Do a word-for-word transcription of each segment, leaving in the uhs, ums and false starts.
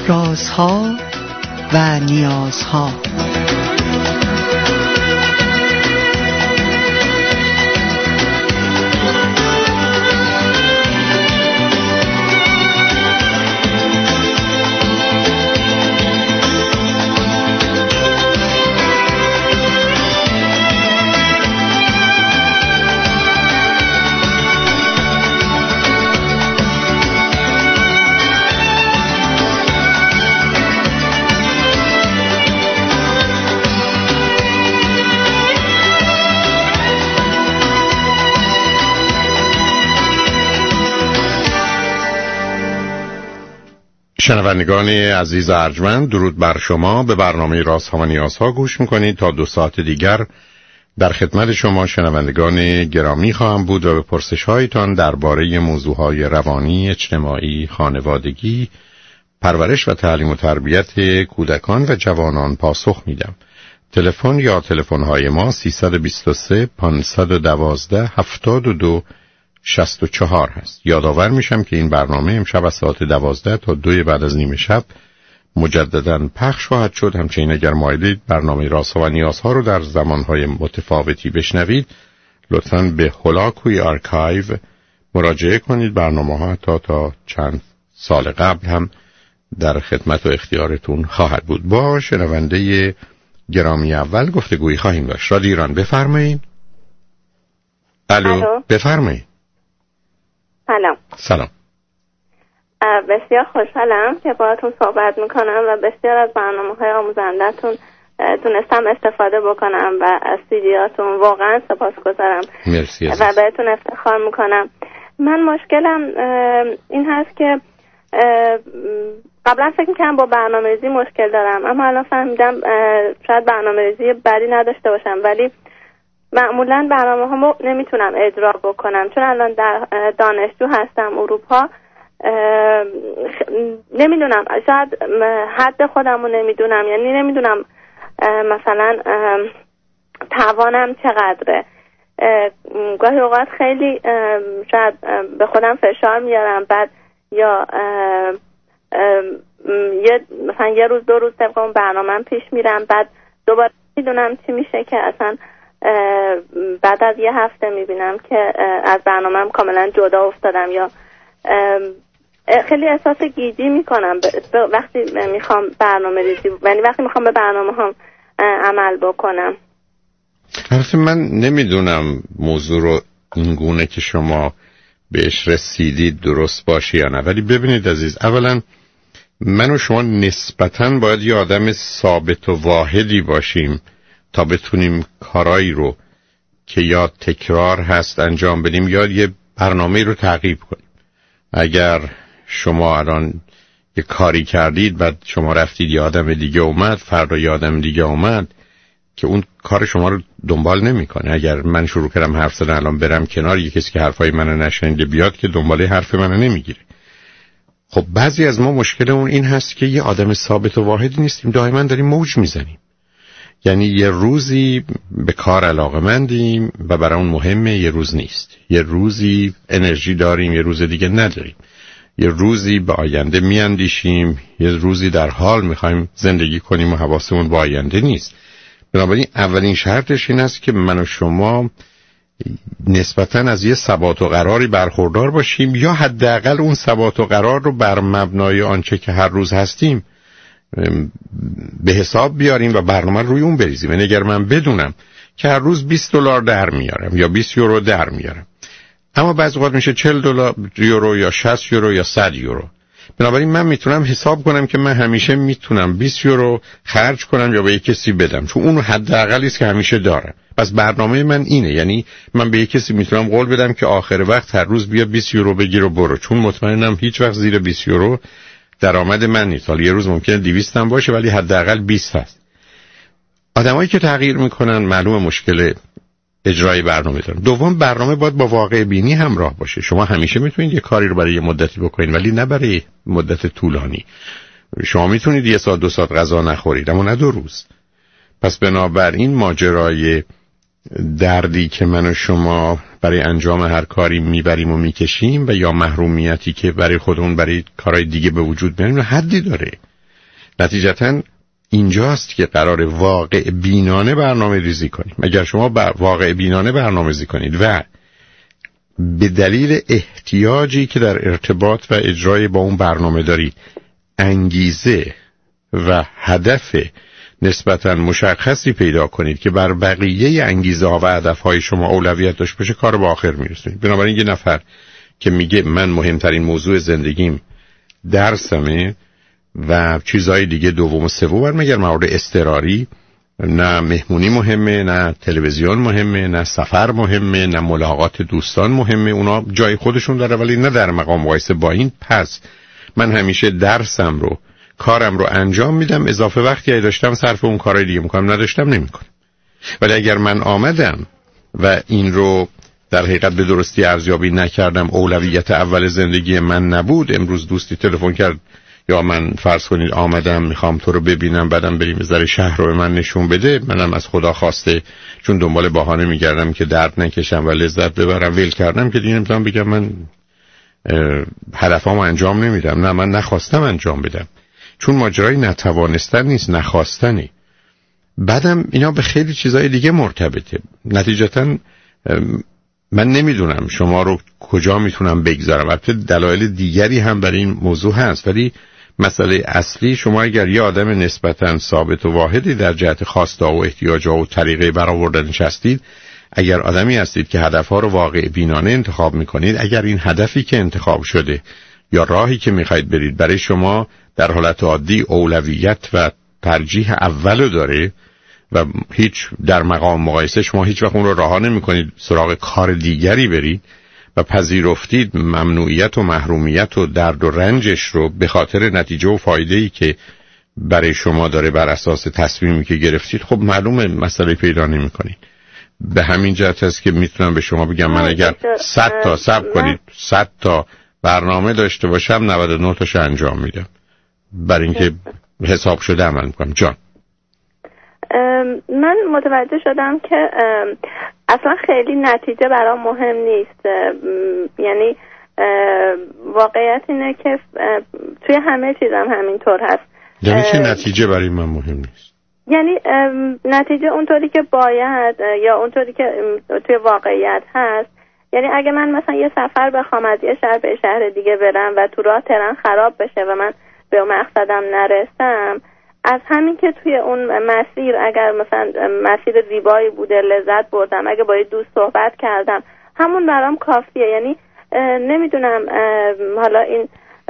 رازها و نیازها. شنوندگان عزیز ارجمند، درود بر شما. به برنامه رازها و نیازها گوش میکنید. تا دو ساعت دیگر در خدمت شما شنوندگان گرامی خواهم بود و به پرسش هایتان درباره موضوعهای روانی، اجتماعی، خانوادگی، پرورش و تعلیم و تربیت کودکان و جوانان پاسخ میدم. تلفن یا تلفن های ما سه دو سه پانصد و دوازده هفتاد و دو شصت و چهار هست. یادآور میشم که این برنامه امشب از ساعت دوازده تا دو بعد از نیمه شب مجددا پخش خواهد شد. همچنین اگر مایلید برنامه رازها و نیازها رو در زمانهای متفاوتی بشنوید، لطفاً به هولاکوی آرکایو مراجعه کنید. برنامه ها تا تا چند سال قبل هم در خدمت و اختیارتون خواهد بود. با شنونده گرامی اول گفتگویی خواهیم داشت. رادیو ایران، بفرمایید. الو، بفرمایید. سلام. سلام. بسیار خوشحالم که باهاتون صحبت میکنم و بسیار از برنامه‌های آموزنده‌تون تونستم استفاده بکنم و از سیدیاتون واقعا سپاسگزارم. مرسی و بهتون افتخار میکنم. من مشکلم این هست که قبلا فکر میکنم با برنامه‌ریزی مشکل دارم، اما الان فهمیدم شاید برنامه‌ریزی بدی نداشته باشم، ولی معمولا برنامه ها نمیتونم اجرا بکنم چون الان در دانشجو هستم اروپا. نمیدونم، شاید حد خودمو نمیدونم، یعنی نمیدونم مثلا توانم چقدره. گاهی اوقات خیلی شاید به خودم فشار میارم، بعد یا یه مثلا یه روز دو روز طبق اون برنامه‌ام پیش میرم، بعد دوباره میدونم چی میشه که اصلا بعد از یه هفته میبینم که از برنامه‌ام کاملا جدا افتادم یا خیلی احساس گیجی میکنم وقتی میخوام برنامه ریزی، یعنی وقتی میخوام به برنامه هم عمل بکنم. البته من نمیدونم موضوع رو این گونه که شما بهش رسیدید درست باشه یا نه، ولی ببینید عزیز، اولا من و شما نسبتاً باید یه آدم ثابت و واحدی باشیم تا بتونیم کارایی رو که یا تکرار هست انجام بدیم یا یه برنامه رو تعقیب کنیم. اگر شما الان یه کاری کردید بعد شما رفتید یه آدم دیگه اومد، فردا یه آدم دیگه اومد که اون کار شما رو دنبال نمیکنه. اگر من شروع کردم حرف زدن الان برم کنار، یه کسی که حرفای منو نشنیده بیاد که دنباله حرف منو نمیگیره. خب بعضی از ما مشکلمون این هست که یه آدم ثابت و واحدی نیستیم، دائما داریم موج میزنیم. یعنی یه روزی به کار علاقه‌مندیم و برای اون مهمه، یه روز نیست. یه روزی انرژی داریم، یه روز دیگه نداریم. یه روزی به آینده میاندیشیم، یه روزی در حال میخوایم زندگی کنیم و حواسمون به آینده نیست. بنابراین اولین شرطش این است که من و شما نسبتاً از یه ثبات و قراری برخوردار باشیم، یا حداقل اون ثبات و قرار رو بر مبنای آنچه که هر روز هستیم به حساب بیاریم و برنامه روی اون بریزیم. یعنی اگر من بدونم که هر روز بیست دلار در میارم یا بیست یورو در میارم، اما بعضی وقت میشه چهل دلار یورو یا شصت یورو یا صد یورو، بنابراین من میتونم حساب کنم که من همیشه میتونم بیست یورو خرج کنم یا به یک کسی بدم، چون اون حداقلی است که همیشه دارم. پس برنامه من اینه، یعنی من به یک کسی میتونم قول بدم که آخر وقت هر روز بیا بیست یورو بگیر و برو، چون مطمئنم هیچ وقت زیر بیست یورو درآمد من نیست. حالا یه روز ممکنه دویست هم باشه ولی حداقل بیست هست. آدمایی که تغییر میکنن معلومه مشکل اجرای برنامه دارن. دوم، برنامه باید با واقع بینی همراه باشه. شما همیشه میتونید یه کاری رو برای یه مدتی بکنید ولی نه برای مدت طولانی. شما میتونید یه ساعت دو ساعت غذا نخورید اما نه دو روز. پس بنابراین ماجرای دردی که من و شما برای انجام هر کاری میبریم و میکشیم و یا محرومیتی که برای خودمون برای کارهای دیگه به وجود میاریم حدی داره. نتیجتاً اینجاست که قرار واقع بینانه برنامه ریزی کنیم. اگر شما با واقع بینانه برنامه ریزی کنید و به دلیل احتیاجی که در ارتباط و اجرای با اون برنامه دارید انگیزه و هدف نسبتاً مشخصی پیدا کنید که بر بقیه انگیزه ها و هدف های شما اولویت داشته باشه، کار به آخر میرسونید. بنابراین یه نفر که میگه من مهمترین موضوع زندگیم درسمه و چیزهای دیگه دوم و سوم، مگر موارد اضطراری، نه مهمونی مهمه، نه تلویزیون مهمه، نه سفر مهمه، نه ملاقات دوستان مهمه، اونا جای خودشون داره ولی نه در مقام مقایسه با این. پس من همیشه درسم رو کارم رو انجام میدم، اضافه وقتی داشتم صرف اون کارهای دیگه میکنم، نداشتم نمیکنم. ولی اگر من آمدم و این رو در حقیقت به درستی ارزیابی نکردم، اولویت اول زندگی من نبود، امروز دوستی تلفن کرد یا من فرض کنید آمدم میخوام تو رو ببینم بعدم بریم یه ذره شهر رو به من نشون بده، منم از خدا خواسته چون دنبال بهانه میگردم که درد نکشم و لذت ببرم ول کردم که دیگه نمیتونم بگم من هدفامو انجام نمیدم. نه، من نخواستم انجام بدم، چون ماجرای نتوانستن نیست، نخواستنی. بعدم اینا به خیلی چیزای دیگه مرتبطه. نتیجتاً من نمیدونم شما رو کجا میتونم بگذارم، البته دلایل دیگری هم برای این موضوع هست، ولی مسئله اصلی شما اگر یه آدم نسبتاً ثابت و واحدی در جهت خواسته و احتیاجات و طریقه برآوردنش هستید، اگر آدمی هستید که هدفها رو واقع بینانه انتخاب میکنید، اگر این هدفی که انتخاب شده یا راهی که میخواید برید برای شما در حالت عادی اولویت و ترجیح اولو داره و هیچ در مقام مقایسه شما هیچ وقت اون رو رها نمی‌کنید سراغ کار دیگری برید و پذیرفتید ممنوعیت و محرومیت و درد و رنجش رو به خاطر نتیجه و فایده‌ای که برای شما داره بر اساس تصمیمی که گرفتید، خب معلومه مسئله پیدا نمی‌کنید. به همین جهت است که میتونم به شما بگم من اگر صد تا صبر کنید صد تا برنامه داشته باشم نود و نه تاشو انجام میدم، برای اینکه حساب شده عمل می‌کنم. جان، من متوجه شدم که اصلا خیلی نتیجه برام مهم نیست. یعنی واقعیت اینه که توی همه چیزم همینطور هست. یعنی چه نتیجه برای من مهم نیست؟ یعنی نتیجه اونطوری که باید یا اونطوری که توی واقعیت هست. یعنی اگه من مثلا یه سفر بخوام از یه شهر به شهر دیگه برم و تو راه ترن خراب بشه و من به مقصدم نرسم، از همین که توی اون مسیر اگر مثلا مسیر زیبایی بوده لذت بردم، اگه با یه دوست صحبت کردم، همون برام کافیه. یعنی نمیدونم حالا این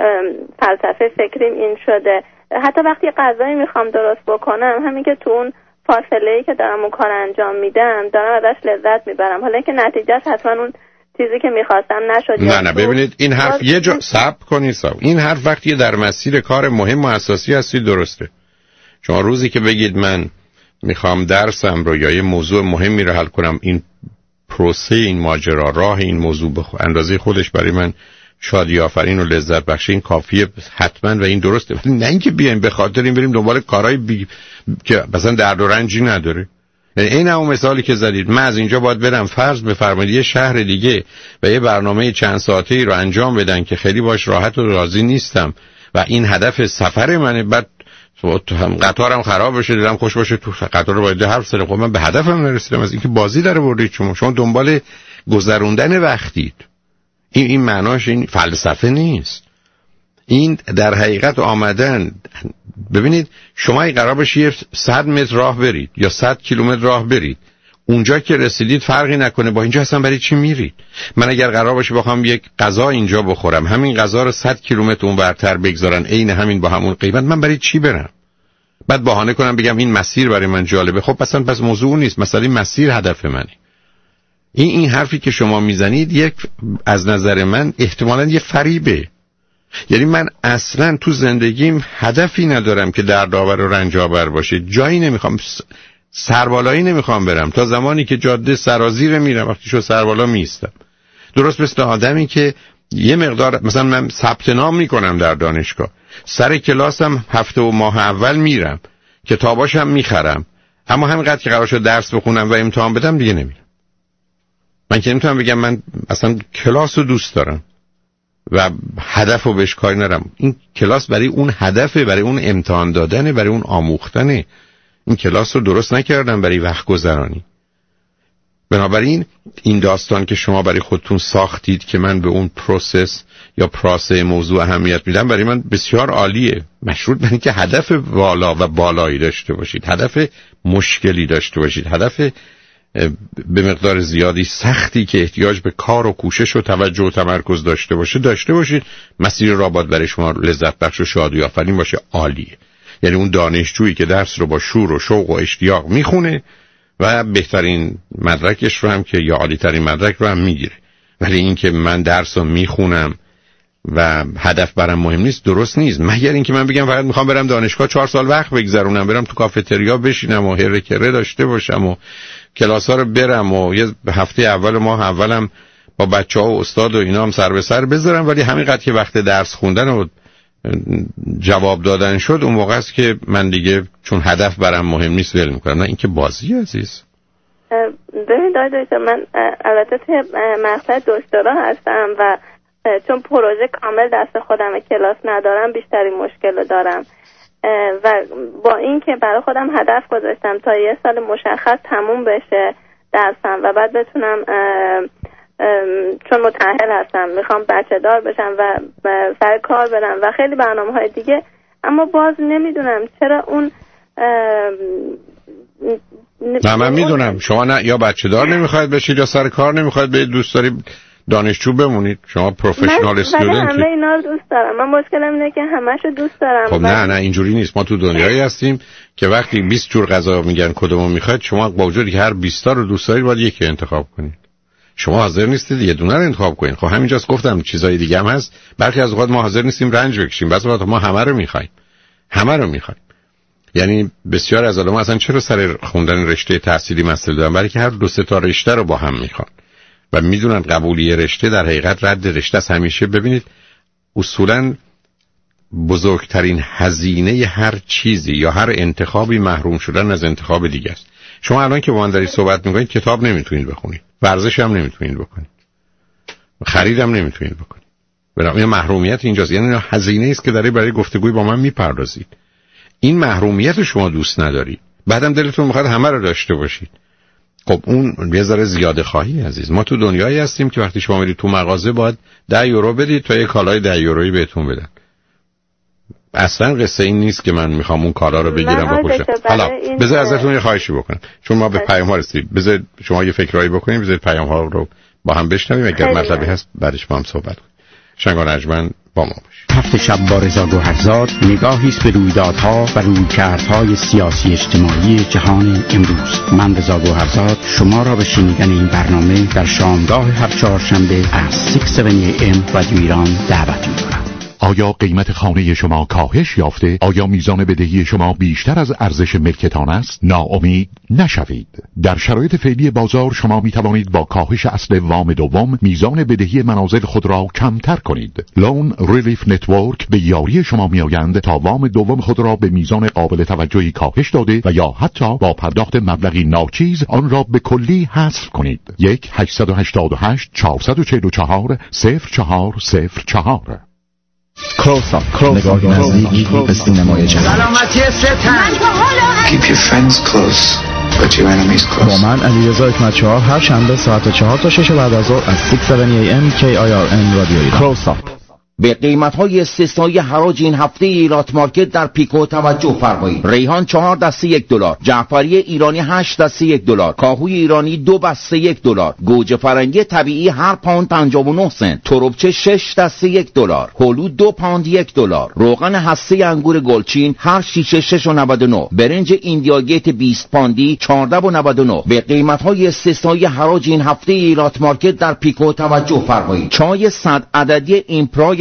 فلسفه فکریم این شده، حتی وقتی غذایی میخوام درست بکنم، همین که تو اون فاصله‌ای که دارم اون کار انجام میدم دارم ازش لذت میبرم، حالا اینکه نتیجهش حتما اون چیزی که میخواستم نشد. نه نه ببینید این حرف یه جا صبر کنید صبر. این حرف وقتی در مسیر کار مهم و اساسی هستی درسته. شما روزی که بگید من میخوام درسم رو یا یه موضوع مهمی رو حل کنم، این پروسه، این ماجرا، راه این موضوع به اندازه خودش برای من شادی آفرین و لذت بخش، این کافیه حتما و این درسته. ولی نه اینکه بیایم به خاطر این بریم دنبال کارهای بی... که مثلا درد و رنجی نداره. یعنی این همون مثالی که زدید، من از اینجا باید برم فرض بفرمایید یه شهر دیگه و یه برنامه چند ساعته‌ای رو انجام بدن که خیلی باش راحت و راضی نیستم و این هدف سفر منه، بعد هم قطارم خراب بشه دلم خوش باشه تو قطار رو باید حرف سره، خب من به هدفم نرسیدم. از اینکه بازی در بردید شما شما دنبال گذروندن وقتید. این این معناش این فلسفه نیست، این در حقیقت آمدن. ببینید شما این قرار باشه یه صد متر راه برید یا صد کیلومتر راه برید، اونجا که رسیدید فرقی نکنه با اینجا اصلا برای چی میرید. من اگر قرار باشه بخوام یک غذا اینجا بخورم، همین غذا رو صد کیلومتر اون ورتر بگذارن عین همین با همون قیمت، من برای چی برم؟ بعد بهانه کنم بگم این مسیر برای من جالبه. خب اصلا پس موضوع نیست، مثلا مسیر هدف منه. این این حرفی که شما میزنید یک از نظر من احتمالاً یه فریبه. یعنی من اصلا تو زندگیم هدفی ندارم که دردآور و رنج‌آور باشه، جایی نمیخوام، سربالایی نمیخوام برم. تا زمانی که جاده سرازیر میرم، وقتی شو سربالا میستم. درست مثل آدمی که یه مقدار مثلا من ثبت نام میکنم در دانشگاه، سر کلاسم هفته و ماه اول میرم، کتاباشم میخرم، اما همینقدر که قرار شد درس بخونم و امتحان بدم دیگه نمیرم. من که نمیتونم بگم من اصلا کلاس رو دوست دارم. و هدف رو بهش کاری ندارم. این کلاس برای اون هدفه، برای اون امتحان دادنه، برای اون آموختنه. این کلاس رو درست نکردم برای وقت گذرانی. بنابراین این داستان که شما برای خودتون ساختید که من به اون پروسس یا پروسه موضوع اهمیت میدم، برای من بسیار عالیه. مشروط به اینکه هدف بالا و بالایی داشته باشید، هدف مشکلی داشته باشید، هدف به مقدار زیادی سختی که احتیاج به کار و کوشش و توجه و تمرکز داشته باشه داشته باشید. مسیر را باید برای شما لذت بخش و شادی آفرین باشه. عالیه. یعنی اون دانشجویی که درس رو با شور و شوق و اشتیاق میخونه و بهترین مدرکش رو هم که یا عالی ترین مدرک رو هم میگیره. ولی این که من درس رو میخونم و هدف برام مهم نیست درست نیست. مگر اینکه من بگم فقط میخوام برم دانشگاه چهار سال وقت بگذرونم، برم تو کافتریا بشینم و هره کره داشته باشم و کلاس‌ها رو برم و یه هفته اول ماه اولم با بچه‌ها و استاد و اینا هم سر به سر بذارم، ولی همینقدر که وقت درس خوندن و جواب دادن شد اون موقع است که من دیگه چون هدف برام مهم نیست ول میکنم. نه، این که بازی عزیز. ببین دکتر، من البته توی مقطع دکترا هستم و چون پروژه کامل دست خودمه، کلاس ندارم، بیشتری مشکل دارم و با این که برای خودم هدف گذاشتم تا یه سال مشخص تموم بشه درسم و بعد بتونم چون متأهل هستم میخوام بچه دار بشم و سر کار برم و خیلی برنامه های دیگه، اما باز نمیدونم چرا اون نه من میدونم شما نه یا بچه دار نمیخواید بشید یا سر کار نمیخواید برید، دوست دارید دانشجو بمونید. شما پروفشنال استودنت. من همه اینا رو دوست دارم. من مشکلم اینه که همه‌شو دوست دارم. خب نه نه اینجوری نیست. ما تو دنیایی هستیم که وقتی بیست جور غذا میگن کدومو میخواید، شما با وجودی که هر بیست تا رو دوست دارید باید یکی انتخاب کنید. شما حاضر نیستید یه دونه رو انتخاب کنید. خب همینجاست گفتم چیزای دیگه هم هست. برخی از اوقات ما حاضر نیستیم رنج بکشیم، بعضی وقتا ما همه رو میخوایم. همه رو میخوایم. یعنی بسیار از علما اصلا چرا سر خوندن رشته تحصیلی مسئله دارن؟ برای که هر دو سه تا رشته رو با هم میخوان و میدونن قبولی رشته در حقیقت رد رشته است. همیشه ببینید اصولاً بزرگترین هزینه هر چیزی یا هر انتخابی محروم شدن از انتخاب دیگه است. شما الان که با من دارید صحبت میکنید کتاب نمیتونید بخونید، ورزش هم نمیتونید بکنید، خریدم نمیتونید بکنید. برای محرومیت اینجاست. یعنی هزینه است که داره برای گفتگوی با من میپردازید. این محرومیت شما دوست ندارید، بعدم دلتون میخواد همه رو داشته باشید. خب اون یه ذره زیاده خواهی عزیز. ما تو دنیایی هستیم که وقتی شما میرید تو مغازه باید ده یورو بدید تا یه کالای ده یورویی بهتون بدن. اصلا قصه این نیست که من میخوام اون کالا رو بگیرم و بپوشم. حالا بذار ازتون یه خواهشی بکنم، چون ما به پیام ها رسیدیم. بذار شما یه فکرایی بکنید، بذار پیام ها رو با هم بشنویم. اگر مطلبی هست بعدش با هم صحبت کنیم. شنگان اجمن با ما باشید. هفت شب با رضا گوهرزاد نگاهی است به رویدادها و رویکردهای سیاسی اجتماعی جهان امروز. من رضا گوهرزاد شما را به شنیدن این برنامه در شامگاه هر چهارشنبه از شش ای ام رادیو ایران دعوت می‌کنم. آیا قیمت خانه شما کاهش یافته؟ آیا میزان بدهی شما بیشتر از ارزش ملکتان است؟ ناامید نشوید. در شرایط فعلی بازار شما می توانید با کاهش اصل وام دوم میزان بدهی منازل خود را کمتر کنید. لون ریلیف نتورک به یاری شما می آیند تا وام دوم خود را به میزان قابل توجهی کاهش داده و یا حتی با پرداخت مبلغی ناچیز آن را به کلی حذف کنید. یک هشت هشت هشت چهار چهار چهار صفر چهار صفر چهار. کلوز اپ، نگاهی نزدیک به سینمای جهان. سلامتی ستن. Keep your friends close, but your enemies close. با من علیرضا حکمت‌چهار هر شنبه ساعت چهار تا شش بعد از ظهر از شش ای ام کی آی آر ان رادیو ایران. کلوز اپ. به قیمت‌های استثنایی حراج این هفته ایلات مارکت در پیکو توجه فرمایید. ریحان چهار دسته یک دلار، جعفری ایرانی هشت دسته یک دلار، کاهوی ایرانی دو بسته یک دلار، گوجه فرنگی طبیعی هر پوند پنجاه و نه سنت، تربچه شش دسته یک دلار، هلو دو پوند یک دلار، روغن هسته انگور گلچین هر شیشه شش و نود و نه، برنج ایندیا گیت بیست پوندی چهارده و نود و نه. به قیمت‌های استثنایی حراج این هفته ایلات مارکت در پیکو توجه فرمایید. چای صد عددی ایمپرای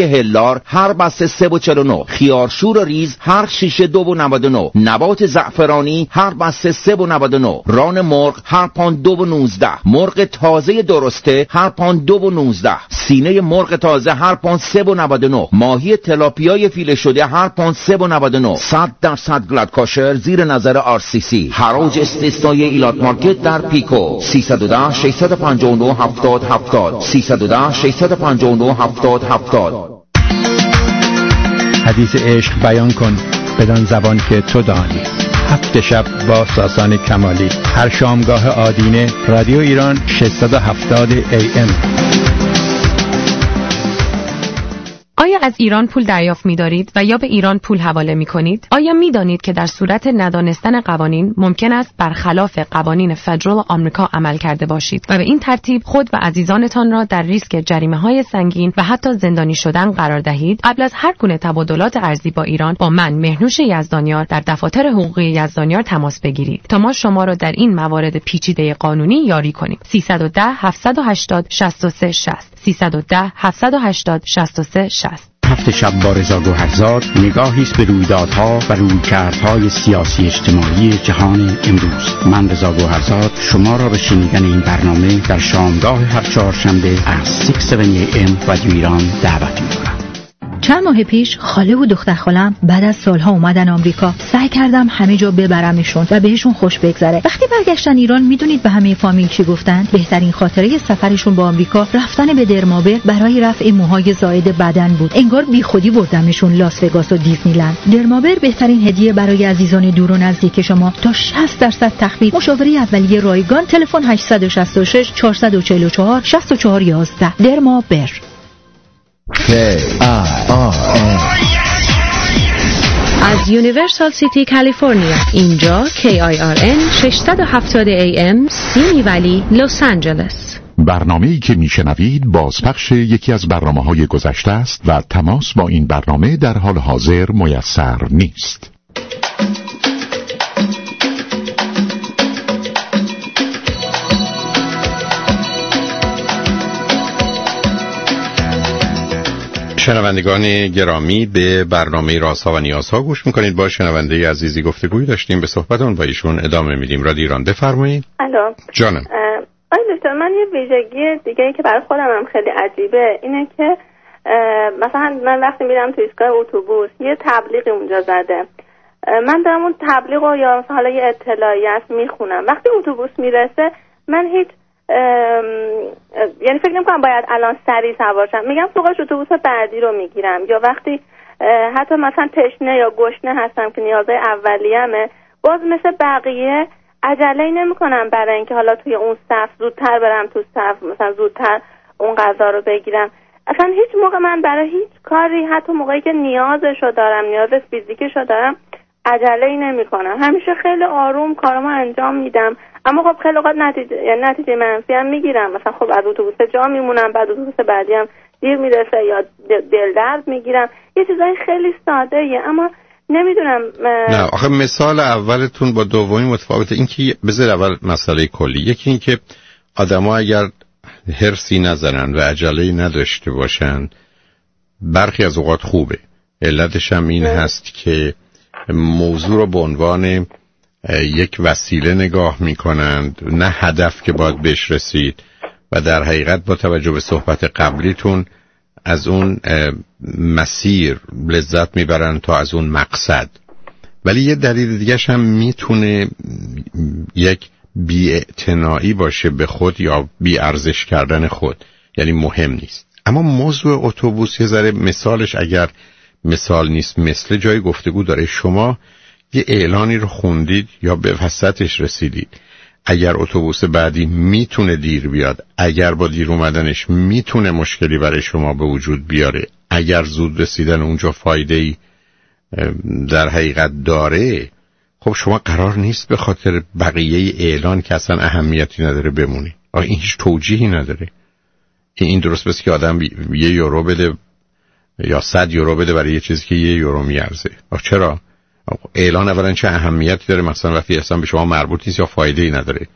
هلار هر بسته سه و چهل و نه، خیارشور ریز هر شیشه دو و نود و نه، نبات زعفرانی هر بسته سه و نود و نه، ران مرغ هر پوند دو و نوزده، مرغ تازه درسته هر پوند دو و نوزده، سینه مرغ تازه هر پوند سه و نود و نه، ماهی تلاپیای فیله شده هر پوند سه و نود و نه، صد درصد گلد کاشر زیر نظر آر سی سی. حراج استثنایی ایلات مارکت در پیکو. سیصد و ده ششصد و پنجاه و نه هفتاد هفتاد سیصد و ده ششصد و پنجاه و نه هفتاد هفتاد. حدیث عشق بیان کن بدان زبان که تو دانی. هفت شب با ساسان کمالی، هر شامگاه آدینه، رادیو ایران ششصد و هفتاد ای ام. آیا از ایران پول دریافت می‌دارید و یا به ایران پول حواله می‌کنید؟ آیا می‌دانید که در صورت ندانستن قوانین ممکن است برخلاف قوانین فدرال آمریکا عمل کرده باشید و به این ترتیب خود و عزیزانتان را در ریسک جریمه‌های سنگین و حتی زندانی شدن قرار دهید؟ قبل از هر گونه تبادلات ارزی با ایران با من مهنوش یزدانیار در دفاتر حقوقی یزدانیار تماس بگیرید تا ما شما را در این موارد پیچیده قانونی یاری کنیم. سیصد و ده هفتصد و هشتاد شصت و سه شصت سیصد و ده هفتصد و هشتاد شصت و سه شصت. هفت شب با رضا گوهرزاد نگاهی است به رویدادها و رویکردهای سیاسی اجتماعی جهان امروز. من رضا گوهرزاد شما را به شنیدن این برنامه در شامگاه هر چهارشنبه از شش ای ام رادیو ایران دعوت می‌کنم. چند ماه پیش خاله و دختر خالم بعد از سالها اومدن آمریکا. سعی کردم همه جا ببرمشون و بهشون خوش بگذره. وقتی برگشتن ایران میدونید به همه فامیل چی گفتن؟ بهترین خاطره سفرشون با آمریکا رفتن به درمابر برای رفع موهای زائد بدن بود. انگار بیخودی بردمشون لاس وگاس و دیزنیلند. درمابر بهترین هدیه برای عزیزان دور و نزدیک شما. تا شصت درصد تخفیف. مشاوره اولیه رایگان. تلفن هشت شش شش چهار چهار چهار شش چهار یک یک. درمابر. K I R N از یونیورسال سیتی کالیفرنیا. اینجا کی آی آر ان ششصد و هفتاد ای ام سیمی ولی لس آنجلس. برنامه‌ای که میشنوید بازپخش یکی از برنامه‌های گذشته است و تماس با این برنامه در حال حاضر میسر نیست. شنوندگان گرامی، به برنامه رازها و نیازها گوش میکنید. با شنونده عزیزی گفتگوی داشتیم، به صحبتون با ایشون ادامه میدیم. رادیو ایران، بفرمایید. الو جانم. آقای دکتر، من یه ویژگی دیگه ای که برای خودم هم خیلی عجیبه اینه که مثلا من وقتی میرم تو ایستگاه اتوبوس یه تبلیغی اونجا زده، من دارم اون تبلیغ رو یا مثلا حالا یه اطلاعیه است میخونم. وقتی اتوبوس میرسه من هیچ یعنی فکر نمی‌کنم باید الان سریع سوار شم، میگم فوقش اتوبوس بعدی رو میگیرم. یا وقتی حتی مثلا تشنه یا گشنه هستم که نیازهای اولیه‌مه، باز مثل بقیه عجله نمی‌کنم برای اینکه حالا توی اون صف زودتر برم تو صف، مثلا زودتر اون غذا رو بگیرم. اصلا هیچ موقع من برای هیچ کاری، حتی موقعی که نیازشو دارم، نیاز فیزیکیشو دارم، عجله نمی‌کنم. همیشه خیلی آروم کارامو انجام میدم. اما خب خیلی اوقات نتیجه یعنی نتیجه منفی هم میگیرم. مثلا خب از اتوبوس جا میمونم، بعد اتوبوس بعدی هم دیر میرسه یا دل درد میگیرم. یه چیزای خیلی ساده ایه، اما نمیدونم. نه آخه مثال اولتون با دومی متفاوته. این که بذار اول مسئله کلی. یکی این که آدما اگر هرسی نزنن و عجله نداشته باشن برخی از اوقات خوبه. علتش هم این هست که موضوع رو به عنوان یک وسیله نگاه میکنند، نه هدف که باید بهش رسید، و در حقیقت با توجه به صحبت قبلیتون از اون مسیر لذت میبرن تا از اون مقصد. ولی یه دلیل دیگه‌ش هم میتونه یک بی‌اعتنایی باشه به خود یا بی‌ارزش کردن خود، یعنی مهم نیست. اما موضوع اتوبوس یه ذره مثالش اگر مثال نیست مثل جای گفتگو داره. شما یه اعلانی رو خوندید یا به وسطش رسیدید، اگر اتوبوس بعدی میتونه دیر بیاد، اگر با دیر اومدنش میتونه مشکلی برای شما به وجود بیاره، اگر زود رسیدن اونجا فایده‌ای در حقیقت داره، خب شما قرار نیست به خاطر بقیه اعلان که اصلا اهمیتی نداره بمونی. آخه این هیچ توجیهی نداره. این درست بس که آدم یه یورو بده یا صد یورو بده برای یه چیزی که یه یورو میارزه. آخه چرا؟ اعلان اولا چه اهمیتی داره؟ مثلا وقتی اصلا به شما مربوط نیست یا فایده‌ای نداره.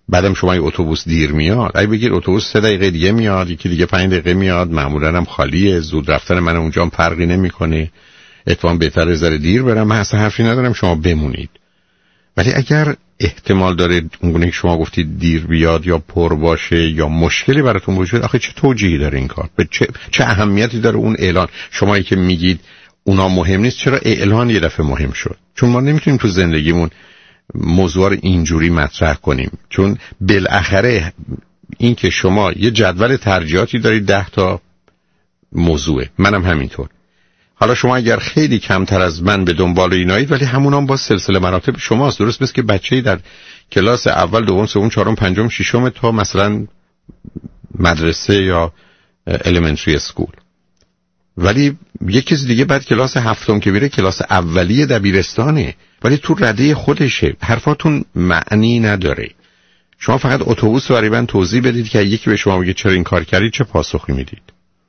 بعدم شما یه اتوبوس دیر میاد، اگه بگید اتوبوس سه دقیقه دیگه میاد، یکی دیگه پنج دقیقه میاد، معمولا هم خالیه، زود رفتن من اونجا هم فرقی نمیکنه، اتفاقا بهتره ذره دیر برم، من اصلا حرفی ندارم شما بمونید. ولی اگر احتمال داره اونگونه که شما گفتید دیر بیاد یا پر باشه یا مشکلی براتون وجود، آخه چه توجیهی داره این کار؟ به چه چه اهمیتی داره اون اعلان؟ شمایی که میگید اونا مهم نیست، چرا اعلان یه دفعه مهم شد؟ چون ما نمیتونیم تو زندگیمون موضوع رو اینجوری مطرح کنیم، چون بالاخره این که شما یه جدول ترجیحاتی دارید، ده تا موضوعه، منم همینطور. حالا شما اگر خیلی کمتر از من به دنبال اینایید، ولی همون هم با سلسله مراتب شماست. درست مثل که بچه‌ای در کلاس اول، دوم، سوم، چهارم، پنجم، ششم تا مثلا مدرسه یا الیمنتری اسکول، ولی یک کسی دیگه بعد کلاس هفتم که میره کلاس اولیه دبیرستانه، ولی تو رده خودشه. حرفاتون معنی نداره. شما فقط اتوبوس برای من توضیح بدید که یکی به شما بگه چرا این کار کردید، چه پاسخی میدید؟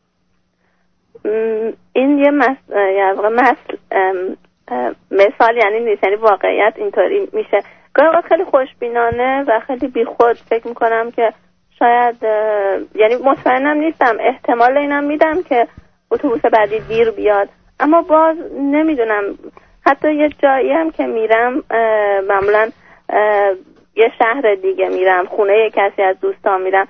این یه مس... مس... مثال یعنی نیست، یعنی واقعیت اینطوری میشه. گاهی خیلی خوشبینانه و خیلی بیخود فکر میکنم که شاید، یعنی مطمئنم نیستم، احتمال اینم میدم که اتوبوس بعدی دیر بیاد، اما باز نمیدونم. حتی یه جایی هم که میرم، معمولا یه شهر دیگه میرم، خونه یه کسی از دوستان میرم،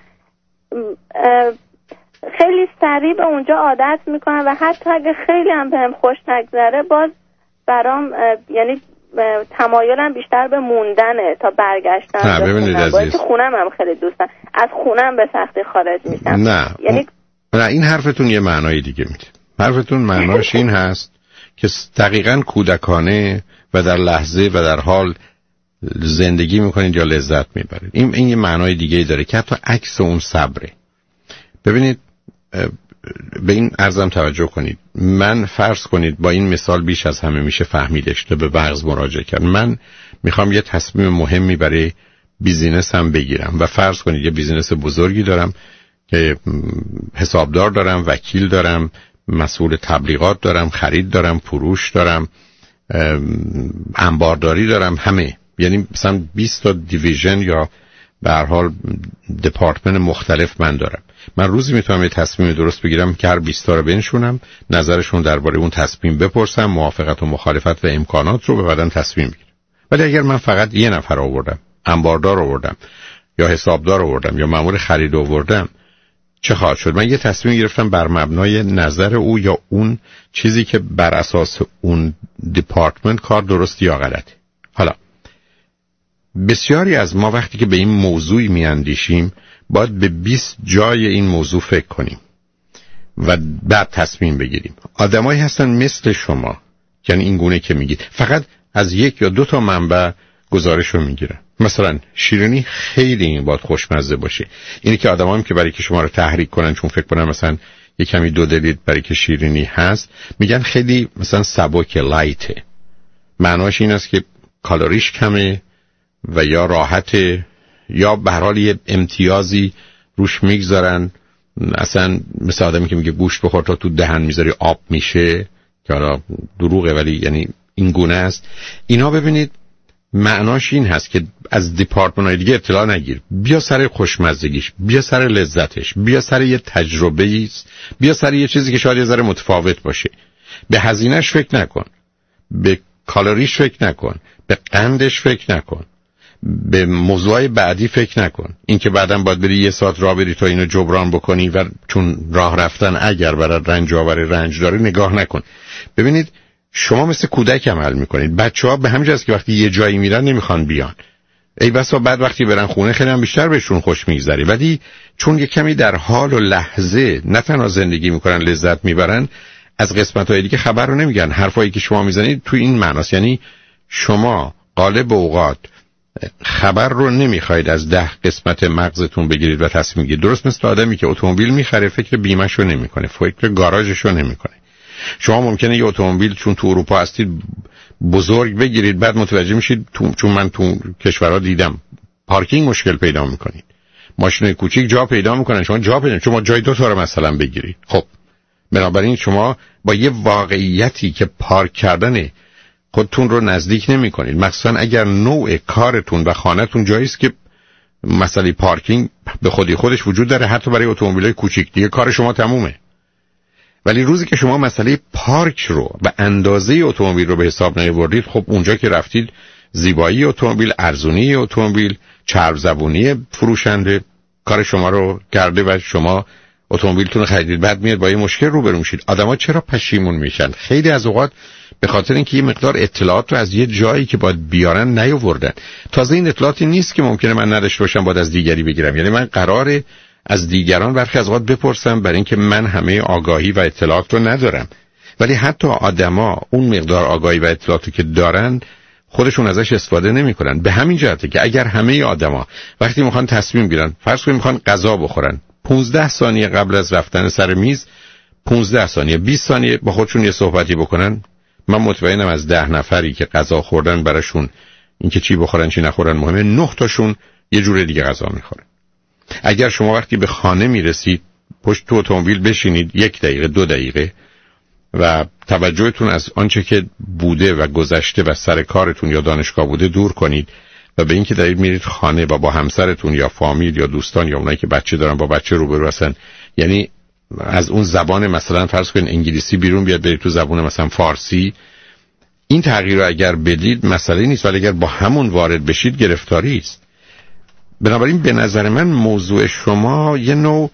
خیلی سریع به اونجا عادت میکنم و حتی اگه خیلی هم بهم خوش نگذره، باز برام یعنی تمایلم بیشتر به موندنه تا برگشتن. نه ببینید عزیز، خونم هم خیلی دوستم، از خونم به سختی خارج میشم. نه یعنی نه، این حرفتون یه معنای دیگه میده. حرفتون معناش این هست که دقیقاً کودکانه و در لحظه و در حال زندگی میکنید یا لذت میبرید. این این یه معنای دیگه داره که حتی عکس اون صبره. ببینید، به این عرضم توجه کنید. من فرض کنید با این مثال بیش از همه میشه فهمیدش، تا به بغض مراجعه کرد. من میخوام یه تصمیم مهمی برای بیزینسم بگیرم و فرض کنید یه بیزینس بزرگی دارم که حسابدار دارم، وکیل دارم، مسئول تبلیغات دارم، خرید دارم، فروش دارم، انبارداری دارم، همه، یعنی مثلا بیست تا دیویژن یا به هر حال دپارتمنت مختلف من دارم. من روزی میتونم یه تصمیم درست بگیرم که هر بیست تا رو بنشونم، نظرشون درباره اون تصمیم بپرسم، موافقت و مخالفت و امکانات رو به بعدن تصمیم بگیرم. ولی اگر من فقط یه نفر آوردم، انباردار آوردم یا حسابدار آوردم یا مأمور خرید آوردم، چه خواهد شد؟ من یه تصمیم گرفتم بر مبنای نظر او یا اون چیزی که بر اساس اون دپارتمنت کار درست یا غلطه. حالا بسیاری از ما وقتی که به این موضوعی میاندیشیم باید به بیست جای این موضوع فکر کنیم و بعد تصمیم بگیریم. آدمایی هستن مثل شما، یعنی این گونه که میگید فقط از یک یا دو تا منبع گزارش رو میگیرن. مثلا شیرینی خیلی این باید خوشمزه باشه. اینی که آدمایی که برای که شما رو تحریک کنن چون فکر کنن مثلا یه کمی دو دلید برای که شیرینی هست، میگن خیلی مثلا سبک، لایته. معناش این است که کالریش کمه و یا راحته یا به هر حال یه امتیازی روش میگذارن. اصلا مثل آدمی که میگه گوشت بخور تا تو دهن میذاری آب میشه، که حالا دروغه ولی یعنی این گونه است. اینا ببینید معناش این هست که از دیپارتمنت‌های دیگه اطلاع نگیر، بیا سر خوشمزگیش، بیا سر لذتش، بیا سر یه تجربه‌ای، بیا سر یه چیزی که شاید یه ذره متفاوت باشه. به هزینه‌اش فکر نکن، به کالریش فکر نکن، به قندش فکر نکن، به موضوعای بعدی فکر نکن. این که بعداً باید بری یه ساعت راه بری تا اینو جبران بکنی و چون راه رفتن اگر برای رنج آور رنج داره نگاه نکن. ببینید شما مثل کودک عمل میکنید. بچه‌ها به همین جاست که وقتی یه جایی میرن نمیخوان بیان، ای بسا بعد وقتی برن خونه خیلی هم بیشتر بهشون خوش میگذره، ولی چون یه کمی در حال و لحظه نه تنها زندگی میکنن لذت میبرن، از قسمت‌های دیگه خبر رو نمیگن. حرفایی که شما میزنید تو این معناست، یعنی شما غالب اوقات خبر رو نمیخواید از ده قسمت مغزتون بگیرید و تصمیم بگیرید. درست مثل آدمی که اتومبیل میخره فکر بیمه‌ش رو نمیکنه، فکر گاراژش رو نمیکنه. شما ممکنه یه اتومبیل چون تو اروپا هستید بزرگ بگیرید، بعد متوجه میشید تو چون من تو کشورها دیدم پارکینگ مشکل پیدا میکنید، ماشین کوچیک جا پیدا میکنن، شما جا پیدا شما جای دو تا رو مثلا بگیرید. خب بنابراین شما با یه واقعیتی که پارک کردن خودتون رو نزدیک نمی کنید، مخصوصا اگر نوع کارتون و خانه‌تون جایی است که مسئله پارکینگ به خودی خودش وجود داره، حتی برای اتومبیل‌های کوچیک. دیگه کار شما تمومه. ولی روزی که شما مسئله پارک رو و اندازه اتومبیل رو به حساب نیاوردید، خب اونجا که رفتید زیبایی اتومبیل، ارزونی اتومبیل، چرب زبونی فروشنده کار شما رو کرده و شما اتومبیلتون رو خریدید. بعد میاد با یه مشکل روبرو میشید. آدما چرا پشیمون میشن؟ خیلی از اوقات به خاطر اینکه یه مقدار اطلاعات رو از یه جایی که باید بیارن نیاوردن. تازه این اطلاعاتی نیست که ممکنه من نداشته باشم باید از دیگری بگیرم. یعنی من قراره از دیگران برخی از اوقات بپرسم، برای اینکه من همه آگاهی و اطلاعات رو ندارم. ولی حتی آدما اون مقدار آگاهی و اطلاعاتی که دارن خودشون ازش استفاده نمیکنن. به همین جهته که اگر همه آدما وقتی میخوان تصمیم گیرن، فرض کنیم میخوان غذا بخورن، پانزده ثانیه قبل از رفتن سر میز، پانزده ثانیه بیست ثانیه با خودشون یه صحبتی بکنن، من مطمئنم از ده نفری که غذا خوردن براشون اینکه چی بخورن چی نخورن مهمه، نه تاشون یه جور دیگه غذا میخورن. اگر شما وقتی به خانه میرسید پشت تو اتومبیل بشینید یک دقیقه دو دقیقه و توجهتون از آنچه که بوده و گذشته و سر کارتون یا دانشگاه بوده دور کنید و به اینکه دارید میرید خانه و با همسرتون یا فامیل یا دوستان یا اونایی که بچه دارن با بچه روبرو هستن، یعنی از اون زبان مثلا فرض کنید انگلیسی بیرون بیاد برید تو زبان مثلا فارسی، این تغییر رو اگر بدید مسئله نیست، ولی اگر با همون وارد بشید گرفتاری است. بنابراین به نظر من موضوع شما یه نوع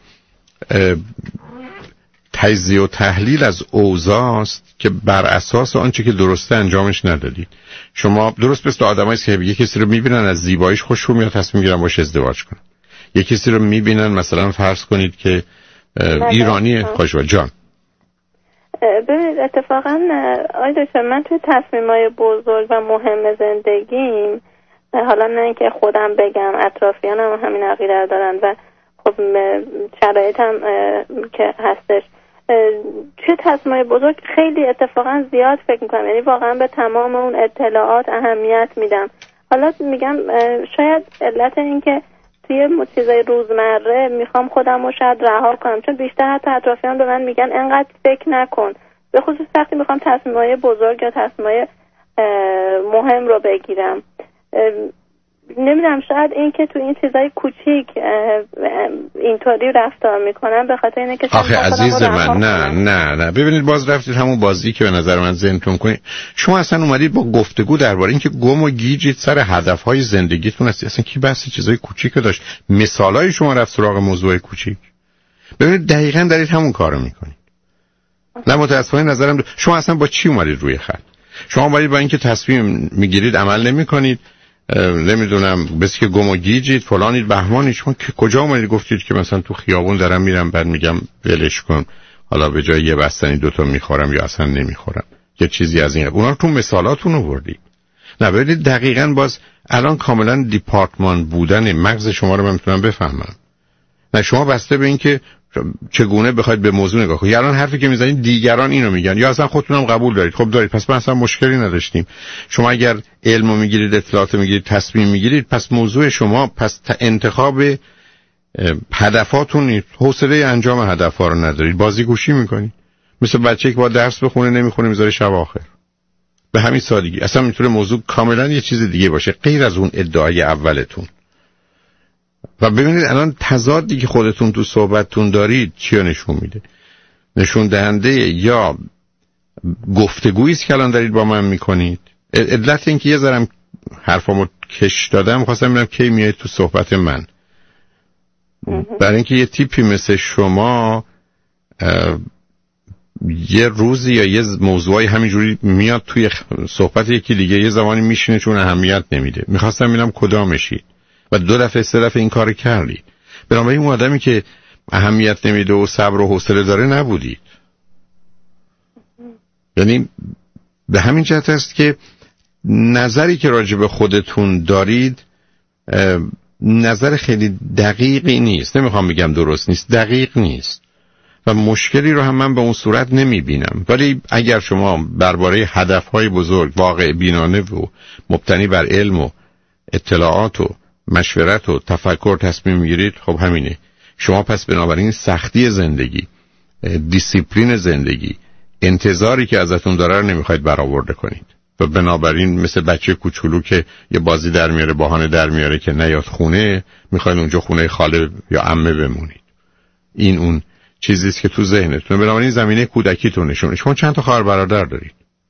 تجزیه و تحلیل از اوضاع است که بر اساس آنچه که درسته انجامش ندادید. شما درست مثل آدمایی که یه کسی رو میبینن از زیباییش خوششون میاد تصمیم میگیرن باش ازدواج کنن. یه کسی رو میبینن مثلا فرض کنید که ایرانی خوشو جان. ببینید اتفاقا آقای دکتر، من توی تصمیمای بزرگ و مهم زندگیم، حالا نه اینکه خودم بگم، اطرافیانم همین عقیده دارن و خب شرایطم که هستش، توی تصمیمای بزرگ خیلی اتفاقا زیاد فکر میکنم، یعنی واقعا به تمام اون اطلاعات اهمیت میدم. حالا میگم شاید علت این که توی چیزای روزمره میخوام خودم رو شاید رها کنم، چون بیشتر حتی اطرافیان به من میگن انقدر فکر نکن، به خصوص وقتی میخوام تصمیمای بزرگ یا تصمیمای مهم رو بگیرم. نمیدونم شاید این که تو این چیزای کوچیک اینطوری رفتار میکنم به خاطر اینه که آخه عزیز من نه نه نه ببینید باز رفتید همون بازی که به نظر من ذهنتون کنید. شما اصلا اومدید با گفتگو درباره اینکه گم و گیجید سر هدفهای زندگیتون هستی. اصلا کی بحث چیزای کوچیک داشت؟ مثالای شما رفت سراغ موضوع کوچیک. ببینید دقیقاً دارید همون کارو میکنید. نه متأسفانه نظرم دو... شما اصلا با چی اومدید روی خط؟ شما اومدید با اینکه تصمیم میگیرید عمل نمیکنید، نمیدونم بس که گم و گیجید فلانید بهمانید. شما که کجا اومدید گفتید که مثلا تو خیابون دارم میرم بعد میگم ولش کن، حالا به جای یه بستنی دوتا میخورم یا اصلا نمیخورم، یه چیزی از این. اونا رو تو مثالاتون آوردید. نه ببینید دقیقاً باز الان کاملا دیپارتمان بودن مغز شما رو من میتونم بفهمم. نه شما بسته به این که چگونه بخواید به موضوع نگاه کنید. الان حرفی که میزنید دیگران اینو میگن یا اصلا خودتونم قبول دارید. خب دارید، پس ما اصلا مشکلی نداشتیم. شما اگر علمو میگیرید، اطلاعات میگیرید، تصمیم میگیرید، پس موضوع شما پس انتخاب هدفاتون نیست. حوصله انجام هدفها رو ندارید، بازی گوشی میکنید. مثل بچه‌ای که با درس بخونه نمیخونه میذاره شب آخر. به همین سادگی. اصلا میتونه موضوع کاملا یه چیز دیگه باشه غیر از اون ادعای اولتون. و ببینید الان تضادی که خودتون تو صحبتتون دارید چی نشون میده؟ نشون دهنده یا گفتگویی است که الان دارید با من میکنید. علت این که یه ذرم حرفامو کش دادم خواستم ببینم کی میایید تو صحبت من. برای اینکه یه تیپی مثل شما یه روزی یا یه موضوعی همینجوری میاد توی صحبت یکی دیگه، یه زمانی میشینه چون اهمیت نمیده. میخواستم ببینم کدامشید و دو دفعه سه دفعه این کار کردید. بنابراین اون آدمی که اهمیت نمیده و صبر و حوصله داره نبودید. یعنی به همین جهت است که نظری که راجع به خودتون دارید نظر خیلی دقیقی نیست. نمیخوام بگم درست نیست، دقیق نیست و مشکلی رو هم من به اون صورت نمیبینم. ولی اگر شما درباره هدفهای بزرگ واقع بینانه و مبتنی بر علم و اطلاعات و مشورت و تفکر تصمیم میگیرید، خب همینه. شما پس بنابراین سختی زندگی، دیسیپلین زندگی، انتظاری که ازتون داره رو نمیخواید برآورده کنید. و بنابراین مثل بچه کوچولو که یه بازی در میاره، بهانه در میاره که نیاد خونه، میخواین اونجا خونه خاله یا عمه بمونید. این اون چیزی است که تو ذهنتونه. بنابراین زمینه کودکیتون نشونه. شما چند تا خواهر برادر دارید؟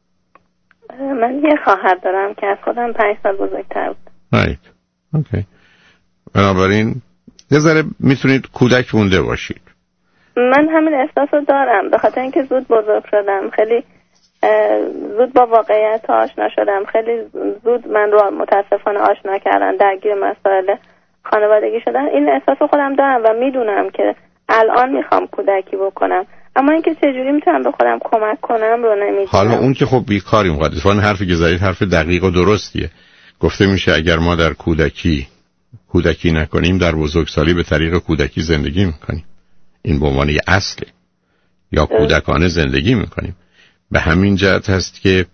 من یه خواهر دارم که از خودم پنج سال بزرگتر بود. رایت. اوکی. بنابراین یه ذره میتونید کودک مونده باشید. من همین احساس رو دارم به خاطر اینکه زود بزرگ شدم، خیلی زود با واقعیت آشنا شدم، خیلی زود من رو متاسفانه آشنا کردن، درگیر مسائل خانوادگی شدن. این احساس رو خودم دارم و میدونم که الان میخوام کودکی بکنم، اما اینکه چجوری میتونم به خودم کمک کنم رو نمیدونم. حالا اون که خب بیکاری مقدسان حرفی که زدید حرف دقیق و درستیه. گفته میشه اگر ما در کودکی کودکی نکنیم، در بزرگسالی به طریق کودکی زندگی میکنیم. این به عنوان اصله، یا کودکانه زندگی میکنیم. به همین جهت هست که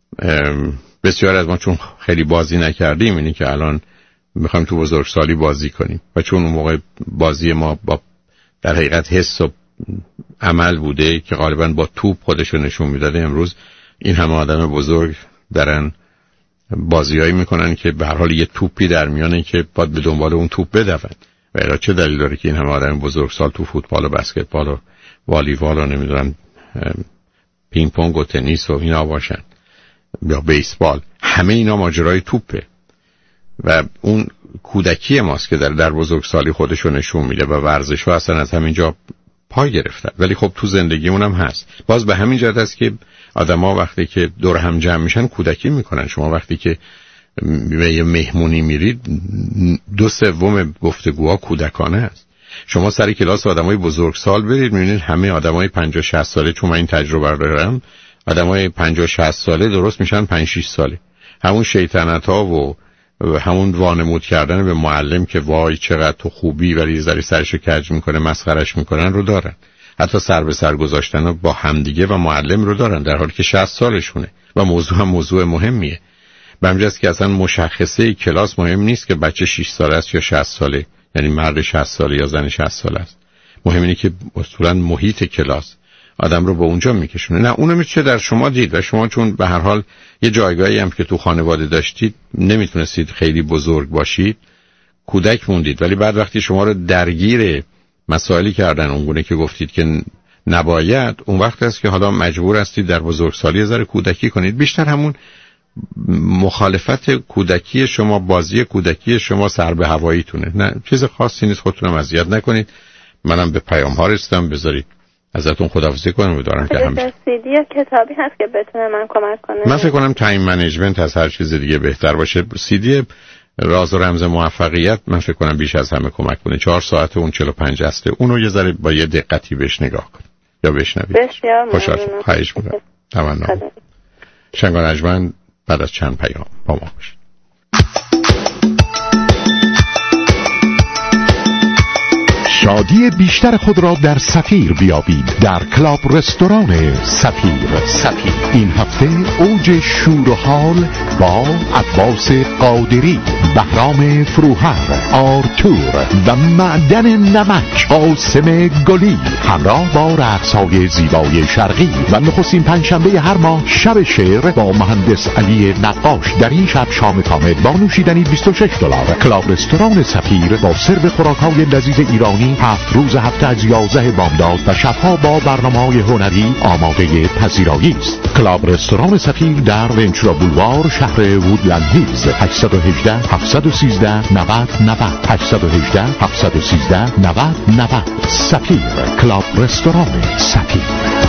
بسیار از ما چون خیلی بازی نکردیم، اینی که الان میخوایم تو بزرگسالی بازی کنیم و چون اون موقع بازی ما با در حقیقت حس و عمل بوده که غالبا با توپ خودشو نشون میداده، امروز این همه آدم بزرگ دارن بازیایی میکنن که به هر حال یه توپی در میانه که باید به دنبال اون توپ بدون. و الا چه دلیل داره که این همه آدم بزرگسال تو فوتبال و بسکتبال و والیبال و نمیدونم پینگ پونگ و تنیس و اینا باشن یا بیسبال؟ همه اینا ماجرای توپه و اون کودکی ماست که در در بزرگسالی خودشو نشون میده و ورزش ها اصلا از همینجا پای گرفتن. ولی خب تو زندگیمون هم هست. باز به همین جهت است که آدما وقتی که دور هم جمع میشن کودکی میکنن. شما وقتی که به یه مهمونی میرید، دو سوم گفتگوها کودکانه است. شما سر کلاس آدمای بزرگسال برید، میبینید همه آدمای پنجاه شصت ساله، چون من این تجربه رو دارم، آدمای پنجاه شصت ساله درست میشن پنج شش ساله. همون شیطنت‌ها و همون وانمود کردن به معلم که وای چقدر تو خوبی ولی زری سرشو کج میکنه، مسخرش میکنن رو دارن. حتی سر به سر گذاشتن با همدیگه و معلم رو دارن، در حالی که شصت سالشونه و موضوع هم موضوع مهمیه. به همین جاست که اصلا مشخصه کلاس مهم نیست که بچه شش ساله است یا شصت ساله، یعنی مرد شصت ساله یا زن شصت ساله است. مهم اینه که اصولا محیط کلاس آدم رو به اونجا میکشونه. نه اونو میشه در شما دید و شما چون به هر حال یه جایگاهی هم که تو خانواده داشتید نمیتونستید خیلی بزرگ باشید، کودک موندید. ولی بعد وقتی شما رو درگیر مسائلی کردن اونگونه که گفتید که نباید، اون وقت است که حالا مجبور هستید در بزرگسالی یه ذره کودکی کنید. بیشتر همون مخالفت کودکی شما، بازی کودکی شما سر به هواییتونه. نه چیز خاصی نیست، خودتونم اذیت نکنید. منم به پیام ها رسیدم، بذارید ازتون خداحافظی کنم و دارم که همیشه سیدی یا کتابی هست که بتونه من کمک کنه. من فکر کنم تایم منیجمنت از هر چیز دیگه بهتر باشه. سیدی راز و رمز موفقیت من فکر کنم بیش از همه کمک کنه. چهار ساعت اون چهل و پنج هسته، اونو یه ذره با یه دقتی بهش نگاه کن یا بشنوید. بسیار ممنونم. خواهش می‌کنم. تمام. شنگان اجمن بعد از چند پیام با ما باشید. شادی بیشتر خود را در سفیر بیابید، در کلاب رستوران سفیر. سفیر این هفته اوج شور و حال با عباس قادری، بهرام فروهر، آرتور و معدن نمک قاسم گلی، همراه با رقص‌های زیبای شرقی و نخستین پنجشنبه هر ماه شب شعر با مهندس علی نقاش. در این شب شام کامل با نوشیدنی بیست و شش دلار. کلاب رستوران سفیر با سرو خوراک‌های لذیذ ایرانی هفت روز هفته از یازده بامداد و شبها با برنامه‌های هنری آماده پذیرایی است. کلاب رستوران سفیر در ونچورا بولوار، شهر وودلند هیلز. هشت یک هشت هفت یک سه نود نود هشت یک هشت هفت یک سه نود نود. سفیر، کلاب رستوران سفیر.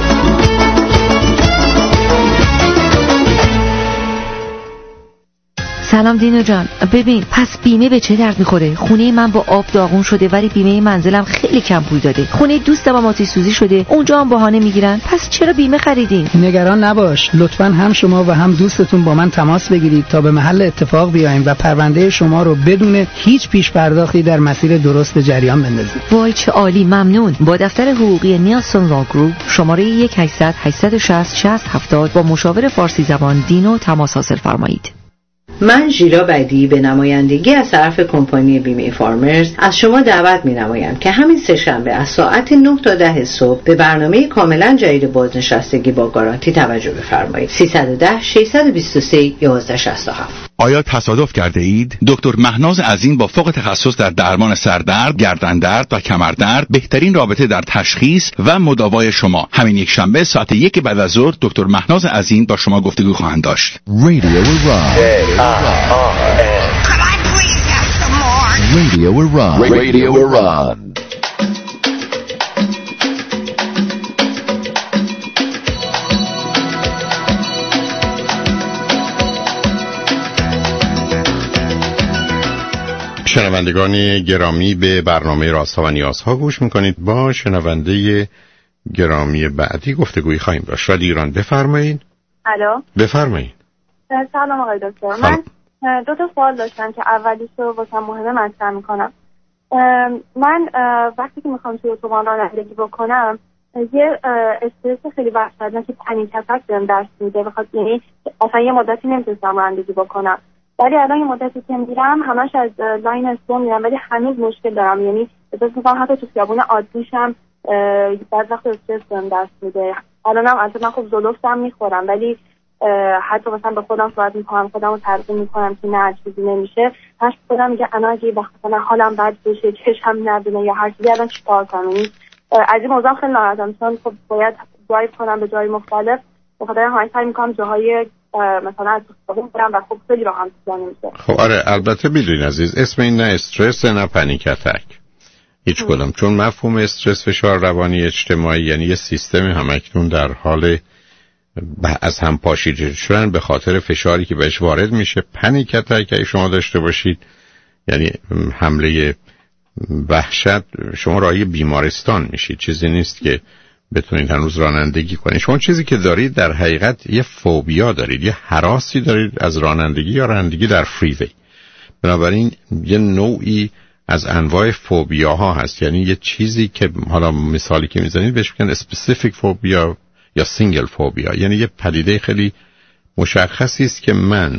سلام دینو جان، ببین پس بیمه به چه درد میخوره؟ خونه من با آب داغون شده ولی بیمه منزلم خیلی کم پول داده. خونه دوستم هم آتش سوزی شده، اونجا هم بهانه میگیرن. پس چرا بیمه خریدین؟ نگران نباش، لطفاً هم شما و هم دوستتون با من تماس بگیرید تا به محل اتفاق بیایم و پرونده شما رو بدون هیچ پیش پرداختی در مسیر درست به جریان بندازیم. وای چه عالی، ممنون. با دفتر حقوقی نیلسون لا گروپ شماره یک هشتصد هشتصد و شصت شصت هفتاد با مشاور فارسی زبان دینو تماس حاصل فرمایید. من ژیلا بدی به نمایندگی از طرف کمپانی بیمه فارمرز از شما دعوت می نمایم که همین سه‌شنبه از ساعت نه تا ده صبح به برنامه کاملا جدید بازنشستگی با گارانتی توجه بفرمایید. سیصد و ده ششصد و بیست و سه یازده شصت و هفت. آیا تصادف کرده اید؟ دکتر مهناز عظیم با فوق تخصص در درمان سردرد، گردندرد و کمردرد بهترین رابطه در تشخیص و مداوای شما. همین یک شنبه ساعت یک بعد از ظهر دکتر مهناز عظیم با شما گفتگو خواهند داشت. Radio Iran. Radio Iran. Radio Iran. شنوندگان گرامی، به برنامه رازها و نیازها گوش میکنید. با شنونده گرامی بعدی گفتگویی خواهیم داشت. رادیو ایران، بفرمایید. الو، بفرمایید. سلام آقای دکتر. من دو تا سوال داشتم که اولیش رو واسه مهمه مطرح میکنم. من وقتی که میخوام توی اتوبان رانندگی بکنم یه استرس خیلی وحشتناک که پنیک اتک بهم دست میده، بخاطر یعنی اصلا یه مدتی نمیتونستم رانندگی بکنم، ولی الان یه مدتی که میرم همش از لاین اسلو میرم، ولی هنوز مشکل دارم. یعنی احساس میکنم حتی تو خیابون عادیشم بعض وقت استرس بهم دست میده. الانم اصلا خب زلفتم میخورم، ولی حتی مثلا به خودم صحبت میکنم، خودم رو ترغیب میکنم که نه چیزی نمیشه. هر خودم میگه انا اگه وقت مثلا حالم بد بشه، چشم نبینه یا هر چیزی، الان چیکار کنم؟ یعنی از این موضوع خیلی ناراحتم، چون خب باید درایو کنم به جای مختلف، بخاطر همین سعی میکنم جاهای مثلا از خودم برم و خب خیلی راحت میشه. خب آره، البته میدونین عزیز، اسم این نه استرس نه پنیک اتک هیچ کدوم، چون مفهوم استرس، فشار روانی اجتماعی، یعنی یه سیستم همکنون در حال از هم پاشیده شدن به خاطر فشاری که بهش وارد میشه. پنیک اتک اگه شما داشته باشید، یعنی حمله وحشت، شما راهی بیمارستان میشید، چیزی نیست که بتونید هنوز رانندگی کنید. شما چیزی که دارید در حقیقت یه فوبیا دارید، یه هراسی دارید از رانندگی یا رانندگی در فریوی. بنابراین یه نوعی از انواع فوبیاها هست، یعنی یه چیزی که حالا مثالی که میزنید بهش میگن اسپسیفیک فوبیا یا سینگل فوبیا، یعنی یه پدیده خیلی مشخصی است که من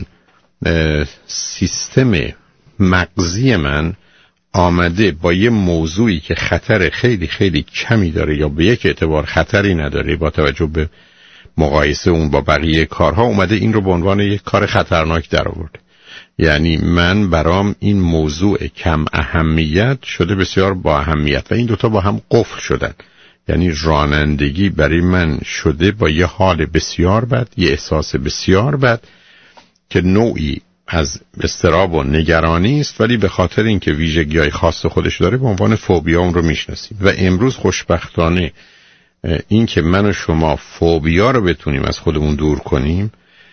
سیستم مغزی من آمده با یه موضوعی که خطر خیلی خیلی کمی داره یا به یک اعتبار خطری نداره، با توجه به مقایسه اون با بقیه کارها اومده این رو به عنوان یک کار خطرناک در آورده. یعنی من برام این موضوع کم اهمیت شده بسیار با اهمیت و این دوتا با هم قفل شدن. یعنی رانندگی برای من شده با یه حال بسیار بد، یه احساس بسیار بد که نوعی از اضطراب و نگرانی است، ولی به خاطر اینکه ویژگی‌های خاص خودش داره به عنوان فوبیا اون رو میشناسیم. و امروز خوشبختانه این که من و شما فوبیا رو بتونیم از خودمون دور کنیم،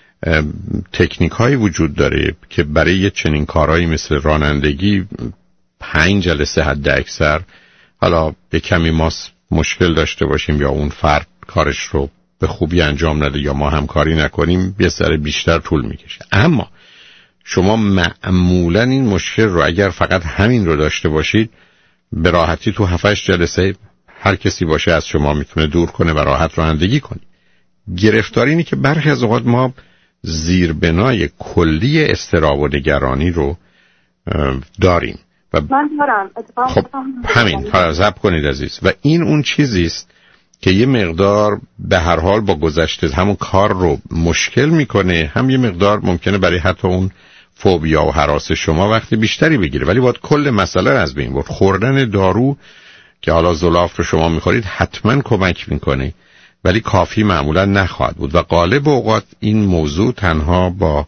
تکنیک هایی وجود داره که برای یه چنین کارهایی مثل رانندگی پنج جلسه حد اکثر، حالا به کمی ما مشکل داشته باشیم یا اون فرد کارش رو به خوبی انجام نده یا ما همکاری نکنیم، یه سر بیشتر طول میکشه. اما شما معمولا این مشکل رو اگر فقط همین رو داشته باشید به راحتی تو هفت هشت جلسه هر کسی باشه از شما میتونه دور کنه و راحت رانندگی کنی. گرفتاری اینه که برخی از اوقات ما زیربنای کلی اضطراب و نگرانی رو داریم و من دارم. خب همین حذف کنید عزیز. و این اون چیزی است که یه مقدار به هر حال با گذشته همون کار رو مشکل میکنه، هم یه مقدار ممکنه برای حتی اون فوبیا و هراس شما وقتی بیشتری بگیره، ولی باید کل مسئله رو از بین برد. خوردن دارو که حالا زلاف رو شما میخورید حتما کمک میکنه، ولی کافی معمولا نخواهد بود و غالب اوقات این موضوع تنها با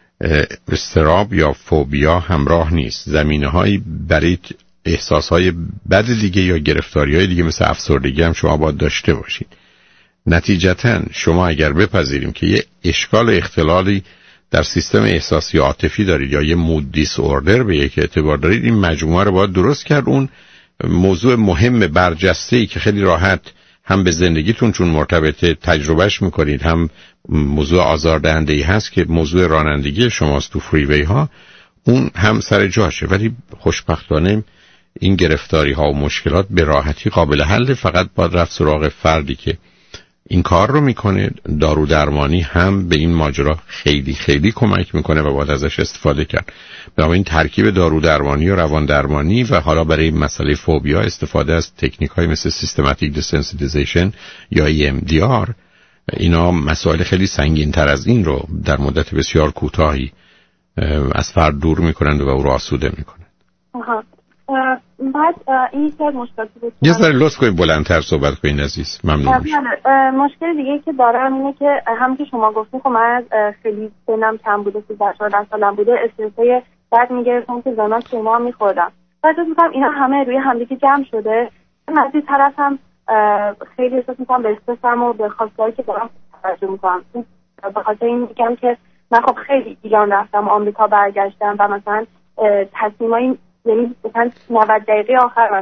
اضطراب یا فوبیا همراه نیست. زمینه‌هایی برای احساسهای بد دیگه یا گرفتاری‌های دیگه مثل افسردگی هم شما باید داشته باشید. نتیجتاً شما اگر بپذیریم که یه اشکال اختلالی در سیستم احساسی عاطفی دارید یا یه مود دیس اوردر به یک اعتبار دارید، این مجموعه رو باید درست کرد. اون موضوع مهم برجسته‌ای که خیلی راحت هم به زندگیتون چون مرتبطه تجربهش میکنید، هم موضوع آزاردهنده‌ای هست که موضوع رانندگی شماست تو فریوی ها، اون هم سر جاشه. ولی خوشبختانه این گرفتاری ها و مشکلات به راحتی قابل حل، فقط باید رفت سراغ فردی که این کار رو میکنه. دارو درمانی هم به این ماجرا خیلی خیلی کمک میکنه و باید ازش استفاده کرد. بنابراین ترکیب دارو درمانی و روان درمانی و حالا برای مسئله فوبیا استفاده از تکنیک های مثل سیستماتیک دیسنسیتیزیشن یا ای ام دی آر، اینا مسائل خیلی سنگین تر از این رو در مدت بسیار کوتاهی از فرد دور میکنند و او رو آسوده میکنند. آها. بعد این سر مشکلاتی بود. یه ذره لطف کنید بلندتر صحبت کنید عزیز، ممنون میشم. مشکل دیگه که دارم اینه که هم که شما گفتین خب من از خیلی سنم کم بوده، سیزده چهارده سالم بوده، استرسای بعد میگرفتم که زمان شما هم میخوردم. بعد از میگم اینا همه روی همدیگه جمع شده. من از این طرف هم خیلی احساس میکنم به استرسم و به خواستایی که دارم توجه میکنم. به خاطر این میگم که من خب خیلی ایران رفتم، آمریکا برگشتم و مثلا تصمیمای یعنی مثلا نود دقیقه آخر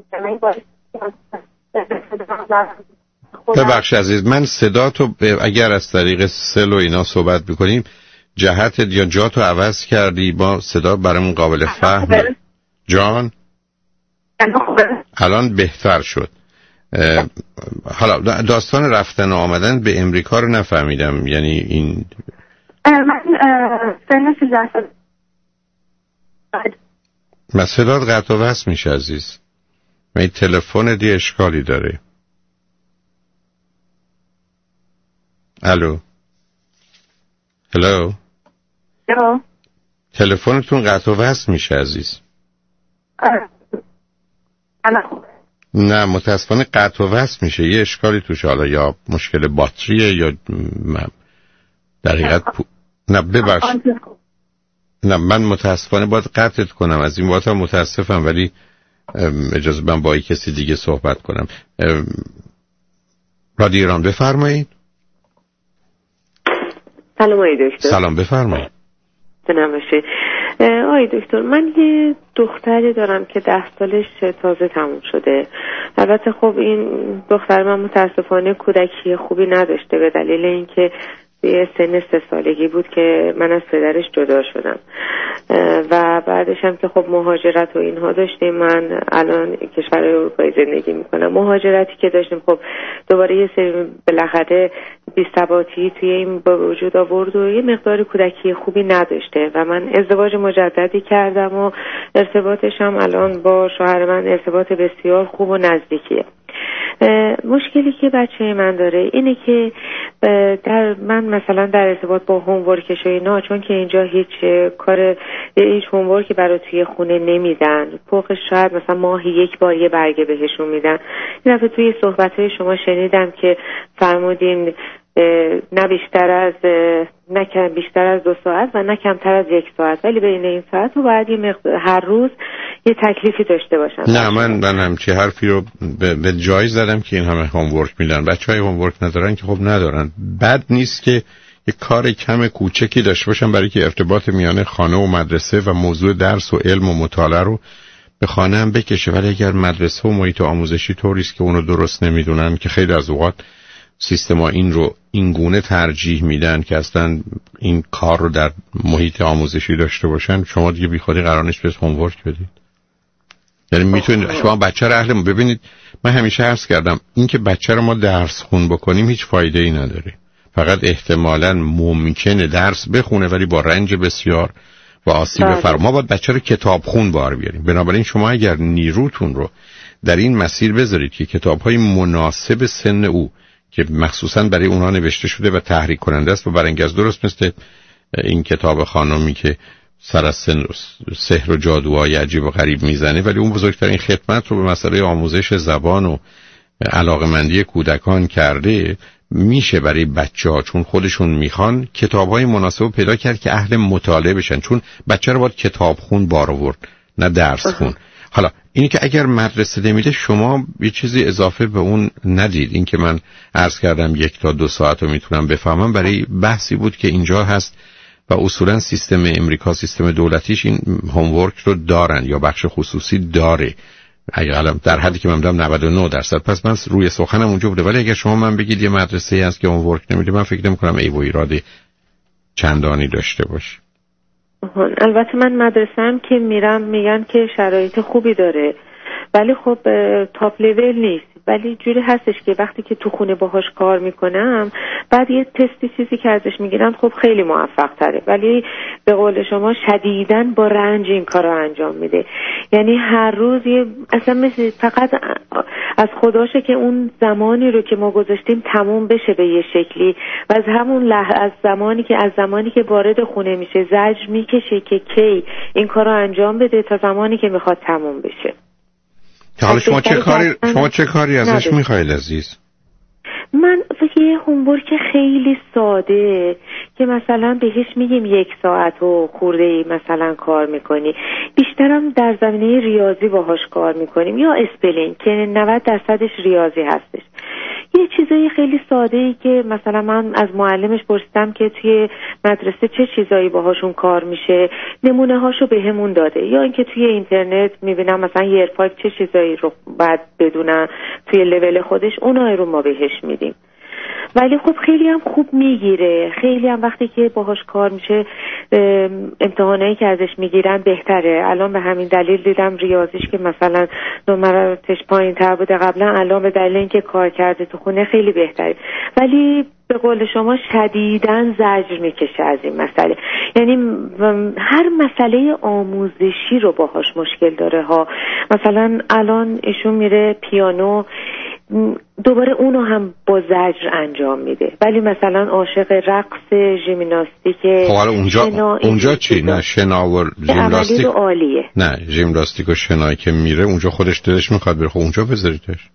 ببخش عزیز، من صدا تو اگر از طریق سل و اینا صحبت بکنیم جهتت یا جاتو عوض کردی، با صدا برامون قابل فهم. جان الان بهتر شد. حالا داستان رفتن و آمدن به امریکا رو نفهمیدم، یعنی این من سن سیزده سال مسئلات قطع و وصل میشه عزیز. این تلفن دی اشکالی داره. الو هلو الو تلفنتون قطع و وصل میشه عزیز. نه متاسفانه قطع و وصل میشه، یه اشکالی توش، حالا یا مشکل باتریه یا در حقیقت پو... نه ببخش نه من متاسفانه باید قطعت کنم، از این بابت متاسفم، ولی اجازه من با کسی دیگه صحبت کنم. رادیو ایران بفرمایید. سلام آقای دکتر. سلام بفرمایید. جناب باشید. آقای دکتر من یه دختری دارم که ده سالش تازه تموم شده. البته خب این دختر من متاسفانه کودکی خوبی نداشته به دلیل اینکه یه سن سه سالگی بود که من از پدرش جدا شدم و بعدش هم که خب مهاجرت و اینها داشتیم. من الان کشور اروپایی زندگی میکنم. مهاجرتی که داشتیم خب دوباره یه سری بالاخره بی‌ثباتی توی این با وجود آورد و یه مقدار کودکی خوبی نداشته و من ازدواج مجددی کردم و ارتباطش هم الان با شوهر من ارتباط بسیار خوب و نزدیکیه. مشکلی که بچه من داره اینه که در من مثلا در ارتباط با هومورکش و اینا، چون که اینجا هیچ کار هیچ هومورکی برای توی خونه نمیدن، فوقش شاید مثلا ماهی یک بار یه برگه بهشون میدن. این دفعه توی صحبت‌های شما شنیدم که فرمودین نه بیشتر از نه کم بیشتر از دو ساعت و نه کمتر از یک ساعت، ولی بین این ساعت رو باید یه مقدار هر روز یه تکلیفی داشته باشن. نه من من همچی حرفی رو به, به جای زدم که این همه هومورک میدن. بچهای هومورک ندارن که خب ندارن. بد نیست که یه کار کم کوچکی داشته باشن برای که ارتباط میان خانه و مدرسه و موضوع درس و علم و مطالعه رو به خانه هم بکشه. ولی اگر مدرسه و محیط آموزشی طوری است که اونو درست نمیدونن، که خیلی از اوقات سیستما این رو این گونه ترجیح میدن که اصلا این کار رو در محیط آموزشی داشته باشن، شما دیگه بیخودی قرار نیست بهش هومورک بدید. یعنی میتونید شما بچه رو اهل ببینید. من همیشه عرض کردم این که بچه رو ما درس خون بکنیم هیچ فایده ای نداره. فقط احتمالاً ممکنه درس بخونه ولی با رنج بسیار و آسیب فرا. ما باید بچه رو کتاب خون بار بیاریم. بنابراین شما اگر نیروتون رو در این مسیر بذارید که کتاب‌های مناسب سن او که مخصوصاً برای اونها نوشته شده و تحریک کننده است و برانگیز، درست مثل این کتاب خانمی که سر از سن سحر و جادوهای عجیب و غریب میزنه، ولی اون بزرگترین خدمت رو به مسئله آموزش زبان و علاقمندی کودکان کرده. میشه برای بچه‌ها چون خودشون میخوان کتاب‌های مناسب پیدا کرد که اهل مطالعه بشن، چون بچه رو باید کتاب خون بار آورد نه درس خون. حالا اینی که اگر مدرسه نمیده شما یه چیزی اضافه به اون ندید. این که من عرض کردم یک تا دو ساعت رو میتونم بفهمم برای بحثی بود که اینجا هست و اصولا سیستم امریکا، سیستم دولتیش این هومورک رو دارن یا بخش خصوصی داره. اگر در حدی که من میدونم نود و نه درصد، پس من روی سخنم اونجا بوده. ولی اگر شما من بگید یه مدرسه هست که هومورک نمیده، من فکر نمی‌کنم عیب و ایراد چندانی داشته باشه. البته من مدرسه‌ام که میرم میگن که شرایط خوبی داره، ولی خب تاپ لول نیست. ولی جوری هستش که وقتی که تو خونه باهاش کار میکنم بعد یه تستی چیزی که ازش میگیرم خب خیلی موفق تره، ولی به قول شما شدیداً با رنج این کار رو انجام میده. یعنی هر روز یه اصلا مثل فقط از خداشه که اون زمانی رو که ما گذاشتیم تموم بشه به یه شکلی و از همون لح... از زمانی که از زمانی که وارد خونه میشه زجر میکشه که کی این کار رو انجام بده تا زمانی که میخواد تموم بشه. حالا شما چه کاری شما چه کاری ازش میخواید عزیز؟ من فکر یه هومورک خیلی ساده که مثلا بهش میگیم یک ساعت و خورده ای مثلا کار میکنی، بیشترم در زمینه ریاضی باهاش کار میکنیم یا اسپلینگ که نود درصدش ریاضی هستش. یه چیزایی خیلی ساده ای که مثلا من از معلمش پرسیدم که توی مدرسه چه چیزایی باهاشون کار میشه، نمونه هاشو بهمون داده، یا اینکه توی اینترنت میبینم مثلا یه فایل چه چیزایی رو باید بدونن توی لول خودش، اونایی رو ما بهش میدیم. ولی خب خیلی هم خوب میگیره، خیلی هم وقتی که باهاش کار میشه امتحانایی که ازش میگیرن بهتره. الان به همین دلیل دیدم ریاضیش که مثلا نمراتش پایین تر بوده قبلا، الان به دلیل اینکه کار کرده تو خونه خیلی بهتره. ولی به قول شما شدیداً زجر میکشه از این مسئله. یعنی هر مسئله آموزشی رو باهاش مشکل داره ها. مثلا الان ایشون میره پیانو، دوباره اونو هم با زجر انجام میده، ولی مثلا عاشق رقص، ژیمناستیک. خب حالا اونجا اونجا چی؟ نه شنا و ژیمناستیک عالیه. نه ژیمناستیک و شنایی که میره اونجا خودش دلش میخواد بره، خب اونجا بذاریدش.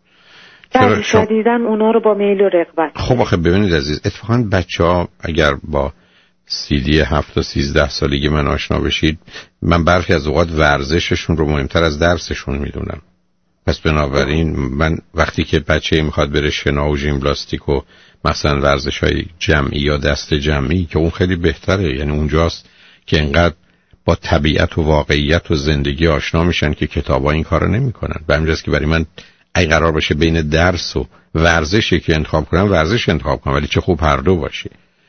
چرا شدیدن اونا رو با میل و رغبت. خب آخه ببینید عزیز، اتفاقا بچه‌ها اگر با سی دی هفت تا سیزده سالگی من آشنا بشید، من برخی از اوقات ورزششون رو مهمتر از درسشون میدونم. پس بنابراین من وقتی که بچه میخواد بره شنا و ژیمناستیک و مثلا ورزش‌های جمعی یا دست جمعی که اون خیلی بهتره، یعنی اونجاست که انقدر با طبیعت و واقعیت و زندگی آشنا میشن که کتابا این کارو نمیکنن. به همین جاست که برای من اگه قرار باشه بین درس و ورزشی که انتخاب کنم، ورزش انتخاب کنم، ولی چه خوب هر دو باشه.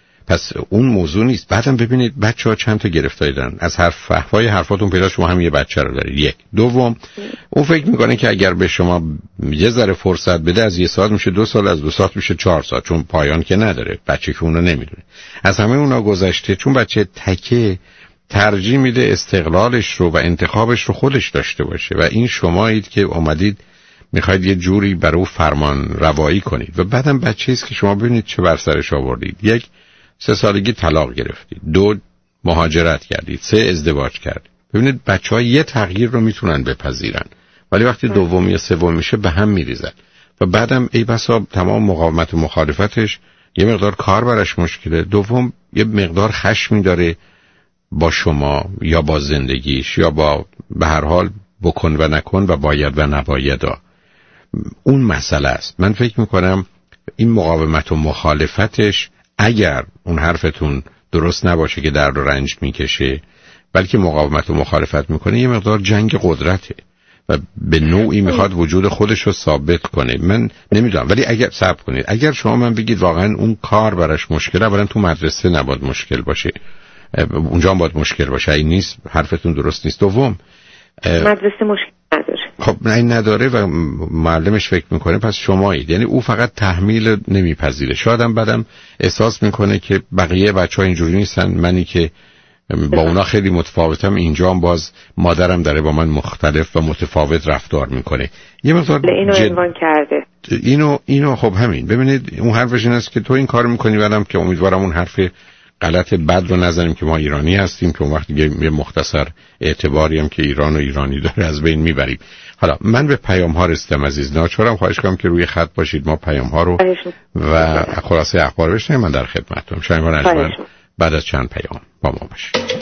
پس اون موضوع نیست. بعدم ببینید بچه‌ها چند تا گرفتاری دارن. از هر فحوای حرفاتون پیدا شما هم یه بچه رو دارید. یک. دوم، اون فکر میکنه که اگر به شما یه ذره فرصت بده از یه ساعت میشه دو سال، از دو ساعت میشه چهار ساعت، چون پایان که نداره. بچه که اونو نمیدونه. از همه اونا گذشته، چون بچه تکه ترجیح میده استقلالش رو و انتخابش رو خودش داشته باشه و این شمایید که اومدید میخواید یه جوری برای او فرمان روایی کنید و بعدم بچه‌ای است که شما ببینید چه بر سرش آوردید. یک، سه سالگی طلاق گرفتید، دو مهاجرت کردید، سه ازدواج کردید. ببینید بچه‌ها یه تغییر رو میتونن بپذیرن ولی وقتی دوم یا سوم میشه به هم میریزن و بعدم ای بسا تمام مقاومت و مخالفتش یه مقدار کار برش مشکله، دوم یه مقدار خشمی داره با شما یا با زندگیش یا با به هر حال بکن و نکن و باید و نبایدا. اون مسئله است. من فکر میکنم این مقاومت و مخالفتش اگر اون حرفتون درست نباشه که درد و رنج میکشه، بلکه مقاومت و مخالفت میکنه، یه مقدار جنگ قدرته و به نوعی میخواد وجود خودش رو ثابت کنه. من نمیدونم، ولی اگر صبر کنید، اگر شما من بگید واقعا اون کار براش مشکله، اولا تو مدرسه نباید مشکل باشه، اونجا هم باید مشکل باشه. این نیست، حرفتون درست نیست. دوم، مدرسه مشکل نداره. خب نه این نداره و معلمش فکر میکنه پس شمایید، یعنی او فقط تحمیل نمیپذیره. شاید هم بعدم احساس میکنه که بقیه بچه‌ها اینجوری نیستن، منی که با اونا خیلی متفاوتم، اینجا هم باز مادرم داره با من مختلف و متفاوت رفتار میکنه. یه مقدار اینو جد... عنوان کرده. اینو اینو خب همین. ببینید اون حرفش این است که تو این کارو میکنی، بعدم که امیدوارم اون حرف غلط بد رو نزنیم که ما ایرانی هستیم، که اون وقت یه مختصر اعتباری هم که ایران و ایرانی داره از بین میبریم. حالا من به پیام ها رسیدم عزیز، ناچارم خواهش کنم که روی خط باشید، ما پیام ها رو و خلاصه اخبار بشنیم. من در خدمتتونم. شنوان ارجمند بعد از چند پیام با ما باشید.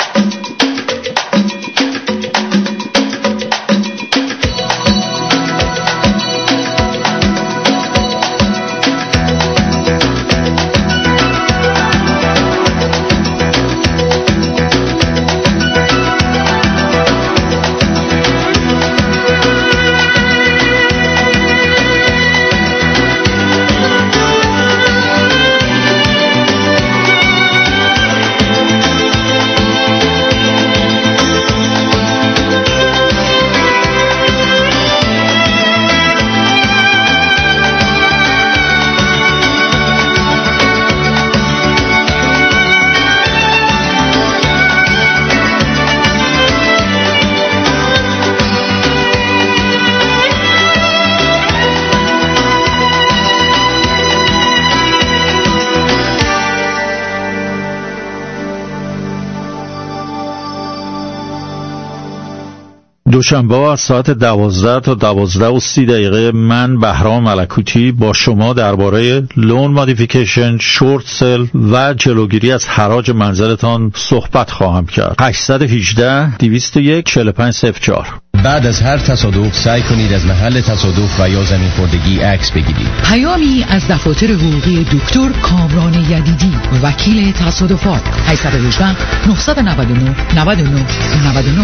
دوشنبه از ساعت دوازده تا دوازده و سی دقیقه من بهرام ملکوتی با شما درباره لون مودیفیکیشن، شورت سل و جلوگیری از حراج منزلتان صحبت خواهم کرد. هشت یک هشت، دویست و یک، چهل و پنج صفر چهار. بعد از هر تصادف سعی کنید از محل تصادف و یا زمین خوردگی عکس بگیرید. پیامی از دفاتر حقوقی دکتر کامران یدیدی، وکیل تصادفات. هشت یک هشت، نه نه نه، نه نه نه نه.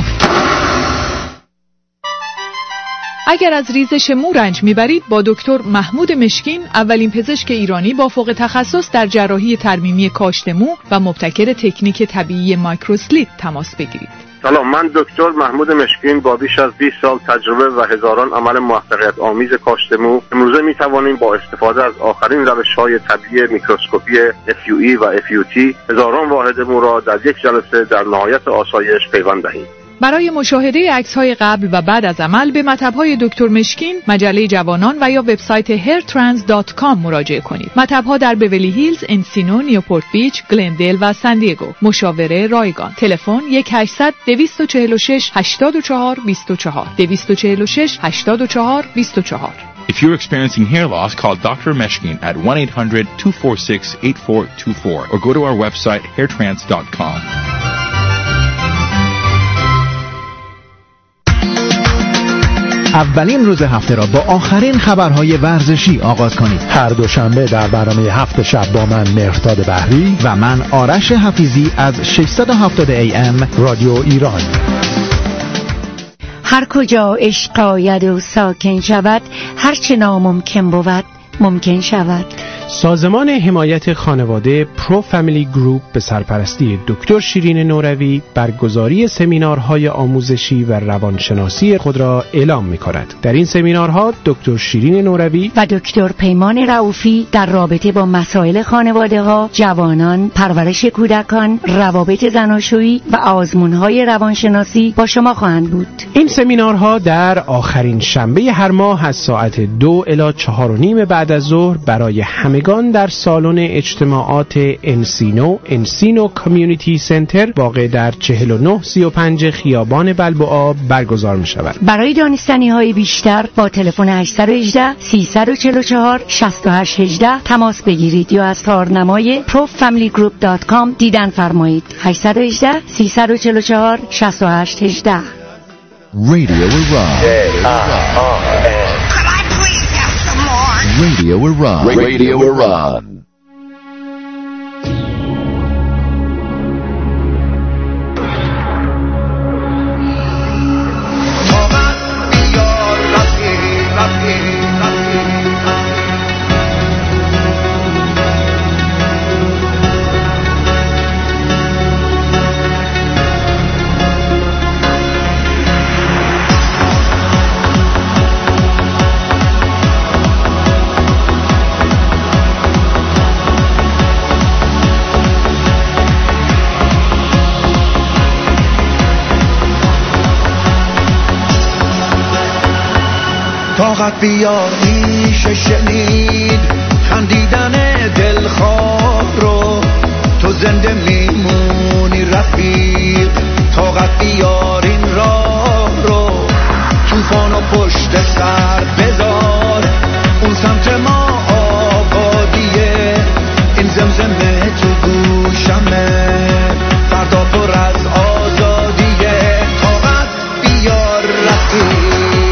اگر از ریزش مو رنج میبرید با دکتر محمود مشکین، اولین پزشک ایرانی با فوق تخصص در جراحی ترمیمی کاشت مو و مبتکر تکنیک طبیعی مایکروسلیت تماس بگیرید. سلام، من دکتر محمود مشکین با بیش از بیست سال تجربه و هزاران عمل موفقیت آمیز کاشت مو امروزه می توانیم با استفاده از آخرین روش‌های طبیعی میکروسکوپی اف یو ای و اف یو تی هزاران واحد مو را در یک جلسه در نهایت آسایش پیوند دهیم. برای مشاهده عکس‌های قبل و بعد از عمل به مطب‌های دکتر مشکین، مجله جوانان و یا وبسایت هیر ترانس دات کام مراجعه کنید. مطب‌ها در بیولی هیلز، انسینو، نیوپورت بیچ، گلندل و سان دیگو. مشاوره رایگان. تلفن یک هشتصد، دویست و چهل و شش، هشتاد و چهار، بیست و چهار. دویست و چهل و شش، هشتاد و چهار، بیست و چهار. If you're experiencing hair loss, call Doctor Meshkin at one eight hundred, two four six, eight four two four or go to our website hair trance dot com. اولین روز هفته را با آخرین خبرهای ورزشی آغاز کنید. هر دوشنبه در برنامه هفت شب با من مهرداد بهری و من آرش حفیظی از ششصد و هفتاد ای ام رادیو ایران. هر کجا عشق آید و ساکن شود، هر چه ناممکن بود ممکن شود. سازمان حمایت خانواده پرو فامیلی گروپ به سرپرستی دکتر شیرین نوروی برگزاری سمینارهای آموزشی و روانشناسی خود را اعلام می‌کند. در این سمینارها دکتر شیرین نوروی و دکتر پیمان رؤوفی در رابطه با مسائل خانواده‌ها، جوانان، پرورش کودکان، روابط زناشویی و آزمون‌های روانشناسی با شما خواهند بود. این سمینارها در آخرین شنبه هر ماه از ساعت دو الی چهار و نیم بعد از ظهر برای همگان در سالن اجتماعات انسینو انسینو کامیونیتی سنتر واقع در چهل و نه سی و پنج خیابان بلبوعا برگزار می شود. برای دانستنی های بیشتر با تلفن هشت یک هشت، سه چهار چهار، شش هشت یک هشت تماس بگیرید یا از کارنامای پرو فامیلی گروپ دات کام دیدن فرمایید. هشت یک هشت، سه چهار چهار، شش هشت یک هشت. Radio Iran. Radio Iran. Radio Iran. طاقت بیار میشه شنید خندیدن دلخواه رو، تو زنده میمونی رفیق. طاقت بیار این راه رو، طوفان و پشت سر بذار. اون سمت ما آبادیه، این زمزمه تو گوشمه. فردا پر از آزادیه. طاقت بیار رفیق،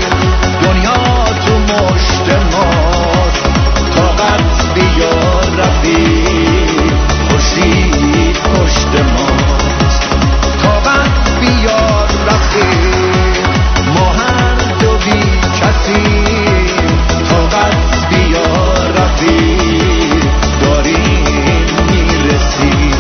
خورشید پشت ماست. طاقت بیار رفیق، ما هر دو بی کسی. طاقت بیار رفیق، داریم میرسیم.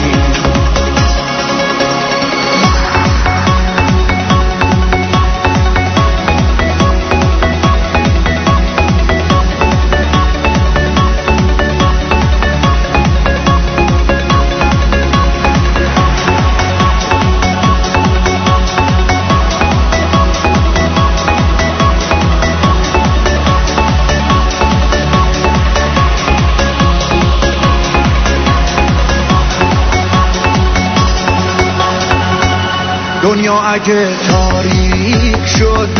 دنیا اگه تاریک شد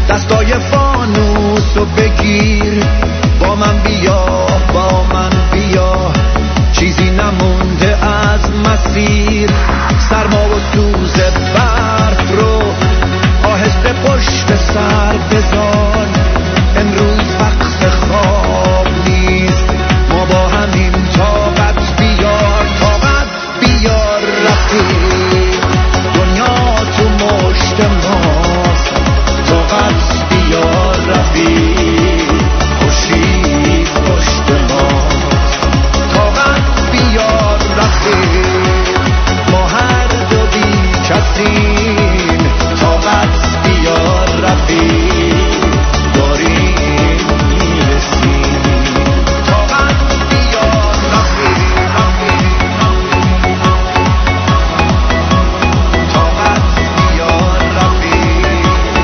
دستای فانوسو بگیر، با من بیا با من بیا، چیزی نمونده از مسیر، سرما و سوز برف رو آهسته پشت سر بذار، امروز وقت خواب نیست، ما با همین طاقت بیار، طاقت بیار رفیق، دنیا تو مشت ماست، طاقت بیار رفیق، خورشید پشت ماست، طاقت بیار رفیق، ما هر دو بی کسیم، طاقت بیار رفیق، داریم میرسیم، طاقت بیار رفیق، طاقت بیار رفیق،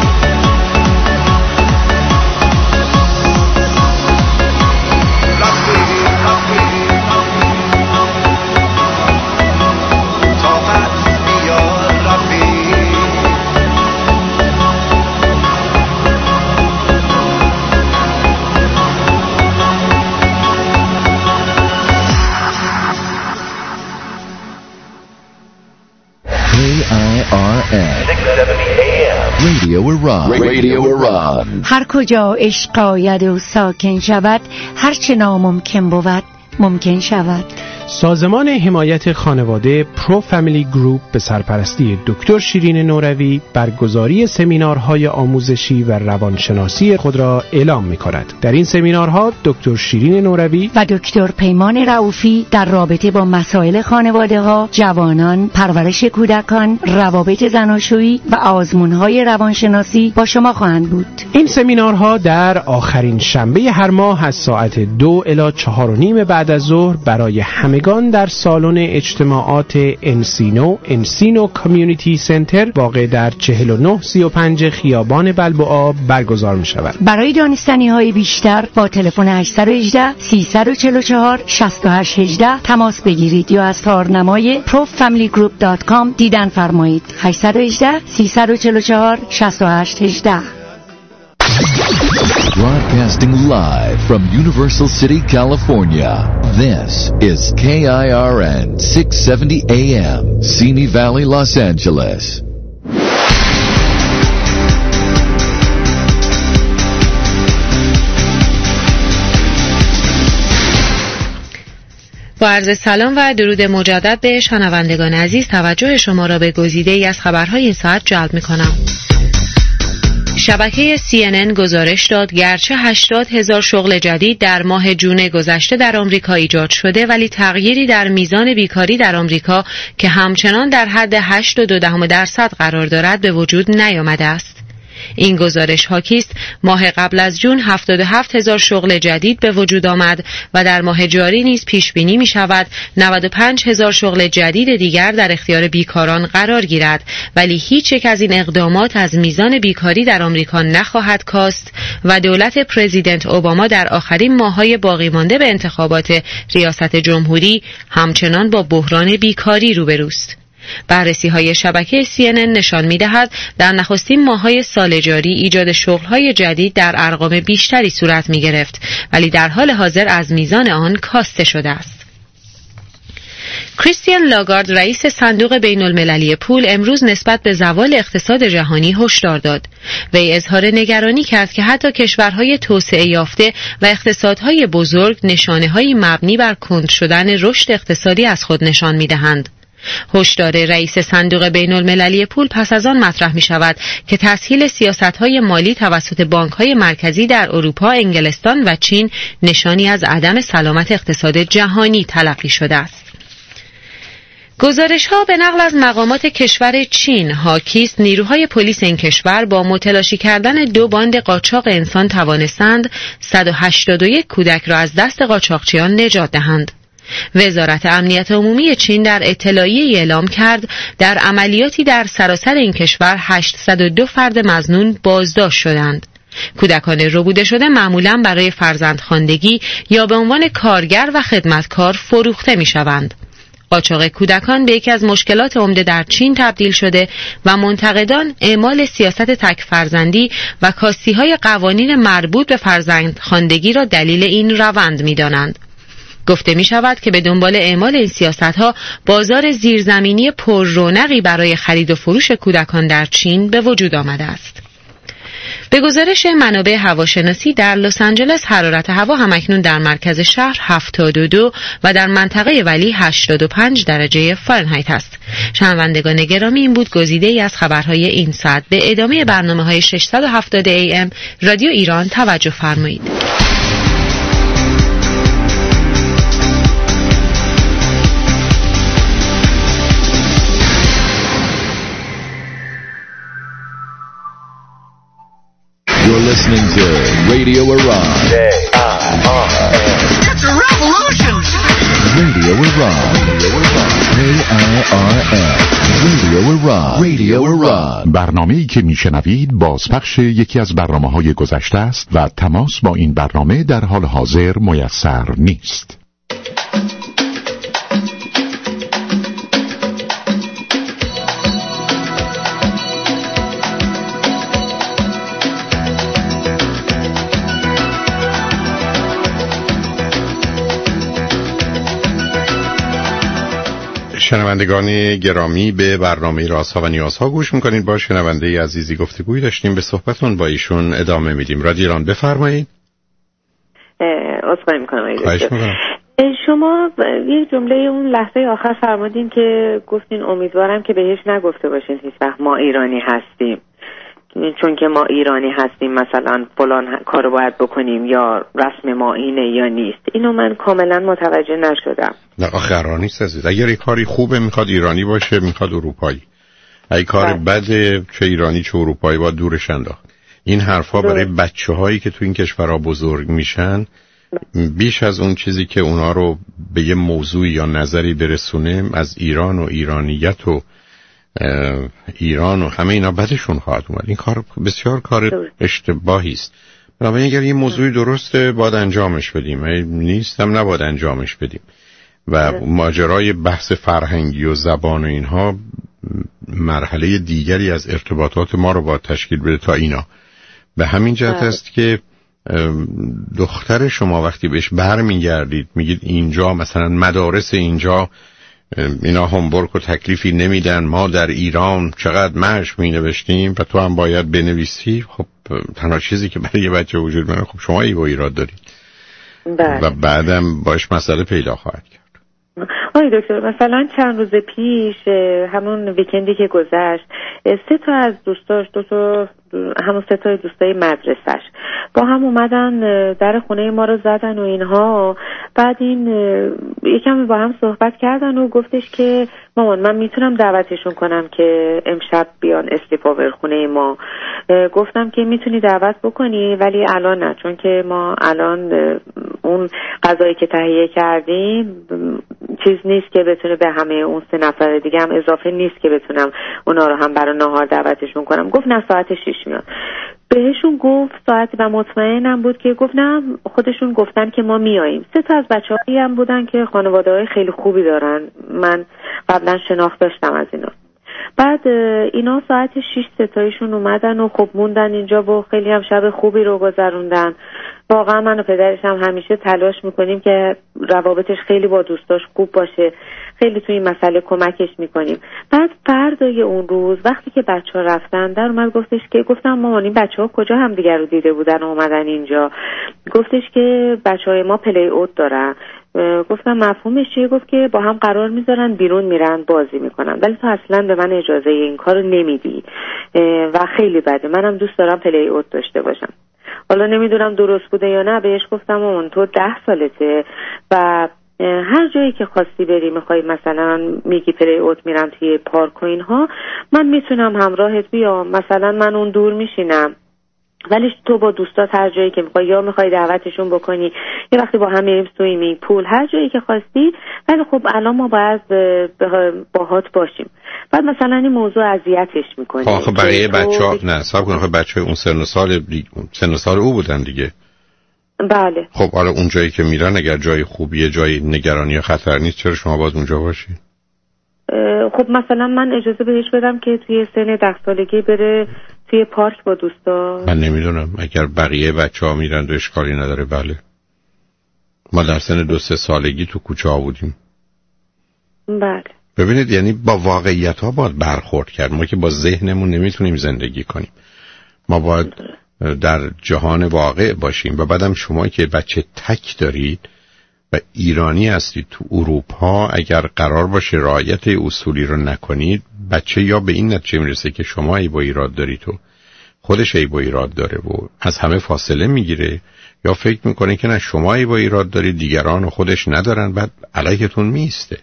K I R N Radio Iran. Radio Iran. هر کجا عشق آید و ساکن شود، هر چه ناممکن بود ممکن شود. سازمان حمایت خانواده پرو فامیلی گروپ به سرپرستی دکتر شیرین نوروی برگزاری سمینارهای آموزشی و روانشناسی خود را اعلام می‌کند. در این سمینارها دکتر شیرین نوروی و دکتر پیمان رؤوفی در رابطه با مسائل خانواده‌ها، جوانان، پرورش کودکان، روابط زناشویی و آزمون‌های روانشناسی با شما خواهند بود. این سمینارها در آخرین شنبه هر ماه از ساعت دو الی چهار و نیم بعد از ظهر برای همگان در سالن اجتماعات انسینو انسینو کامیونیتی سنتر واقع در چهل و نه سی و پنج خیابان بلبعا برگزار می شود. برای دانستنی های بیشتر با تلفن هشت یک هشت سه چهار چهار شش هشت یک هشت تماس بگیرید یا از تارنمای پرو فامیلی گروپ دات کام دیدن فرمایید. هشت یک هشت سه چهار چهار شش هشت یک هشت. Broadcasting live from Universal City, California. This is K I R N six seventy A M, Simi Valley, Los Angeles. با عرض سلام و درود مجدد به شنوندگان عزیز، توجه شما را به گزیده‌ای از خبرهای این ساعت جلب می‌کنم. شبکه سی ان ان گزارش داد گرچه هشتاد هزار شغل جدید در ماه جون گذشته در آمریکا ایجاد شده، ولی تغییری در میزان بیکاری در آمریکا که همچنان در حد هشت و دو دهم درصد قرار دارد به وجود نیامده است. این گزارش حاکی است ماه قبل از جون هفتاد و هفت هزار شغل جدید به وجود آمد و در ماه جاری نیز پیش بینی می شود نود و پنج هزار شغل جدید دیگر در اختیار بیکاران قرار گیرد، ولی هیچ یک از این اقدامات از میزان بیکاری در آمریکا نخواهد کاست و دولت پرزیدنت اوباما در آخرین ماه‌های باقی مانده به انتخابات ریاست جمهوری همچنان با بحران بیکاری روبروست. بررسی های شبکه سی ان ان نشان می دهد در نخستین ماه‌های سال جاری ایجاد شغل‌های جدید در ارقام بیشتری صورت می گرفت، ولی در حال حاضر از میزان آن کاسته شده است. کریستیان لاگارد رئیس صندوق بین المللی پول امروز نسبت به زوال اقتصاد جهانی هشدار داد. وی اظهار نگرانی کرد که حتی کشورهای توسعه یافته و اقتصادهای بزرگ نشانه‌های مبنی بر کند شدن رشد اقتصادی از خود نشان می دهند. هشدار رئیس صندوق بین المللی پول پس از آن مطرح می شود که تسهیل سیاست‌های مالی توسط بانک‌های مرکزی در اروپا، انگلستان و چین نشانی از عدم سلامت اقتصاد جهانی تلقی شده است. گزارش‌ها به نقل از مقامات کشور چین حاکی است نیروهای پلیس این کشور با متلاشی کردن دو باند قاچاق انسان توانستند صد و هشتاد و یک کودک را از دست قاچاقچیان نجات دهند. وزارت امنیت عمومی چین در اطلاعیه‌ای اعلام کرد در عملیاتی در سراسر این کشور هشتصد و دو فرد مظنون بازداشت شدند. کودکان ربوده شده معمولاً برای فرزندخواندگی یا به عنوان کارگر و خدمتکار فروخته می‌شوند. قاچاق کودکان به یکی از مشکلات عمده در چین تبدیل شده و منتقدان اعمال سیاست تک فرزندی و کاستی‌های قوانین مربوط به فرزندخواندگی را دلیل این روند می‌دانند. گفته می شود که به دنبال اعمال این سیاست‌ها بازار زیرزمینی پر رونقی برای خرید و فروش کودکان در چین به وجود آمده است. به گزارش منابع هواشناسی در لس آنجلس حرارت هوا همکنون در مرکز شهر هفتاد و دو و در منطقه ولی هشتاد و پنج درجه فارنهایت است. شنوندگان گرامی، این بود گزیده ای از خبرهای این ساعت. به ادامه برنامه‌های ششصد و هفتاد ای ام رادیو ایران توجه فرمایید. You're listening to Radio Iran. J I R N. It's a revolution! Radio Iran. K I R N. Radio Iran. Radio Iran. برنامه‌ای که میشنوید بازپخش یکی از برنامه‌های گذشته است و تماس با این برنامه در حال حاضر میسر نیست. شنوندگان گرامی، به برنامه رازها و نیازها گوش میکنید. با شنونده عزیزی گفتگویی داشتیم، به صحبتون با ایشون ادامه میدیم. رادیو ایران، بفرمایید. عذرخواهی میکنم. خواهش میکنم. شما یه جمله اون لحظه آخر فرمودین که گفتین امیدوارم که بهش نگفته باشین هیچ وقت ما ایرانی هستیم، چون که ما ایرانی هستیم مثلا فلان کارو باید بکنیم یا رسم ما اینه یا نیست. اینو من کاملا متوجه نشدم. نه آخه قرار نیست عزیز. اگر یک کاری خوبه میخواد ایرانی باشه، میخواد اروپایی. اگه کار بده، چه ایرانی چه اروپایی باید دورش انداخت. این حرفا برای بچه‌هایی که تو این کشورها بزرگ میشن بیش از اون چیزی که اونا رو به یه موضوع یا نظری برسونه از ایران و ایرانیت و ایران و همه اینا بدشون خواهد اومد. این کار بسیار کار اشتباهی است. بنابراین اگر یه موضوعی درسته باید انجامش بدیم، نیستم نباید انجامش بدیم. و ماجرای بحث فرهنگی و زبان و اینها مرحله دیگری از ارتباطات ما رو باید تشکیل بده تا اینا. به همین جهت است که دختر شما وقتی بهش برمیگردید میگید اینجا مثلا مدارس اینجا اینا هومورک و تکلیفی نمیدن، ما در ایران چقدر مشق می نوشتیم و تو هم باید بنویسی. خب تنها چیزی که برای یه بچه وجود میاره خب شما ای با ایراد دارید و بعدم باش مسئله پیدا خواهد کرد. آقای دکتر، مثلا چند روز پیش همون ویکندی که گذشت سه تا از دوستاش دو تا همون سه تا دوستای مدرسه‌اش با هم اومدن در خونه ما رو زدن و اینها. بعد این یکم با هم صحبت کردن و گفتش که مامان من میتونم دعوتشون کنم که امشب بیان اسلیپ اوور خونه ما. گفتم که میتونی دعوت بکنی ولی الان نه، چون که ما الان اون غذایی که تهیه کردیم چیز نیست که بتونه به همه اون سه نفر دیگه هم اضافه نیست که بتونم اونا رو هم برای نهار دعوتشون کنم. گفت نه ساعت شیش میان. بهشون گفت ساعت و مطمئنم بود که گفت نه خودشون گفتن که ما میاییم. سه تا از بچه‌هایی هم بودن که خانواده‌های خیلی خوبی دارن، من قبلا شناخت داشتم از اینا. بعد اینا ساعت شیش ستایشون اومدن و خب موندن اینجا و خیلی هم شب خوبی رو گذروندن. واقعا من و پدرش هم همیشه تلاش میکنیم که روابطش خیلی با دوستاش خوب باشه، خیلی توی این مسئله کمکش میکنیم. بعد فردای اون روز وقتی که بچه ها رفتن در اومد گفتش که گفتم مامان این بچه ها کجا هم دیگر رو دیده بودن و اومدن اینجا؟ گفتش که بچه های ما پلی اوت دارن. گفتم مفهومش چیه؟ گفت که با هم قرار میذارن بیرون میرن بازی میکنن ولی تو اصلا به من اجازه این کارو نمیدی و خیلی بده، منم دوست دارم پلی اوت داشته باشم. حالا نمیدونم درست بوده یا نه. بهش گفتم مامان تو ده سالته و هر جایی که خواستی بری میخوای مثلا میگی پلی اوت میرم توی پارک و اینها، من میتونم همراهت بیام، مثلا من اون دور میشینم ولی تو با دوستات هر جایی که میخوای یا میخوای دعوتشون بکنی یه وقتی با هم میریم سویمینگ پول هر جایی که خواستی، ولی خب الان ما باید باهات باشیم. بعد مثلا این موضوع اذیتش میکنه. آخه بقیه بچه‌ها نه صاحب کنه، بچه‌های اون سن و سال سن و سال او بودن دیگه. بله. خب حالا اون جایی که میرن اگر جای خوبیه، جای نگرانی یا خطر نیست، چرا شما باید اونجا باشید؟ خب مثلا من اجازه بهش بدم که توی سن ده سالگی بره توی پارک با دوستا؟ من نمیدونم، اگر بقیه بچه ها میرن و اشکالی نداره بله. ما در سن دو سه سالگی تو کوچه ها بودیم. بله. ببینید یعنی با واقعیت ها باید برخورد کرد. ما که با ذهنمون نمیتونیم زندگی کنیم، ما باید در جهان واقع باشیم. و بعدم شما که بچه تک دارید و ایرانی هستید تو اروپا، اگر قرار باشه رعایت اصولی رو نکنید، بچه یا به این نتیجه میرسه که شما ای با ایراد دارید و خودش ای با ایراد داره و از همه فاصله میگیره، یا فکر میکنه که نه شما ای با ایراد دارید دیگران و خودش ندارن، بعد علیهتون میسته.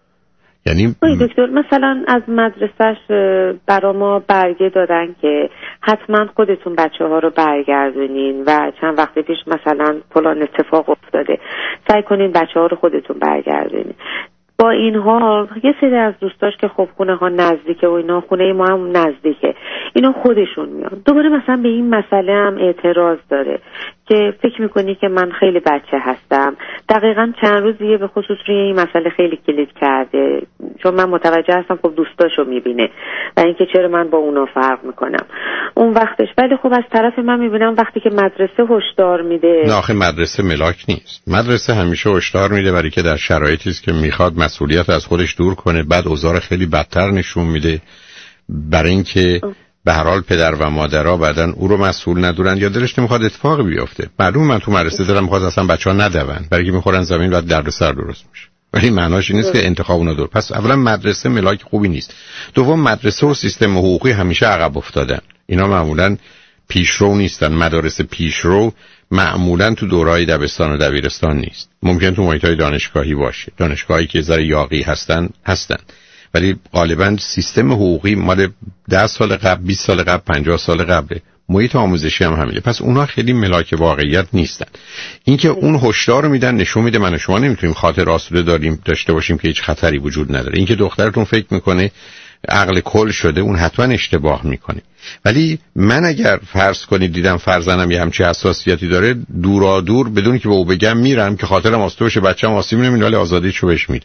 یعنی دکتر مثلا از مدرسهش برا ما برگه دادن که حتما خودتون بچه ها رو برگردونین و چند وقت پیش مثلا فلان اتفاق افتاده، سعی کنین بچه ها رو خودتون برگردونین. با این حال یه سری از دوستاش که خب خونه ها نزدیکه و اینا، خونه ما هم نزدیکه، اینا خودشون میان. دوباره مثلا به این مسئله هم اعتراض داره که فکر میکنی که من خیلی بچه هستم. دقیقاً چند روز دیگه به خصوص روی این مسئله خیلی کلید کرده، چون من متوجه هستم خب دوستاشو میبینه و اینکه چرا من با اونا فرق میکنم اون وقتش. ولی خب از طرف من میبینم وقتی که مدرسه هشدار میده. نه آخه مدرسه ملاک نیست. مدرسه همیشه هشدار میده برای که در شرایطی است که میخواد مسئولیت از خودش دور کنه، بعد اوضاع خیلی بدتر نشون میده، برای اینکه به هر حال پدر و مادرها بعدن او رو مسئول ندونن یا دلش نمیخواد اتفاقی بیفته. معلومه من تو مدرسه دلم میخواد اصلا بچه‌ها ندون، برای که میخورن زمین بعد دردسر درست میشه، ولی معناش این نیست که انتخاب اونا دور. پس اولا مدرسه ملاک خوبی نیست. دوم مدرسه و سیستم حقوقی همیشه عقب افتادن. اینا معمولا پیشرو نیستن. مدارس پیشرو معمولا تو دورهای دبستان و دبیرستان نیست. ممکن تو محیط‌های دانشگاهی باشه، دانشگاهی که ذره یاغی هستن هستن، ولی غالبا سیستم حقوقی مال ده سال قبل، بیست سال قبل، پنجاه سال قبله. محیط آموزشی هم همینه. پس اونا خیلی ملاک واقعیت نیستن. اینکه اون هشدار رو میدن نشون میده من و شما نمیتونیم خاطر آسوده داریم داشته باشیم که هیچ خطری وجود نداره. اینکه دخترتون فکر میکنه عقل کل شده، اون حتما اشتباه میکنه. ولی من اگر فرض کنید دیدم فرزندم یه همچین حساسیتی داره، دورا دور بدون که به او بگم میرم که خاطرم آسوده بشه، بچه‌م آسیب نمیبینه ولی آزادیشو بهش میدم.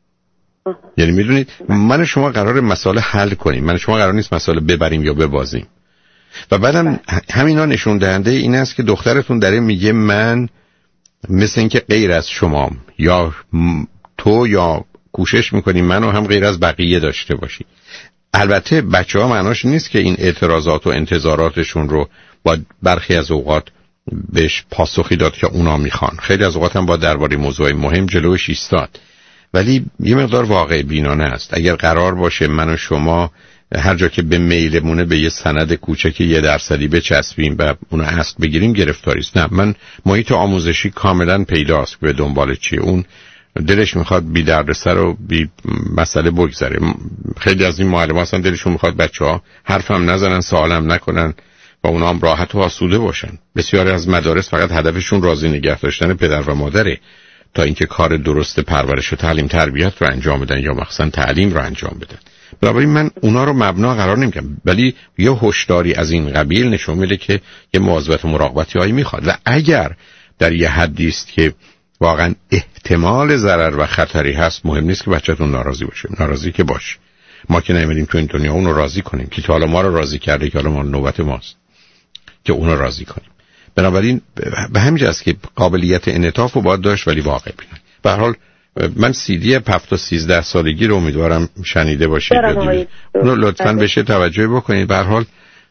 یعنی میدونید من و شما قرار مسئله حل کنیم، من و شما قرار نیست مسئله ببریم یا ببازیم. و بعدم همینا نشون دهنده این است که دخترتون داره میگه من مثل اینکه غیر از شما یا تو یا کوشش میکنی منو هم غیر از بقیه داشته باشی. البته بچه ها معناش نیست که این اعتراضات و انتظاراتشون رو با برخی از اوقات بهش پاسخی داد که اونا میخوان. خیلی از اوقات هم با درباره موضوع مهم جلوش ایستاد، ولی یه مقدار واقع بینانه است. اگر قرار باشه من و شما هر جا که به میلمونه به یه سند کوچک یه درصدی بچسبیم و اونو اصل بگیریم گرفتاری است. نه، من محیط آموزشی کاملا پیداست به دنبال چیه. اون دلش میخواد بی دردسر و بی مسئله بگذره. خیلی از این معلمان اصلا دلشون میخواد بچه‌ها حرفم نزنن، سوالم نکنن و اونا هم راحت و آسوده باشن. بسیاری از مدارس فقط هدفشون راضی نگه داشتن پدر و مادره تا اینکه کار درست پرورش و تعلیم تربیت رو انجام بدن یا مخصوصا تعلیم رو انجام بدن. بنابراین من اونا رو مبنا قرار نمیدم، ولی یه هشداری از این قبیل نشون میده که یه مواظبت و مراقبتی هایی میخواد. و اگر در یه حدی است که واقعا احتمال ضرر و خطری هست، مهم نیست که بچه‌تون ناراضی باشه. ناراضی که باشه، ما که نمیدیم تو این دنیا اون رو راضی کنیم که حالا ما رو راضی کرده که حالا ما نوبت ماست که اون رو راضی کنیم. بنابراین به همین جاست که قابلیت انعطاف رو باید داشت، ولی واقع بینن. به هر حال من سی دی هفت تا سیزده سالگی رو امیدوارم شنیده باشید. اونو لطفاً بشه توجه بکنید. به هر حال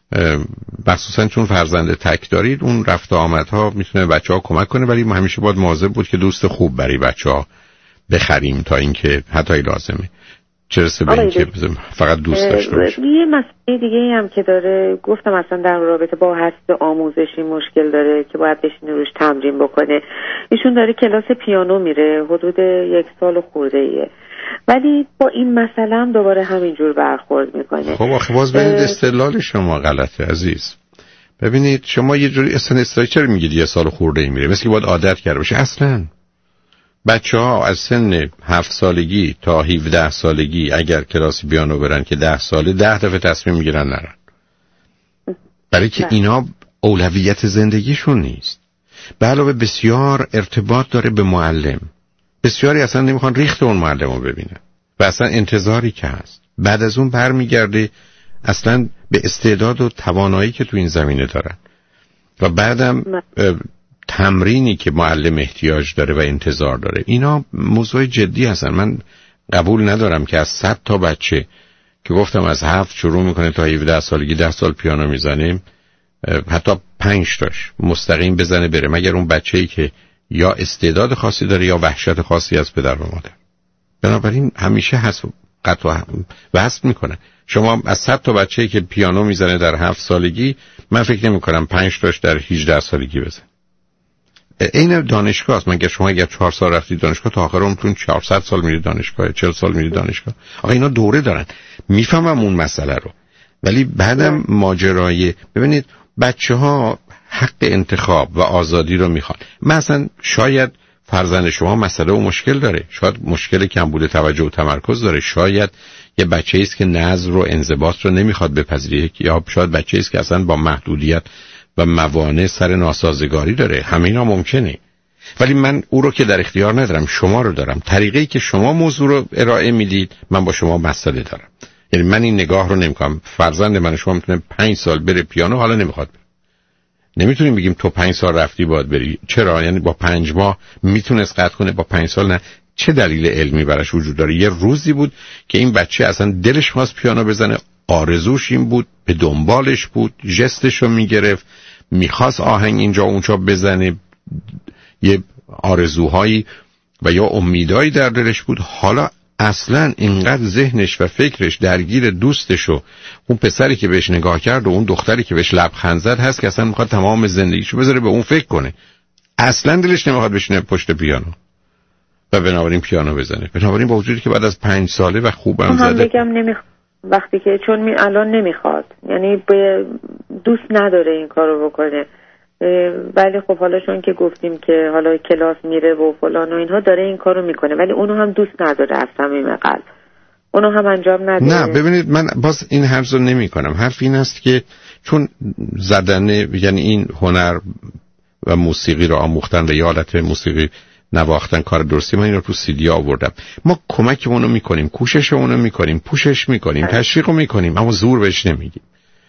مخصوصا چون فرزند تک دارید، اون رفت و آمدها میتونه بچه‌ها کمک کنه، ولی ما همیشه باید مواظب بود که دوست خوب برای بچه‌ها بخریم تا اینکه حتی لازمه چرسه به اینکه فقط دوست داشته باشه. یه مسئله دیگه هم که داره، گفتم اصلا در رابطه با حس آموزشی مشکل داره که باید بشینه روش تمرین بکنه. ایشون داره کلاس پیانو میره، حدود یک سال و خورده ایه، ولی با این مسئله هم دوباره همینجور برخورد میکنه. خب آخه باز ببینید استدلال شما غلطه عزیز. ببینید شما یه جوری اصلا استراکچر میگید یه سال خورده ای میره، مثل که باید عادت کرده باشه. اصلا بچه ها از سن هفت سالگی تا هفده سالگی اگر کلاس پیانو برن که ده ساله، ده دفعه تصمیم میگیرن نرن، برای که اینا اولویت زندگیشون نیست. به علاوه بسیار ارتباط داره به معلم. بسیاری اصلا نمیخوان ریخت اون معلم رو ببینن و اصلا انتظاری که هست بعد از اون برمیگرده اصلا به استعداد و توانایی که تو این زمینه دارن و بعدم تمرینی که معلم احتیاج داره و انتظار داره. اینا موضوع جدی هستن. من قبول ندارم که از صد تا بچه که گفتم از هفت شروع میکنه تا هفده سالگی ده سال پیانو میزنه حتی پنج تاش مستقیم بزنه بره، مگر اون بچه‌ای که یا استعداد خاصی داره یا وحشت خاصی از پدر و مادر. بنابراین همیشه حذف قطع و حذف میکنه. شما از صد تا بچه‌ای که پیانو میزنه در هفت سالگی من فکر نمی‌کنم پنج تاش در هجده سالگی بزنه. این دانشگاه است. مگر شما اگر چهار سال رفتید دانشگاه تا آخر عمرتون چهارصد سال میرید دانشگاه، چهل سال میرید دانشگاه. آقا اینا دوره دارن. میفهمم اون مسئله رو. ولی بعدم ماجرای ببینید بچه‌ها حق انتخاب و آزادی رو میخوان. مثلا شاید فرزند شما مسئله و مشکل داره، شاید مشکل کمبود توجه و تمرکز داره، شاید یه بچه‌ای است که نظم رو انضباط رو نمیخواد بپذیره، یا شاید بچه‌ای است که اصلا با محدودیت و موانع سر ناسازگاری داره. همه اینا ممکنه. ولی من او رو که در اختیار ندارم، شما رو دارم. طریقی که شما موضوع رو ارائه میدید من با شما مسئله دارم. یعنی من این نگاه رو نمی‌کنم فرزند من شما میتونه پنج سال بره پیانو، حالا نمیخواد بره. نمیتونیم بگیم تو پنج سال رفتی باید بری. چرا؟ یعنی با پنج ماه میتونست قطع کنه، با پنج سال نه. چه دلیل علمی براش وجود داره؟ یه روزی بود که این بچه اصلا دلش خواست پیانو بزنه، آرزوش این بود، به دنبالش بود، ژستشو میگرفت، میخواست آهنگ اینجا اونجا بزنه، یه آرزوهایی و یا امیدایی در دلش بود. حالا اصلا اینقدر ذهنش و فکرش درگیر دوستش و اون پسری که بهش نگاه کرد و اون دختری که بهش لبخند زد هست که اصلا میخواد تمام زندگیشو بذاره به اون فکر کنه. اصلا دلش نمیخواد بشینه پشت پیانو و بنابراین پیانو بزنه. بنابراین با وجودی که بعد از پنج ساله و خوبم زده، هم بگم نمیخواد وقتی که چون می الان نمیخواد، یعنی به دوست نداره این کارو بکنه. ولی خب حالا چون که گفتیم که حالا کلاس میره و فلان و اینها داره این کارو میکنه، ولی اونو هم دوست نداره از صمیم قلب، اونو هم انجام نده. نه ببینید من باز این حرف رو نمی کنم. حرف این است که چون زدن یعنی این هنر و موسیقی رو آموختن و یالت موسیقی نواختن کار درستی، من این رو تو سیدی آوردم. ما کمکمون رو میکنیم، کوششمون رو میکنیم، پوشش میکنیم، تشویق رو میکنیم، اما زور بهش نمیگیم.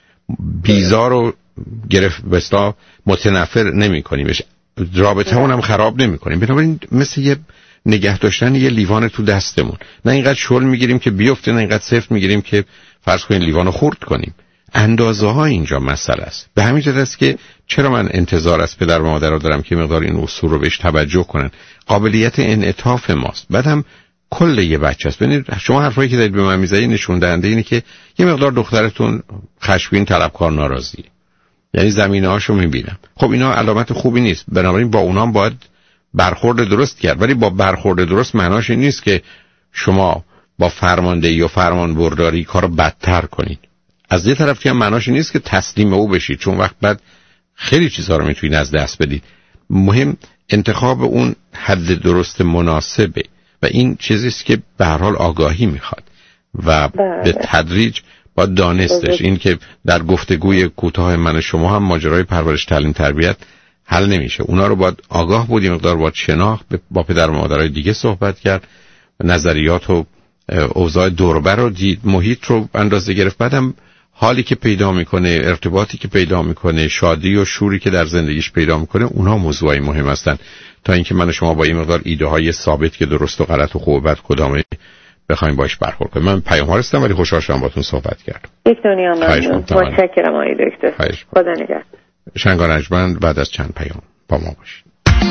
بیزار رو گرفت بستا متنفر نمی کنیمش، رابطه هم خراب نمی کنیم. بنابراین مثل یه نگه داشتن یه لیوان تو دستمون، نه اینقدر شل میگیریم که بیفته، نه اینقدر سفت میگیریم که فرض کنیم لیوانو خرد کنیم. اندازه ها اینجا مسئله است. به همین جهت است که چرا من انتظار از پدر و مادر دارم که مقدار این اصول رو بهش توجه کنن. قابلیت انعطاف ماست. بعدم کل یه بچه است. ببینید شما حرفایی که دارید به من میزنید نشون دهنده اینه که یه مقدار دخترتون خشمگین، طلبکار، ناراضیه. یعنی زمینه‌هاشو میبینم. خب اینا علامت خوبی نیست. بنابراین با اونها باید برخورد درست کرد. ولی با برخورد درست معناش این نیست که شما با فرماندهی یا فرمانبرداری کارو بدتر کنید. از یه طرف که معناش این نیست که تسلیم او بشید، چون وقت بعد خیلی چیزا رو میتونید از دست بدید. مهم انتخاب اون حد درست مناسبه و این چیزی است که به هر حال آگاهی میخواد و بله. به تدریج با دانستش. این که در گفتگوی کوتاه من و شما هم ماجرای پرورش، تعلیم، تربیت حل نمیشه. اونا رو باید آگاه بود، این مقدار باید شناخت، با پدر و مادرای دیگه صحبت کرد، نظریات و اوضاع دوربر رو دید، محیط رو اندازه گرفت. بعدم حالی که پیدا میکنه، ارتباطی که پیدا میکنه، شادی و شوری که در زندگیش پیدا میکنه، اونها موضوعی مهم هستن تا اینکه من و شما با این مقدار ایده های ثابت که درست و غلط و خوب و بد کدامه بخوایم باش برخورد کنیم. من پیام ها رستم ولی خوشحال شدم باهاتون صحبت کردم. یک دنیا ممنون. متشکرم آقای دکتر. خدا نگهدار. شنگان اجمن بعد از چند پیام با ما باشید.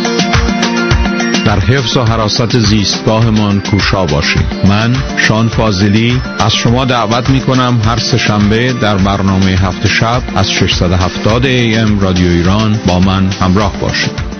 در حفظ و حراست زیستگاهمان کوشا باشید. من شان فاضلی از شما دعوت می کنم هر سه شنبه در برنامه هفت شب از ششصد و هفتاد ای ام رادیو ایران با من همراه باشید.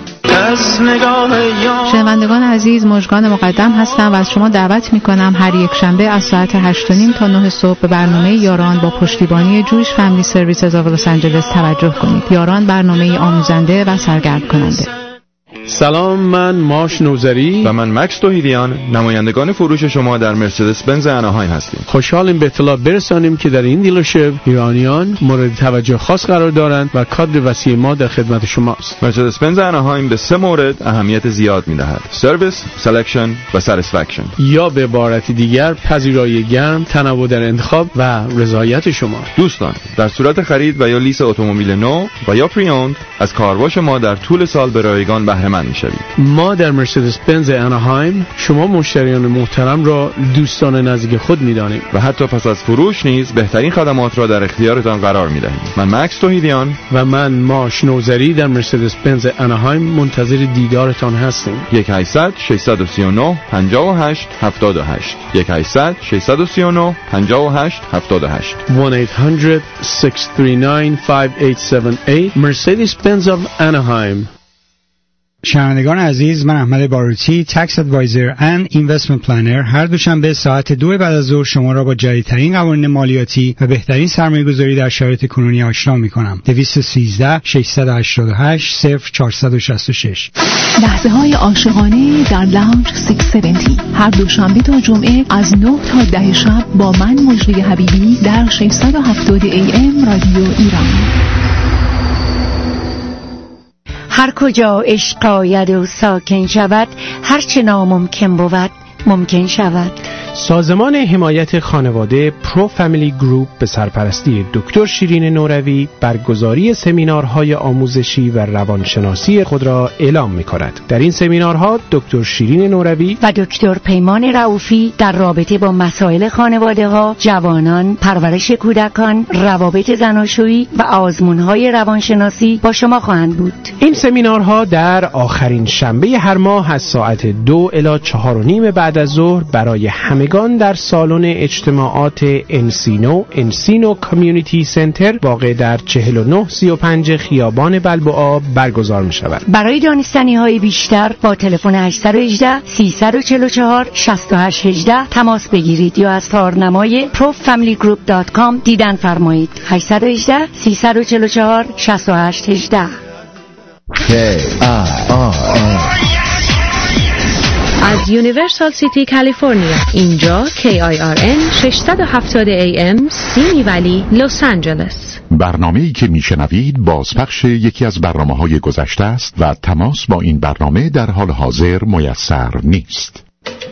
شنوندگان عزیز، مژگان مقدم هستم و از شما دعوت می کنم هر یک شنبه از ساعت هشت و نیم تا نه صبح به برنامه یاران با پشتیبانی جویش فامیلی سرویسز آف لس آنجلس توجه کنید. یاران برنامه آموزنده و سرگرم کننده. سلام، من ماش نوزری و من مکس توحیدیان، نمایندگان فروش شما در مرسدس بنز اناهایم هستیم. خوشحالیم به اطلاع برسانیم که در این دیلرشپ ایرانیان مورد توجه خاص قرار دارند و کادر وسیع ما در خدمت شماست. مرسدس بنز اناهایم به سه مورد اهمیت زیاد می‌دهد: سرویس، سلکشن و ساتیسفکشن. یا به عبارت دیگر پذیرایی گرم، تنوع در انتخاب و رضایت شما. دوستان، در صورت خرید و یا لیز اتومبیل نو و یا پری اوند از کارواش ما در طول سال به رایگان بهره مند می‌شوید. ما در مرسدس بنز اناهایم شما مشتریان محترم را دوستان نزدیک خود می‌دانیم و حتی پس از فروش نیز بهترین خدمات را در اختیارتان قرار می‌دهیم. من مکس توحیدیان و من ماش نوزری در مرسدس بنز اناهایم منتظر دیدارتان هستیم. یک هشتصد ششصد و سی و نه پنجاه و هشت هفتاد و هشت یک هشتصد ششصد و سی و نه پنجاه و هشت هفتاد و هشت one eight hundred six three nine five eight seven eight Mercedes-Benz of Anaheim. شنوندگان عزیز، من احمد باروتی، تکس ادوایزر اند اینوستمنت پلنر، هر دوشنبه ساعت دو بعد از ظهر شما را با جدیدترین قوانین مالیاتی و بهترین سرمایه‌گذاری در شرایط کنونی آشنا می‌کنم. دویست و سیزده ششصد و هشتاد و هشت صفر چهارصد و شصت و شش. لحظه های عاشقانه در لاونج ششصد و هفتاد هر دوشنبه تا جمعه از نه تا ده شب با من مجری حبیبی در ششصد و هفتاد ای ام رادیو ایران. هر کجا عشق آید و ساکن شود، هر چه ناممکن بود ممکن شود. سازمان حمایت خانواده پرو فامیلی گروپ به سرپرستی دکتر شیرین نوروی برگزاری سمینارهای آموزشی و روانشناسی خود را اعلام می‌کند. در این سمینارها دکتر شیرین نوروی و دکتر پیمان رؤوفی در رابطه با مسائل خانواده‌ها، جوانان، پرورش کودکان، روابط زناشویی و آزمون‌های روانشناسی با شما خواهند بود. این سمینارها در آخرین شنبه هر ماه از ساعت دو الی چهار و نیم بعد از ظهر برای همگان در سالن اجتماعات انسینو انسینو کامیونیتی سنتر واقع در چهل و نه سی و پنج خیابان بلبوعا برگزار می شود. برای دانستنی های بیشتر با تلفن هشت یک هشت سه چهار چهار شش هشت یک هشت تماس بگیرید یا از تارنمای پرو فامیلی گروپ دات کام دیدن فرمایید. هشت یک هشت سه چهار چهار شش هشت یک هشت. از یونیورسال سیتی کالیفرنیا، اینجا کی آی آر ان ششصد و هفتاد ای ام سیمی ولی لس آنجلس. برنامه‌ای که میشنوید بازپخش یکی از برنامه‌های گذشته است و تماس با این برنامه در حال حاضر میسر نیست.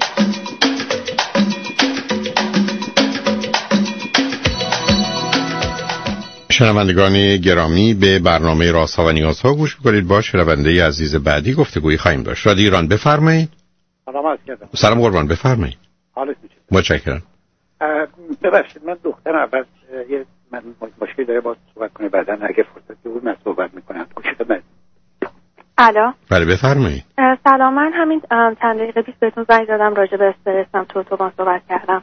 شنوندگان گرامی، به برنامه رازها و نیازها گوش می‌کنید. با شنونده عزیز بعدی گفتگویی خواهیم داشت. رادیو ایران، بفرمایید. سلام عرض کردم. سلام قربان، بفرمایید. حالت میشه؟ متشکرم. ببخشید من دخترم اول یه من مشکلی داره باهاش صحبت کنه، بعداً اگه فرصت بود من صحبت می‌کنم. گوشت من. الو. بله بفرمایید. سلام، من همین چند دقیقه پیش بهتون زنگ زدم راجع به استرسم، تو تو با صحبت کردم.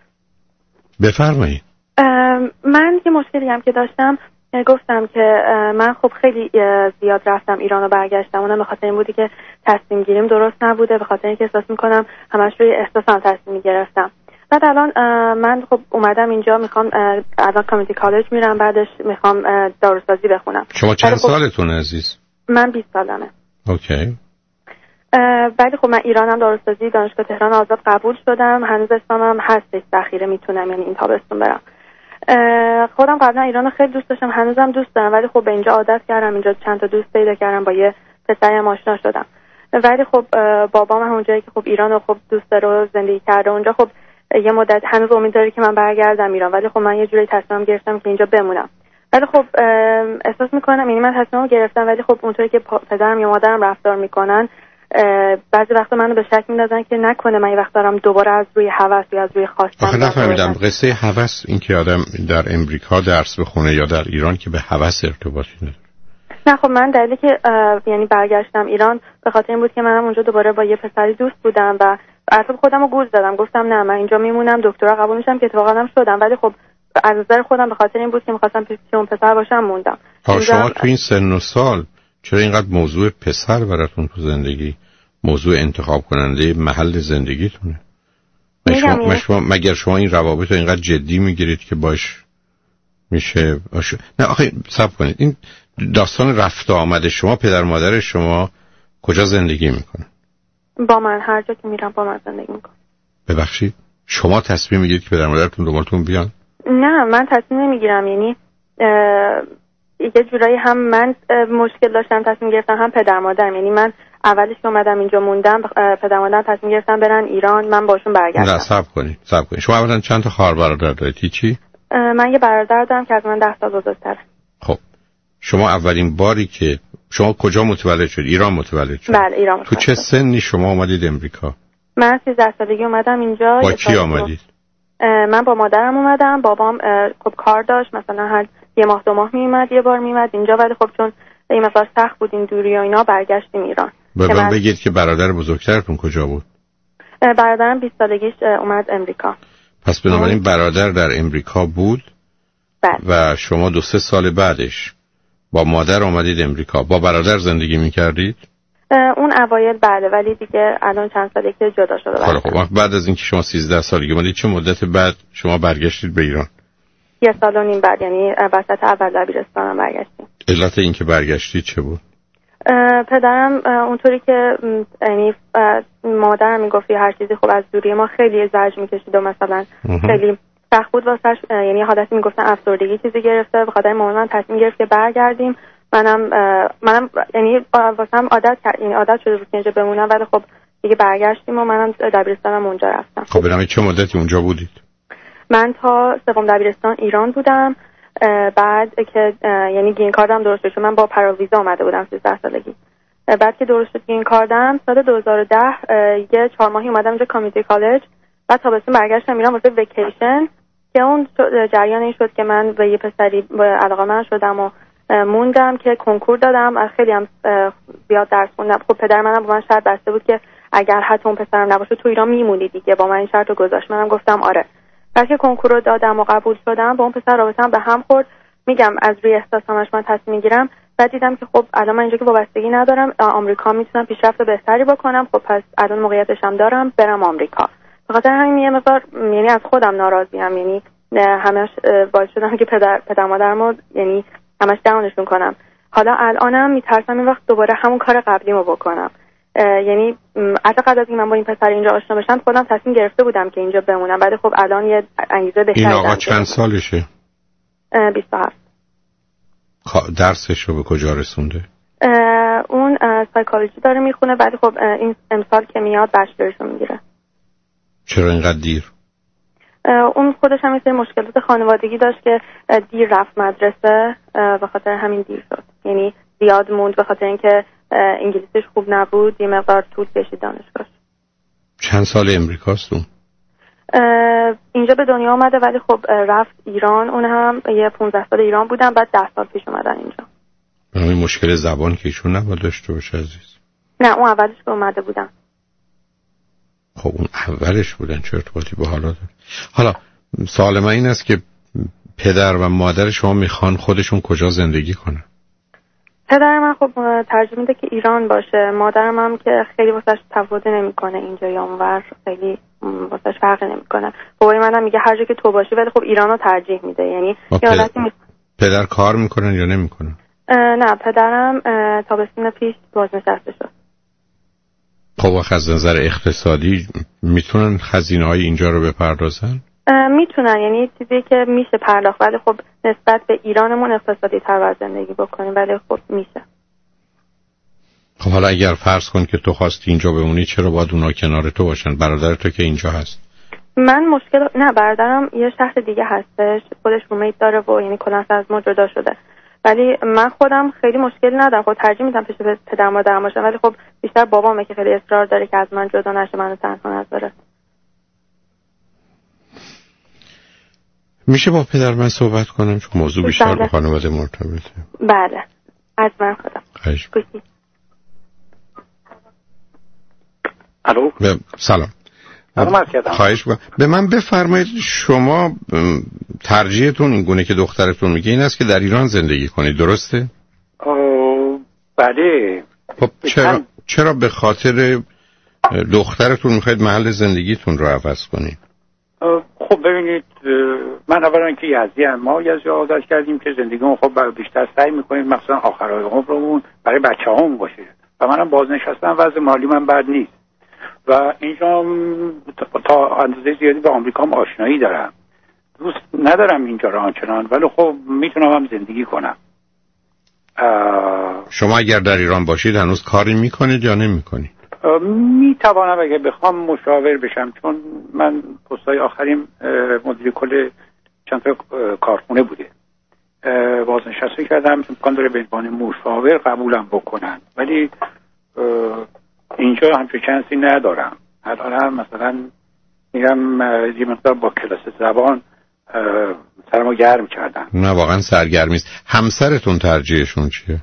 بفرمایید. من یه مشکلی هم که داشتم گفتم که من خب خیلی زیاد رفتم ایران و برگشتم. اونم به خاطر این بودی که تصمیم گیریم درست نبوده، به خاطر اینکه احساس میکنم همش روی احساسم تصمیم گرفتم. بعد الان من خب اومدم اینجا، میخوام الان کامیونیتی کالج میرم، بعدش میخوام داروسازی بخونم. شما چند خب سالتون عزیز؟ من بیست سالمه. اوکی. ولی خب من ایرانم داروسازی دانشگاه تهران آزاد قبول شدم، هنوز اسمم هستش ذخیره، میتونم یعنی این تابستون برم. خودم قبلا ایران خیلی دوست داشتم، هنوزم دوست دارم، ولی خب به اینجا عادت کردم، اینجا چند تا دوست پیدا کردم، با یه پسرم آشنا شدم. ولی خب بابام اونجایی که خب ایرانو خب دوست داره و زندگی کرده اونجا، خب یه مدت هنوز امید داره که من برگردم ایران، ولی خب من یه جوری تصمیم گرفتم که اینجا بمونم. ولی خب احساس میکنم یعنی من تصمیمو گرفتم، ولی خب اونطوری که پدرم یا مادرم رفتار میکنن بعضی وقتا منو به شک میندازن که نکنه من یه وقت دارم دوباره از روی هوس یا از روی خواستم. آخه نفهمیدم قصه هوس این که آدم در امریکا درس بخونه یا در ایران که به هوس ارتباطی نداره. نه خب من دلیلی که یعنی برگشتم ایران به خاطر این بود که منم اونجا دوباره با یه پسری دوست بودم و اصلا خودمو گول زدم، گفتم نه من اینجا میمونم، دکترا قبول میشم که اتفاقا هم شدم، ولی خب از نظر خودم به خاطر این بود که می‌خواستم پیش اون پسر باشم موندم. شما تو این سن و سال چرا اینقدر موضوع پسر براتون تو زندگی موضوع انتخاب کننده محل زندگیتونه؟ مشما مشما مگر شما این روابط رو اینقدر جدی میگیرید که باش میشه باشه؟ نه آخه صبر کنید، این داستان رفت آمد شما، پدر مادر شما کجا زندگی میکنن؟ با من هر جا که میرم با من زندگی میکنن. ببخشید شما تصمیم میگیرید که پدر مادرتون دنبالتون بیان؟ نه من تصمیم نمیگیرم، یعنی یه جورایی هم من مشکل داشتم تصمیم گرفتم هم پدر مادرم، یعنی من اولش که اومدم اینجا موندم پدر مادرم تصمیم گرفتن برن ایران، من باشون برگشتم. نه صبر کنید صبر کنید شما اولا چند تا خواهر برادر دارید؟ هیچی؟ من یه برادر دارم که از من ده سال بزرگتره. خب شما اولین باری که شما کجا متولد شدید؟ ایران متولد شدید؟ بله ایران متولد. تو چه سنی شما اومدید امریکا؟ من سیزده سالگی اومدم اینجا. با کی آمدید؟ من با مادرم اومدم، بابام خب کار داشت، مثلا هر یه ماه دو ماه میومد یه بار میومد اینجا، ولی خب چون این مقدار سخت بود این دوری و اینا برگشتیم ایران. به من بگید که برادر بزرگترتون کجا بود؟ برادرم بیست سالگیش اومد امریکا. پس بنابراین برادر در امریکا بود. بله. و شما دو سه سال بعدش با مادر آمدید امریکا. با برادر زندگی میکردید؟ اون اوایل بله، ولی دیگه الان چند ساله که جدا شده. خب خب بعد از اینکه شما سیزده سالگی اومدید چه مدت بعد شما برگشتید به ایران؟ یه سال و نیم بعد، یعنی وسط اول دبیرستانم برگشتیم. علت اینکه برگشتید چه بود؟ پدرم اونطوری که یعنی مادرم میگفت هر چیزی خب از دوری ما خیلی زجر میکشید و مثلا خیلی سخت بود واسش، یعنی حالتی میگفتن افسردگی چیزی گرفته، به خاطر مامان تصمیم گرفت که برگردیم. منم منم یعنی واسم عادت یعنی عادت شده بود که اینجا بمونم، ولی خب دیگه برگشتیم و منم دبیرستانم اونجا رفتم. خب بنابراین چه مدتی اونجا بودید؟ من تا سوم دبیرستان ایران بودم، بعد که یعنی گرین کاردم درست شد، من با پراویزا اومده بودم سیزده سالگی. بعد که درست شد گرین کاردم سال دو هزار و ده یه چهار ماهی اومدم اینجا کامیونیتی کالج، بعد تابستون برگشتم ایران واسه ویکیشن که اون جریان این شد که من به یه پسری علاقه‌مند شدم و موندم که کنکور دادم، خیلی هم زیاد درس خوندم. خب پدر منم با من شرط بسته بود که اگر حتی اون پسرم نباشه تو ایران میمونی دیگه، با من این شرط رو گذاشت. منم گفتم آره. بعد که کنکور رو دادم و قبول شدم با اون پسر رابطه‌ام به هم خورد. میگم از روی احساسامش من تصمیم میگیرم. بعد دیدم که خب الان من اینجا که وابستگی ندارم، آمریکا میتونم پیشرفت بهتری بکنم، خب پس الان موقعیتش هم دارم برم آمریکا. به خاطر همین یه مقدار یعنی از خودم ناراضی‌ام، یعنی همش باعث شدم که پدر پدر مادرمو یعنی همش داونشون کنم. حالا الانم میترسم این وقت دوباره همون کار قبلیمو بکنم. یعنی حتی قبل از اینکه من با این پسر اینجا آشنا بشم خودم تصمیم گرفته بودم که اینجا بمونم، ولی خب الان یه انگیزه بهتری دارم. این آقا چند سالشه؟ بیست و هفت. درسش رو به کجا رسونده؟ اون سایکولوژی داره میخونه، ولی خب این امسال که میاد بچلرشو میگیره. چرا اینقدر دیر؟ اون خودش هم یه سری مشکلات خانوادگی داشت که دیر رفت مدرسه، به خاطر همین دیر شد. یعنی زیاد موند به خاطر اینکه انگلیسیش خوب نبود، یه مقدار طول کشید دانشگاهش. چند سال امریکاست اون؟ اینجا به دنیا آمده، ولی خب رفت ایران. اون هم یه پونزده سال ایران بودن، بعد ده سال پیش اومدن اینجا. این مشکل زبان که ایشون نباید داشته باشه عزیز. نه اون اولش که اومده بودن. خب اون اولش بودن چه ارتباطی به حالا داره؟ حالا سوال من این است که پدر و مادر شما میخوان خودشون کجا زندگی کنن؟ پدر من خب ترجیح میده که ایران باشه، مادرم هم که خیلی واسش تفاوت نمیکنه اینجا یا اونور، خیلی واسش فرقی نمیکنه. بابای منم میگه هر جا که تو باشی، ولی خب ایرانو ترجیح میده. یعنی پدر... می... پدر کار میکنن یا نمیکنن؟ نه پدرم تابستون پیش بازنشسته شد. خب از نظر اقتصادی میتونن خزینه‌های اینجا رو بپردازن؟ میتونن، یعنی چیزی که میشه پرداخت، ولی خب نسبت به ایرانمون اقتصادی تر باید زندگی بکنیم، ولی خب میشه. خب حالا اگر فرض کن که تو خواستی اینجا بمونی، چرا باید اونا کنار تو باشن؟ برادر تو که اینجا هست. من مشکل نه، برادرم یه شهر دیگه هستش، خودش رومیت داره و یعنی کلا از ما جدا شده، ولی من خودم خیلی مشکل ندارم. خب ترجیح میدم پیش پدر مادرم باشم، ولی خب بیشتر بابامه که خیلی اصرار داره که از من جدا نشه، منو تنها نذاره. میشه با پدر من صحبت کنم چون موضوع بیشتر با خانواده مرتبطه؟ بله از من خودم. خواهش الو ب... سلام. خواهش با... به من بفرمایید شما ترجیحتون این گونه که دخترتون میگه این است که در ایران زندگی کنید، درسته؟ بله. خب چرا چرا به خاطر دخترتون میخواید محل زندگیتون رو عوض کنید؟ خب ببینید، من اولا که یزدی ما یزدی عادت کردیم که زندگیمون خب بیشتر سعی میکنیم مثلا آخرای عمرمون برای بچه‌هامون باشه. و منم بازنشستم، وضع مالی من بد نیست و اینجا تا اندازه زیادی به آمریکا هم آشنایی دارم. دوست ندارم اینجا را آنچنان، ولی خب میتونم هم زندگی کنم. شما اگر در ایران باشید هنوز کاری میکنید یا نمیکنید؟ میتوانم اگه بخوام مشاور بشم، چون من پستای آخرین مدیر کل چند تا کارخونه بوده، بازنشسته کردم، امکان داره به عنوان مشاور قبولم بکنن، ولی اینجا همچون چانسی ندارم. الان مثلا میگم یه مقدار با کلاس زبان سرمو گرم کردم. نه واقعا سرگرمی است. همسرتون ترجیحشون چیه؟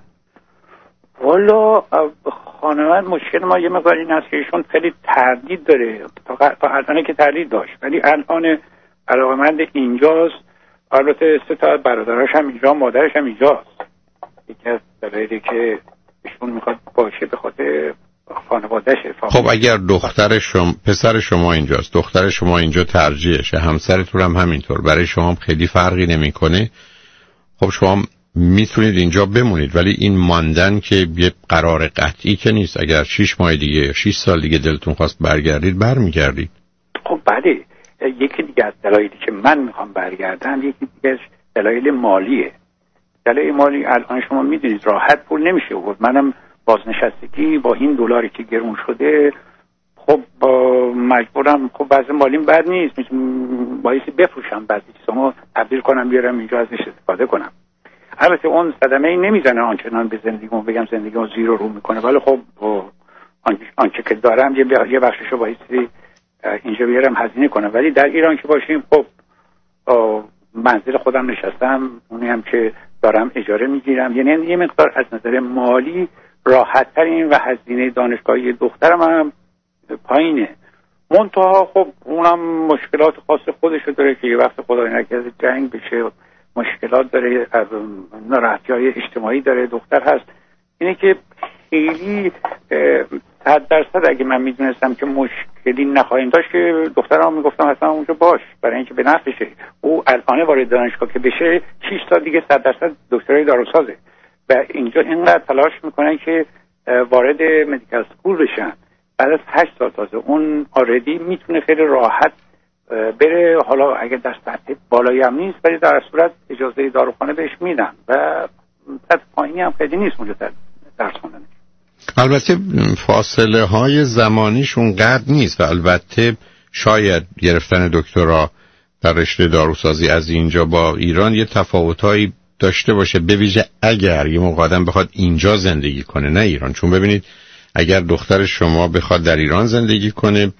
والا خانواده مشکل ما یه مقدار این هست که ایشون خیلی تردید داره، تا الان که تردید داشت، ولی الان علاقه‌مند اینجاست. البته سه تا برادرش هم اینجا، مادرش هم اینجاست. یکی از دلایلی که ایشون میخواد باشه به خاطر خانواده‌شه. خب اگر دختر شما، پسر شما اینجاست، دختر شما اینجا ترجیحشه، همسرتون هم همینطور، برای شما خیلی فرقی نمیکنه، خب شما میتونید اینجا بمونید. ولی این ماندن که یه قرار قطعی که نیست. اگر شش ماه دیگه یا شش سال دیگه دلتون خواست برگردید برمیگردید. خب بله، یکی دیگه از دلایلی که من میخوام برگردم یکی دیگه دلایل مالیه. دلایل مالی الان شما میدونید راحت پول نمیشه آورد. منم بازنشستگی با این دلاری که گرون شده، خب مجبورم، خب وضع مالیم بد نیست، بایستی بفروشم بعضی چیزامو تبدیل کنم بیارم اینجا ازش استفاده کنم. البته اون صدمه ای نمیزنه آنچنان به زندگیمو بگم زندگیمو زیرو رو میکنه، ولی خب آنچه که دارم یه بخششو بایستی اینجا بیارم هزینه کنم. ولی در ایران که باشیم خب منزل خودم نشستم، اونی هم که دارم اجاره میگیرم، یعنی یه مقدار از نظر مالی راحت ترین و هزینه دانشگاهی دخترم هم پایینه. منتها خب اونم مشکلات خاص خودشو داره که یه وقت خدای نکرده جنگ بشه، مشکلات داره، از ناراحتی‌های اجتماعی داره. دختر هست اینه که خیلی صد درصد اگه من میدونستم که مشکلی نخواهیم داشت که دخترم میگفتم اصلا اونجا باش، برای اینکه به نفعشه. او الان وارد دانشگاه که بشه شش سال دیگه صد درصد دکترای داروسازه و اینجا اینقدر تلاش میکنن که وارد مدیکال اسکول بشن. بعد از هشت سال تازه اون آردی میتونه خیلی راحت بره، حالا اگه در سطح بالایی هم نیست ولی در صورت اجازه داروخانه بهش میدن و سطح پایینی هم خیلی نیست اونجا درس خوندن. البته فاصله های زمانیش اونقدر نیست و البته شاید گرفتن دکترا در رشته داروسازی از اینجا با ایران یه تفاوتایی داشته باشه، به ویژه اگر یه موقع آدم بخواد اینجا زندگی کنه نه ایران. چون ببینید اگر دختر شما بخواد در ایران زندگی کنه،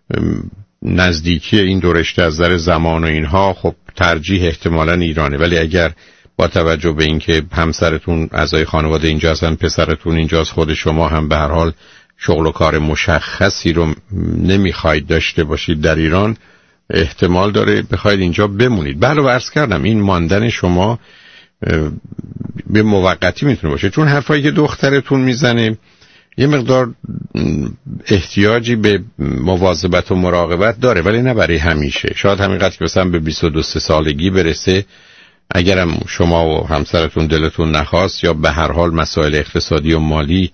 نزدیکی این دو رشته از نظر زمان و اینها خب ترجیح احتمالاً ایرانه. ولی اگر با توجه به اینکه همسرتون اعضای خانواده اینجا هستن، پسرتون اینجاست، خود شما هم به هر حال شغل و کار مشخصی رو نمیخواید داشته باشید در ایران، احتمال داره بخواید اینجا بمونید. بله عرض کردم این ماندن شما به موقتی میتونه باشه، چون حرفایی که دخترتون میزنه یه مقدار احتیاجی به مواظبت و مراقبت داره، ولی نه برای همیشه. شاید همینقدر که مثلا به بیست و دو سالگی برسه، اگرم شما و همسرتون دلتون نخواست یا به هر حال مسائل اقتصادی و مالی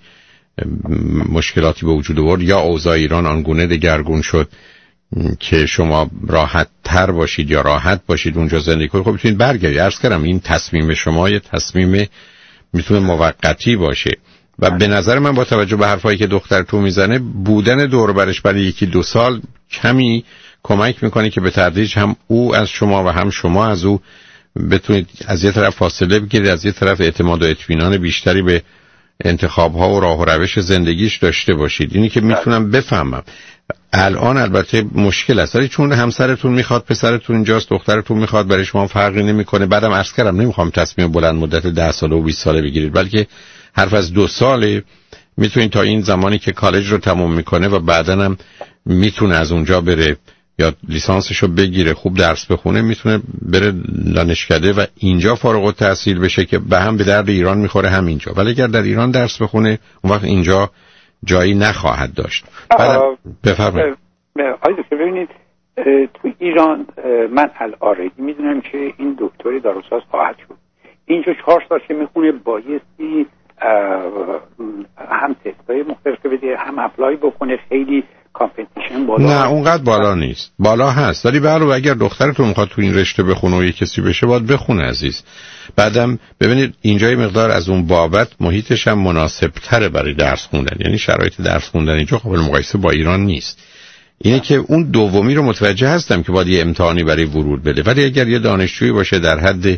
مشکلاتی به وجود آورد یا اوضاع ایران آنگونه دگرگون شد که شما راحت تر باشید یا راحت باشید اونجا زندگی کنید، خب میتونید برگردید. عرض کردم این تصمیم شما یه تصمیم میتونه موقتی باشه و به نظر من با توجه به حرفایی که دخترتون میزنه، بودن دور برش برای یکی دو سال کمی کمک میکنه که به تدریج هم او از شما و هم شما از او بتونید از یه طرف فاصله بگیرید، از یه طرف اعتماد و اطمینان بیشتری به انتخاب‌ها و راه و روش زندگیش داشته باشید. اینی که میتونم بفهمم الان البته مشکل است، ولی چون همسرتون میخواد، پسرتون اینجاست، دخترتون میخواد، برای شما فرقی نمیکنه. بعدم عرض کردم نمیخوام تصمیم بلند مدت ده ساله و بیست ساله بگیرید، بلکه حرف از دو ساله میتونید تا این زمانی که کالج رو تموم میکنه و بعدن هم میتونه از اونجا بره یا لیسانسشو بگیره، خوب درس بخونه، میتونه بره دانشکده و اینجا فارغ التحصیل بشه که به هم به درد ایران میخوره هم اینجا. ولی اگر در ایران درس بخونه اون وقت اینجا جایی نخواهد داشت. بفرمایید. آقای دکتر ببینید تو ایران من الان میدونم که این دکتری داروساز خواهد شد. اینجا چهار سال که میخونه بایستی هم تستای مختلف بده، هم اپلای بکنه. خیلی کامپتیشن بالا. نه اونقدر بالا نیست، بالا هست، ولی برای اگر دخترتون میخواد تو این رشته بخونه و یه کسی بشه باید بخونه عزیز. بعدم ببینید اینجا یه مقدار از اون بابت محیطش هم مناسب تره برای درس خوندن، یعنی شرایط درس خوندن اینجا قابل مقایسه با ایران نیست. اینه که اون دومی رو متوجه هستم که باید یه امتحانی برای ورود بده، ولی اگر یه دانشجویی باشه در حد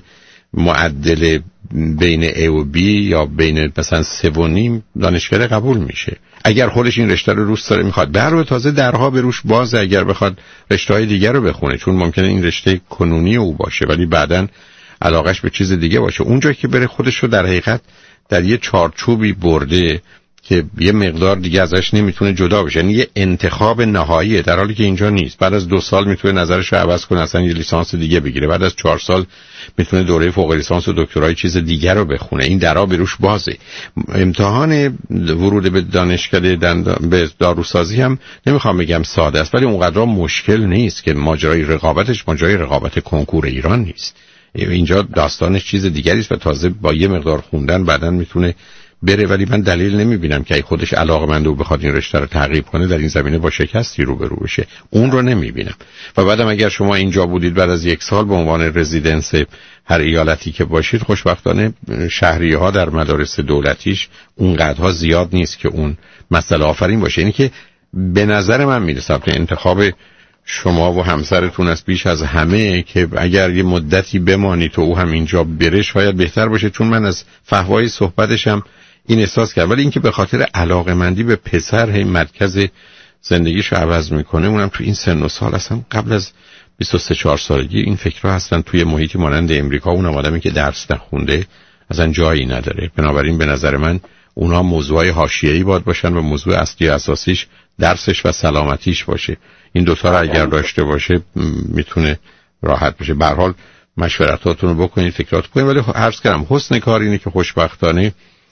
معدل بین A و B یا بین مثلا سه و نیم دانشکده قبول میشه. اگر خودش این رشته رو دوست داره میخواد، برای تازه درها به روش بازه اگر بخواد رشته‌های دیگر رو بخونه، چون ممکنه این رشته کنونی او باشه ولی بعداً علاقش به چیز دیگه باشه. اونجا که بره خودش رو در حقیقت در یه چارچوبی برده که یه مقدار دیگه ازش نمیتونه جدا بشه، یعنی یه انتخاب نهاییه، در حالی که اینجا نیست. بعد از دو سال میتونه نظرش رو عوض کنه، اصلا یه لیسانس دیگه بگیره، بعد از چهار سال میتونه دوره فوق لیسانس و دکترای چیز دیگر رو بخونه. این درا به روش بازه. امتحان ورود به دانشکده به داروسازی هم نمیخوام بگم ساده است، ولی اونقدر مشکل نیست که ماجرای رقابتش ماجرای رقابت کنکور ایران نیست. اینجا داستانش چیز دیگری است و تازه با یه مقدار خوندن بعداً میتونه بره. ولی من دلیل نمیبینم که ای خودش علاقه‌مند و بخواد این رشته رو تعقیب کنه در این زمینه با شکستی روبرو بشه. اون رو نمیبینم. و بعدم اگر شما اینجا بودید بعد از یک سال به عنوان رزیدنس هر ایالتی که باشید، خوشبختانه شهریه‌ها در مدارس دولتیش اونقدرها زیاد نیست که اون مسئله آفرین باشه. اینی که به نظر من میرسه که انتخاب شما و همسرتون از بیش از همه که اگر یه مدتی بمانید و او هم اینجا بره شاید بهتر باشه، چون من از فحوای صحبتش هم این احساس کرد. ولی اینکه به خاطر علاقه‌مندی به پسر هی مرکز زندگیشو عوض میکنه، اونم تو این سن و سال، اصلا قبل از بیست و سه چهار سالگی این فکرها هستن توی محیطی مانند امریکا. اونم آدمی که درس نخونده اصلا جایی نداره. بنابراین به نظر من اونها موضوعای حاشیه‌ای باید باشن و موضوع اصلی اساسیش درسش و سلامتیش باشه. این دوتا رو اگر داشته باشه میتونه راحت بشه. به هر حال مشورتاتون رو بکنید، فکرات کنید. ولی عرض کردم حسن کار اینه که خوشبختانه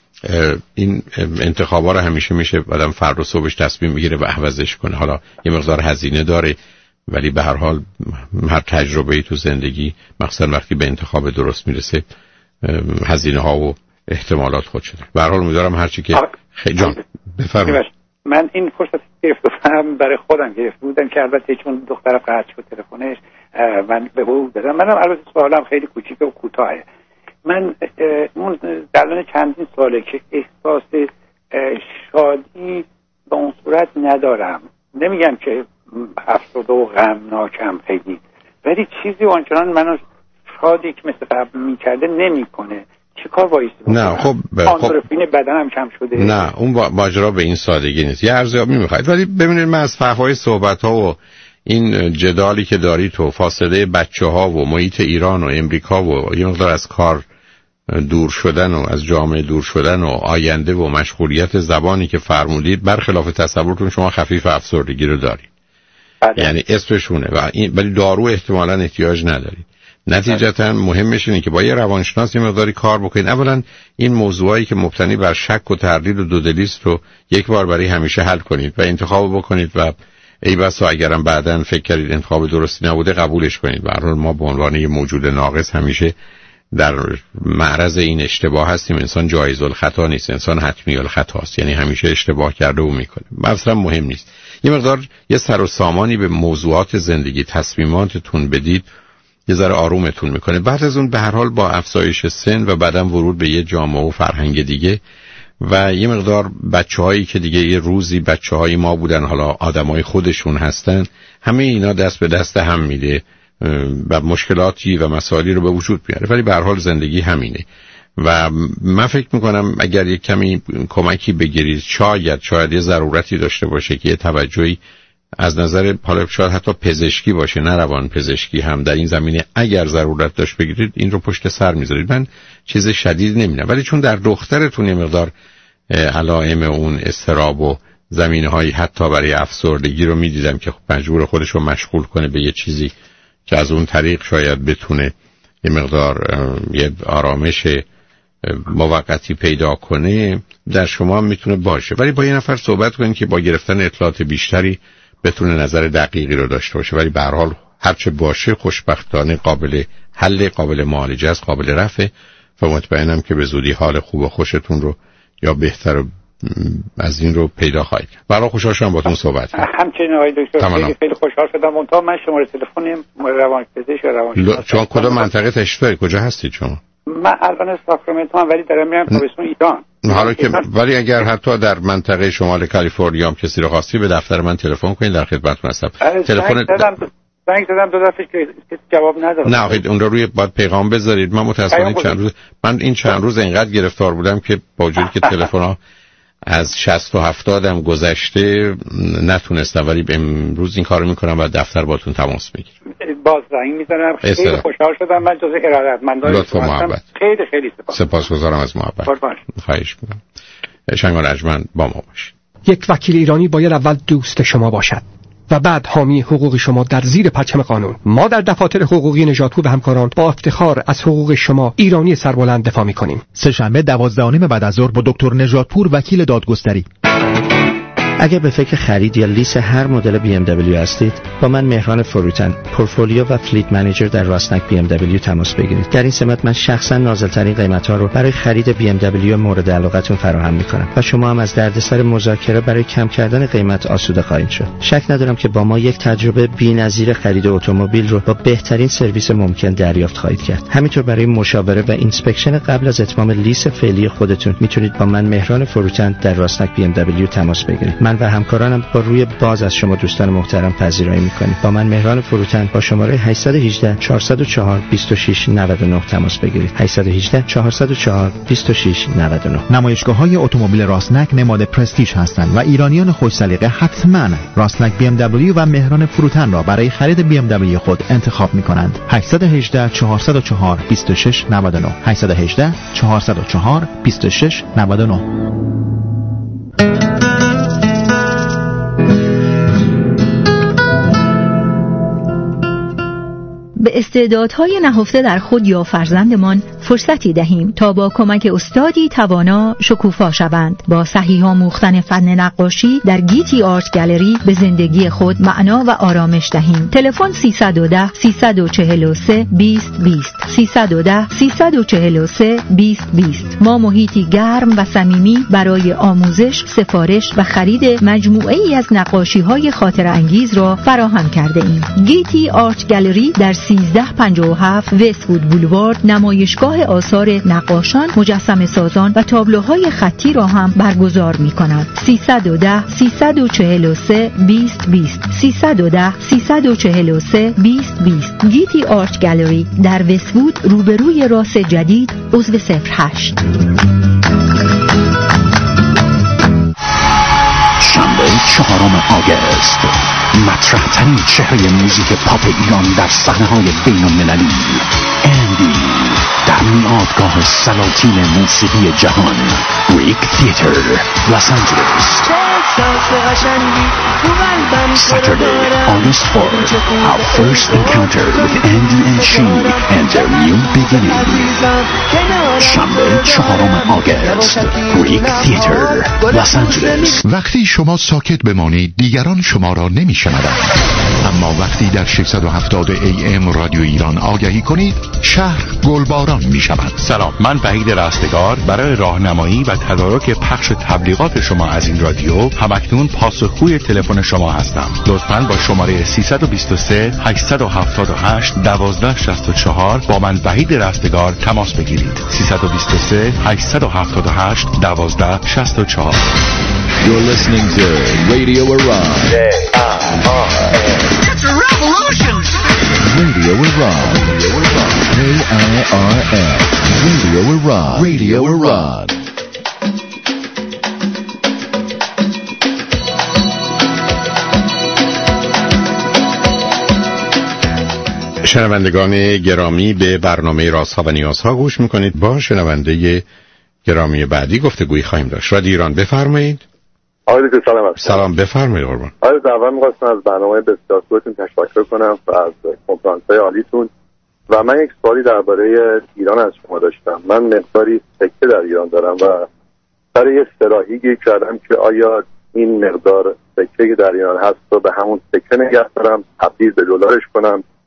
این انتخابا رو همیشه میشه آدم فرد و صبحش تصمیم میگیره و عوضش کنه. حالا یه مقدار هزینه داره ولی به هر حال هر تجربه‌ای تو زندگی مخصوصا وقتی به انتخاب درست میرسه هزینه ها و احتمالات خودشه. به هر حال امیدوارم هرچی که خیلی جان بفرمایید. من این فرصت گرفتم برای خودم گرفته بودم که البته چون دخترم قطع شد تلفنش من به او دادم. منم البته سوالم خیلی کوچیکه و کوتاهه. من اون در چندین ساله که احساس شادی به اون صورت ندارم. نمیگم که افسرده و غمناکم خیلی، ولی چیزی آنچنان منو شادی که مثل قبل میکرده نمیکنه. چه کار بایستی بکنم؟ نه خب آندروفین بدنم کم شده. نه اون ماجرا به این سادگی نیست. یه ارزیابی میخواید. ولی ببینید من از فحوای صحبت ها و این جدالی که داری تو فاصله بچه ها و محیط ایران و امریکا و یه مقدار از کار دور شدن و از جامعه دور شدن و آینده و مشغولیت زبانی که فرمودید، برخلاف تصورتون شما خفیف افسردگی رو دارید. یعنی اسمشونه و این ولی دارو احتمالاً احتیاج ندارید. نتیجتا مهمش اینه که با یه روانشناس یه مقداری کار بکنید. اولا این موضوعایی که مبتنی بر شک و تردید و دودلیست رو یک بار برای همیشه حل کنید و انتخاب بکنید و ای بسا اگرم بعداً فکر کردید انتخاب درستی نبوده قبولش کنید. به هر حال ما به عنوان یه موجود ناقص همیشه در معرض این اشتباه هستیم. انسان جایز الخطا نیست، انسان حتمی الخطاست، یعنی همیشه اشتباه کرده و میکنه. مثلا مهم نیست یه مقدار یه سر و سامانی به موضوعات زندگی تصمیماتتون بدید، یه ذره آرومتون میکنه. بعد از اون به هر حال با افزایش سن و بعدم ورود به یه جامعه و فرهنگ دیگه و یه مقدار بچه‌هایی که دیگه یه روزی بچه‌های ما بودن حالا آدمای خودشون هستن، همه اینا دست به دست هم میده و مشکلاتی و مسائلی رو به وجود میاره. ولی به هر حال زندگی همینه و من فکر میکنم اگر یک کمی کمکی بگیرید شاید شاید یه ضرورتی داشته باشه که یه توجهی از نظر حالا شاید حتی پزشکی باشه، نه روان پزشکی هم در این زمینه اگر ضرورت داشت بگیرید این رو پشت سر میذارید. من چیز شدید نمیبینم، ولی چون در دخترتون یه مقدار علائم اون اضطراب و زمینه‌هایی حتی برای افسردگی رو میدیدم که مجبور خودش رو مشغول کنه به یه چیزی که از اون طریق شاید بتونه یه مقدار یه آرامش موقتی پیدا کنه، در شما هم میتونه باشه. ولی با یه نفر صحبت کنید که با گرفتن اطلاعات بیشتری بتونه نظر دقیقی رو داشته باشه. ولی به هر حال هرچه باشه خوشبختانه قابل حل، قابل معالجه است، قابل رفع و مطمئنم که به زودی حال خوب و خوشتون رو یا بهتر و از این رو پیدا خواهید کرد. برای خوشحال شدم باهاتون صحبت کردم. همچنین آقای دکتر خیلی خیلی خوشحال شدم. منتها من شماره تلفن روانپزشک روانشناس شما کدوم منطقه تشریف دارید؟ کجا هستید شما؟ من الان ساکرامنتو هم ولی دارم میرم تابستون ایران. حالا که ولی اگر حتی در منطقه شمال کالیفرنیا هم کسی رو خواستی به دفتر من تلفن کنید، در خدمتتون هستم. تلفن زنگ زدم دو دفعه که کسی جواب نداد. نه آخه اون رو روی باید پیغام بذارید. من متأسفانه چند روز من این چند روز اینقدر گرفتار بودم که با وجودی که تلفن‌ها از شصت و هفتاد هم گذشته نتونستم، ولی امروز این کارو میکنم و دفتر باتون تماس میگیرم. باز زنگ میزنم. خیلی خوشحال شدم. من جزء ارادتمندان لطف و محبت. خیلی خیلی سپاس. سپاسگزارم از محبت. خواهش میکنم. شنگان رجمن با ما باشید. یک وکیل ایرانی باید اول دوست شما باشد و بعد حامی حقوق شما در زیر پرچم قانون. ما در دفاتر حقوقی نژادپور و همکاران با افتخار از حقوق شما ایرانی سربلند دفاع می‌کنیم. سه‌شنبه دوازده و نیم بعد از ظهر با دکتر نژادپور وکیل دادگستری. اگر به فکر خرید یا لیز هر مدل بی ام دبلیو هستید، با من مهران فروتن، پورتفولیو و فلیت منیجر در راسنک بی ام دبلیو تماس بگیرید. در این سمت من شخصا نازل‌ترین قیمت‌ها رو برای خرید بی ام دبلیو مورد علاقتون فراهم می‌کنم و شما هم از دردسر مذاکره برای کم کردن قیمت آسوده خواهید شد. شک ندارم که با ما یک تجربه بی‌نظیر خرید اتومبیل رو با بهترین سرویس ممکن دریافت خواهید کرد. همینطور برای مشاوره و اینسپکشن قبل از اتمام لیز فعلی خودتون میتونید با من مهران فروتن در راسنک بی ام دبلیو تماس بگیرید. من و همکارانم با روی باز از شما دوستان محترم پذیرایی میکنیم. با من مهران فروتن با شماره هشت یک هشت چهار صفر چهار دو شش نه نه تماس بگیرید. هشت یک هشت چهار صفر چهار دو شش نه نه. نمایشگاه‌های اتومبیل راسنک نماد پرستیژ هستند و ایرانیان خوش سلیقه حتماً راسنک بی ام دبلیو و مهران فروتن را برای خرید بی ام دبلیو خود انتخاب میکنند. هشت یک هشت چهار صفر چهار دو شش نه نه هشت یک هشت چهار صفر چهار دو شش نه نه. به استعدادهای نهفته در خود یا فرزندمان فرصتی دهیم تا با کمک استادی توانا شکوفا شوند. با صحیح آموختن فن نقاشی در گیتی آرت گالری به زندگی خود معنا و آرامش دهیم. تلفن سیصد و ده سیصد و چهل و سه بیست بیست سیصد و ده سیصد و چهل و سه بیست بیست. ما محیطی گرم و صمیمی برای آموزش، سفارش و خرید مجموعه ای از نقاشی‌های خاطر انگیز را فراهم کرده ایم. گیتی آرت گالری در سیزده پنجاه و هفت وست‌وود بولوارد نمایشگاه آثار نقاشان، مجسمه سازان و تابلوهای خطی را هم برگزار می‌کند. سیصد و ده سیصد و چهل و سه بیست بیست سیصد و ده سیصد و چهل و سه بیست بیست. گیتی آرت گالری در وست‌وود روبروی راس جدید عضو صفر هشت. شنبه چهارم آگوست مطرح ترین چهره موزیک پاپ ایران در صحنه‌های بین‌المللی، اندی در میادگاه سلاطین موسیقی جهان، ریک تیتر، لس آنجلس. Saturday, August fourth, our first encounter with Andy and she and their new beginning. شنبه چهارم آگوست، ریک تیتر، لس آنجلس. وقتی شما ساکت بمانید دیگران شما را نمی‌شنوند، اما وقتی در ششصد و هفتاد ای ام رادیو ایران آگهی کنید شهر گلباران می‌شود. سلام، من وحید رستگار برای راهنمایی و تدارک پخش تبلیغات شما از این رادیو همکنون پاسخگوی تلفن شما هستم. لطفاً با شماره سیصد و بیست و سه هشتصد و هفتاد و هشت دوازده شصت و چهار با من وحید رستگار تماس بگیرید. سیصد و بیست و سه هشتصد و هفتاد و هشت دوازده شصت و چهار. You're listening to Radio Iran. J I R N. It's a revolution. Radio Iran. J I R N. Radio Iran. Radio Iran. شنوندگان گرامی، به برنامه رازها و نیازها گوش میکنید. با شنونده گرامی بعدی گفتگویی خواهیم داشت. رادیو ایران بفرمایید. آقای دکتر سلام علیکم. سلام، بفرمایید قربان. آقای دکتر اول می‌خواستم از برنامه بسیار خوبتون تشکر کنم و از کنفرانس‌های عالیتون و من یک سوالی درباره ایران از شما داشتم. من مقداری سکه در ایران دارم و برای استراحی گیر کردم که آیا این مقدار سکه که در ایران هست رو به همون سکه نگه دارم، تبدیل به دلارش کنم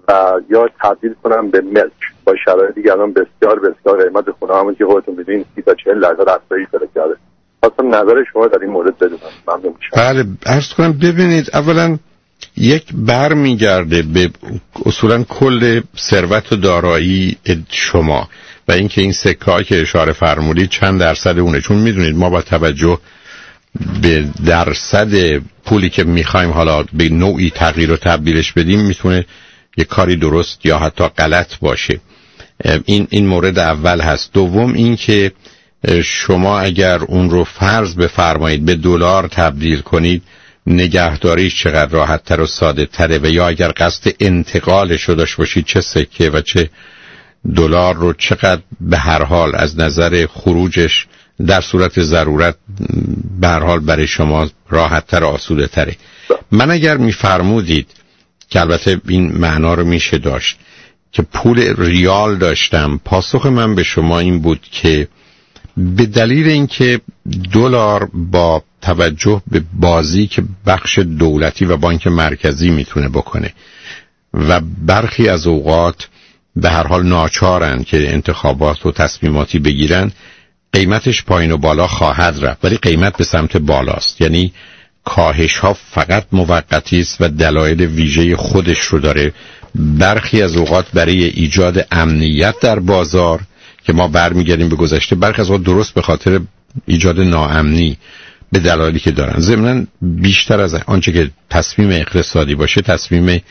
و یا تبدیل کنم به ملک با شرایط دیگه الان بسیار بسیار قیمت خونه همون که خودتون میدونید سی تا چهل درصد افزایش پیدا کرده. خواستم نظر شما در این مورد بدونم. ممنون میشم. بله عرض کنم ببینید اولا یک بر میگرده به اصولا کل ثروت و دارایی شما و اینکه این سکه‌ای که اشاره فرمودید چند درصد اونه، چون میدونید ما با توجه به درصد پولی که میخوایم حالا به نوعی تغییر و تبدیلش بدیم میتونه یک کاری درست یا حتی غلط باشه. این این مورد اول هست. دوم این که شما اگر اون رو فرض بفرمایید به دلار تبدیل کنید نگهداریش چقدر راحت تر و ساده تره و یا اگر قصد انتقالش رو داشت باشید چه سکه و چه دلار رو چقدر به هر حال از نظر خروجش در صورت ضرورت به هر حال برای شما راحت تر و آسوده تره. من اگر میفرمودید که البته این معنا رو میشه داشت که پول ریال داشتم، پاسخ من به شما این بود که به دلیل اینکه دلار با توجه به بازی که بخش دولتی و بانک مرکزی میتونه بکنه و برخی از اوقات به هر حال ناچارن که انتخابات و تصمیماتی بگیرن، قیمتش پایین و بالا خواهد رفت ولی قیمت به سمت بالاست. یعنی کاهش ها فقط موقتی است و دلایل ویژه خودش رو داره. برخی از اوقات برای ایجاد امنیت در بازار که ما برمیگردیم به گذشته، برخی از اوقات درست به خاطر ایجاد ناامنی به دلایلی که دارن. ضمناً بیشتر از آنچه که تصمیم اقتصادی باشه تصمیم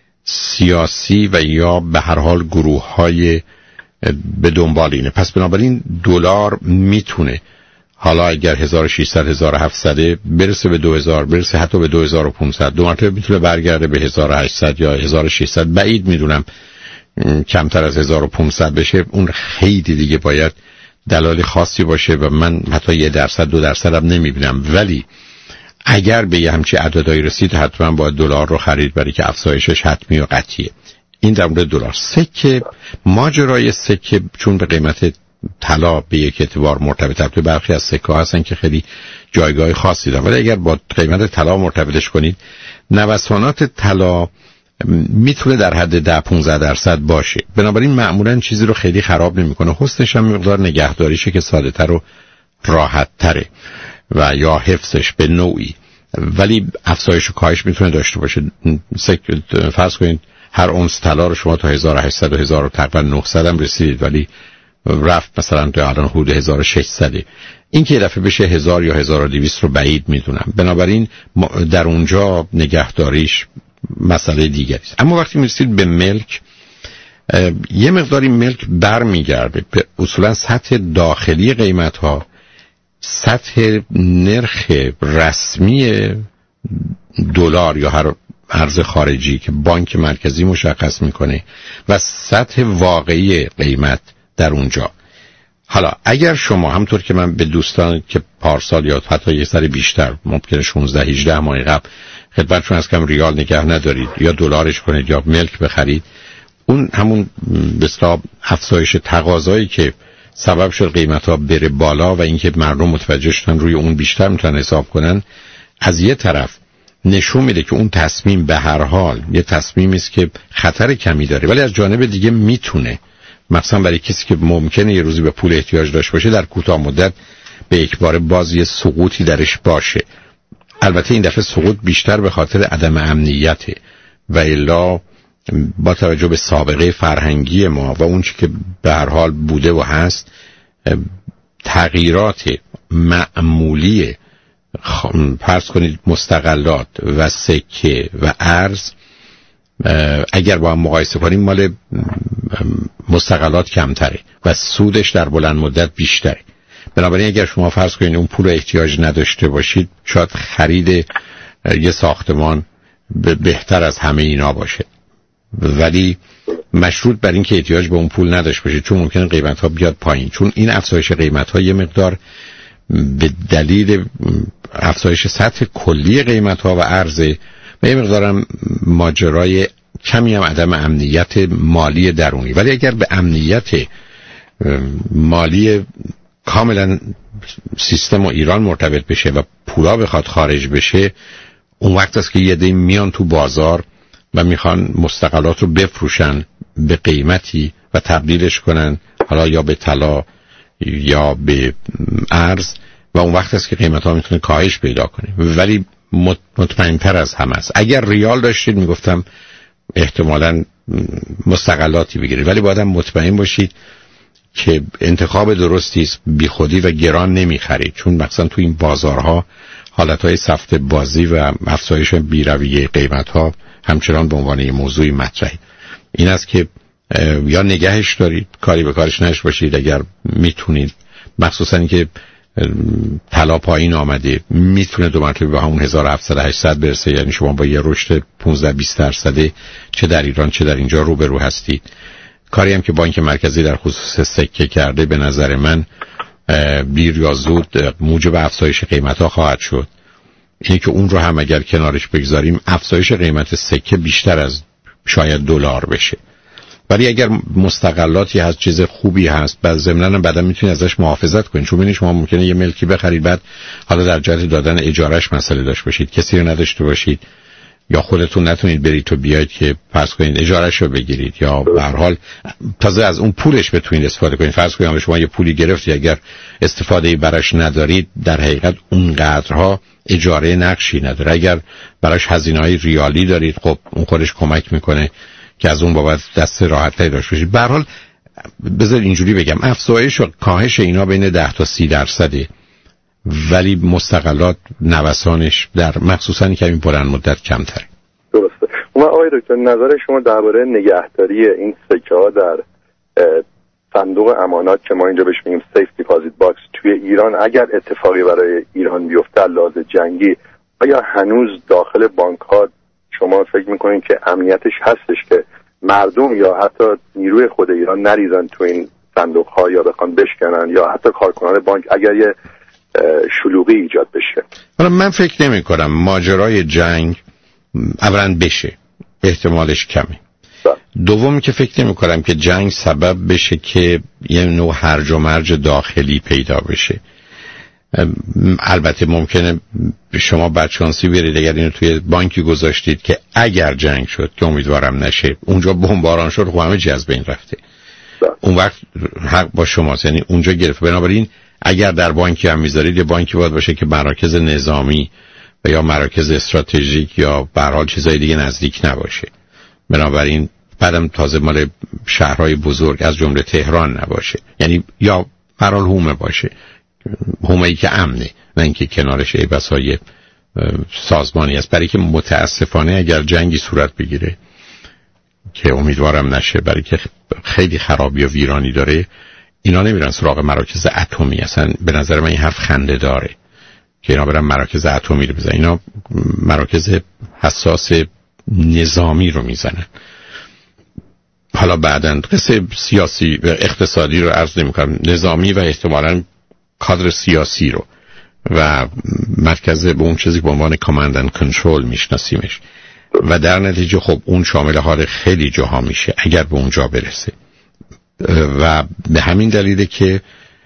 سیاسی و یا به هر حال گروه های به دنبال اینه. پس بنابراین دلار میتونه حالا اگر هزار و ششصد هزار و هفتصد برسه به دو هزار، برسه حتی به دو هزار و پانصد، دو مرتبه میتونه برگرده به هزار و هشتصد یا هزار و ششصد. بعید میدونم کمتر از هزار و پانصد بشه. اون خیلی دیگه باید دلایل خاصی باشه و من حتی یه درصد دو درصد هم نمیبینم. ولی اگر به یه همچی عددهایی رسید حتما باید دلار رو خرید برای که افزایشش حتمی و قطعیه. این در مورد دلار. سکه، ماجرای سکه چون به قیمت طلا به یک اعتبار مرتبط است، برخی از سکه ها هستن که خیلی جایگاه خاصی دارن، ولی اگر با قیمت طلا مرتبطش کنید نوسانات طلا میتونه در حد ده پانزده درصد باشه. بنابراین معمولا چیزی رو خیلی خراب نمیکنه. حسنش هم مقدار نگهداریشه که ساده تر و راحت تره و یا حفظش به نوعی، ولی افزایش و کاهش میتونه داشته باشه. فرض کنید هر اونس طلا رو شما تا هزار و هشتصد و هزار و تقریبا نهصد هم رسیدید ولی رفت مثلا تا الان حدود هزار و ششصد. این که یه دفعه بشه هزار یا هزار و دویست رو بعید میدونم. بنابراین در اونجا نگهداریش مسئله دیگری است. اما وقتی میرسید به ملک، یه مقداری ملک بر میگرده به اصولا سطح داخلی قیمت ها، سطح نرخ رسمی دلار یا هر ارز خارجی که بانک مرکزی مشخص میکنه و سطح واقعی قیمت در اونجا. حالا اگر شما همطور که من به دوستان که پارسال یا حتی یه سر بیشتر ممکنه شانزده هجده ماه قبل خدمتشون از کم ریال نگه ندارید یا دلارش کنید یا ملک بخرید، اون همون به اصطلاح افزایش تقاضایی که سبب شد قیمت‌ها بره بالا و اینکه مردم متوجه شدن روی اون بیشتر میتونن حساب کنن، از یه طرف نشون میده که اون تصمیم به هر حال یه تصمیمی است که خطر کمی داره، ولی از جانب دیگه میتونه مثلا برای کسی که ممکنه یه روزی به پول احتیاج داشته باشه در کوتاه مدت به یک بار باز یه سقوطی درش باشه. البته این دفعه سقوط بیشتر به خاطر عدم امنیته و الا با توجه به سابقه فرهنگی ما و اون چی که به هر حال بوده و هست، تغییرات معمولی فرض کنید مستقلات و سکه و ارز اگر با هم مقایسه کنیم مال مستقلات کمتره و سودش در بلند مدت بیشتره. بنابراین اگر شما فرض کنید اون پول احتیاج نداشته باشید، شاید خرید یه ساختمان بهتر از همه اینا باشه، ولی مشروط بر این که احتیاج به اون پول نداشته باشید، چون ممکنه قیمت ها بیاد پایین. چون این افزایش قیمت ها یه مقدار به دلیل افزایش سطح کلی قیمت ها و عرضه و یه مقدارم ماجرای کمی هم عدم امنیت مالی درونی. ولی اگر به امنیت مالی کاملا سیستم و ایران مرتبط بشه و پولا بخواد خارج بشه، اون وقت است که یه عده میان تو بازار و میخوان مستقلات رو بفروشن به قیمتی و تبدیلش کنن حالا یا به طلا یا به ارز و اون وقت است که قیمت ها میتونه کاهش پیدا کنه. ولی مطمئن تر از همه است اگر ریال داشتید میگفتم احتمالاً مستقلاتی بگیرید، ولی باید هم مطمئن باشید که انتخاب درستی است، بیخودی و گران نمیخرید، چون مثلا تو این بازارها حالتهای سفت بازی و افزایش بی‌رویه قیمت‌ها همچنان به عنوان یه موضوعی مطرحه. این است که یا نگهش دارید کاری به کارش نش باشید اگر میتونید، مخصوصا اینکه طلا پایین آمده میتونه دو مرتبه به همون هزار و هفتصد هشتصد برسه، یعنی شما با یه رشد پانزده بیست درصده چه در ایران چه در اینجا روبرو هستید. کاری هم که بانک مرکزی در خصوص سکه کرده به نظر من دیر یا زود موجب افزایش قیمت‌ها خواهد شد. اینه که اون رو هم اگر کنارش بگذاریم افزایش قیمت سکه بیشتر از شاید دلار بشه. ولی اگر مستقلاتی هست چیز خوبی هست بعد ضمناً هم بعدا میتونید ازش محافظت کنید، چون ببینید شما ممکنه یه ملکی بخرید بعد حالا در جهت دادن اجارهش مسئله داشته باشید، کسی رو نداشته باشید یا خودتون نتونید برید تو بیاید که فرض کنید اجارهش رو بگیرید یا به هر حال تازه از اون پولش بتونید استفاده کنید. فرض کنید شما یه پولی گرفتید اگر استفاده‌ای براش ندارید در حقیقت اونقدرها اجاره نقشی نداره. اگر براش هزینه‌های ریالی دارید خب اون خودش کمک میکنه که از اون بابت دست راحت‌تری داشته باشید. به هر حال بذار اینجوری بگم افزایش و کاهش اینا بین ده تا سی درصده، ولی مستقلات نوسانش در مخصوصا که این بلند مدت کمتره. درسته. و آقای دکتر نظر شما درباره نگهداری این سکه ها در صندوق امانات که ما اینجا بهش میگیم سیف دیپازیت باکس توی ایران اگر اتفاقی برای ایران بیفته لازم جنگی آیا هنوز داخل بانک ها شما فکر میکنین که امنیتش هستش که مردم یا حتی نیروی خود ایران نریزن تو این صندوق ها یا بخوان بشکنن یا حتی کارکنان بانک اگر یه شلوغی ایجاد بشه؟ حالا من فکر نمی کنم ماجرای جنگ اولا بشه، احتمالش کمه. دوم که فکر نمی کنم که جنگ سبب بشه که یه نوع هرج و مرج داخلی پیدا بشه. البته ممکنه شما بدشانسی برید اگر اینو توی بانکی گذاشتید که اگر جنگ شد که امیدوارم نشه اونجا بمباران شد خب همه چیز از بین رفته. اون وقت حق با شماست، یعنی اونجا گرفت. بنابراین اگر در بانکی هم میذارید یه بانکی باید باشه که مراکز نظامی و یا مراکز استراتژیک یا به هر حال چیزای دیگه نزدیک نباشه. بنابراین بعدم تازه مال شهرهای بزرگ از جمله تهران نباشه، یعنی یا به هر حال هومه باشه، هومه‌ای که امنه نه اینکه کنارش ای بسای سازمانی است. برای که متاسفانه اگر جنگی صورت بگیره که امیدوارم نشه، برای که خیلی خرابی و ویرانی داره، اینا نمیرن سراغ مراکز اتمی. اصلا به نظر من این حرف خنده داره که اینا برن مراکز اتمی رو بزنن. اینا مراکز حساس نظامی رو میزنن. حالا بعدن قصه سیاسی و اقتصادی رو عرض نمی کنم، نظامی و احتمالاً کادر سیاسی رو و مرکز به اون چیزی به عنوان کاماند اند کنترل میشناسیمش و در نتیجه خب اون شامل حال خیلی جاها میشه اگر به اونجا برسه. و به همین دلیله که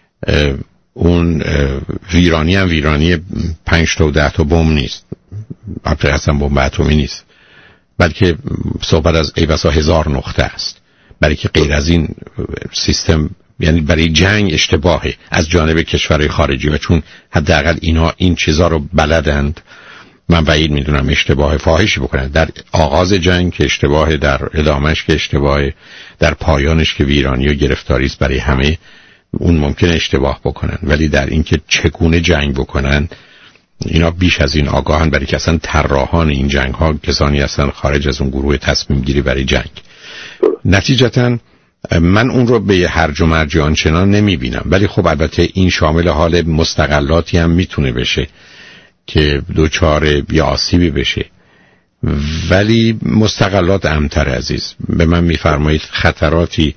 اون ویرانی هم ویرانی پنج تا و ده تا بمب نیست، البته اصلا بمب اتمی نیست، بلکه صحبت از ای بسا هزار نقطه است. برای که غیر از این سیستم، یعنی برای جنگ اشتباهه از جانب کشورهای خارجی و چون حداقل اینا این چیزا رو بلدند، من بعید میدونم اشتباه فاحشی بکنن در آغاز جنگ که اشتباه، در ادامهش که اشتباه، در پایانش که ویرانی و گرفتاری است برای همه، اون ممکنه اشتباه بکنن. ولی در اینکه چگونه جنگ بکنن اینا بیش از این آگاهن، برای که اصلا طراحان این جنگ ها کسانی هستن خارج از اون گروه تصمیم گیری برای جنگ. نتیجتاً من اون رو به هرج و مرج آنچنان نمی بینم. ولی خب البته این شامل حال مستقلاتی هم میتونه بشه که دوچار یا آسیبی بشه، ولی مستقلات امتر عزیز. به من میفرمایید خطراتی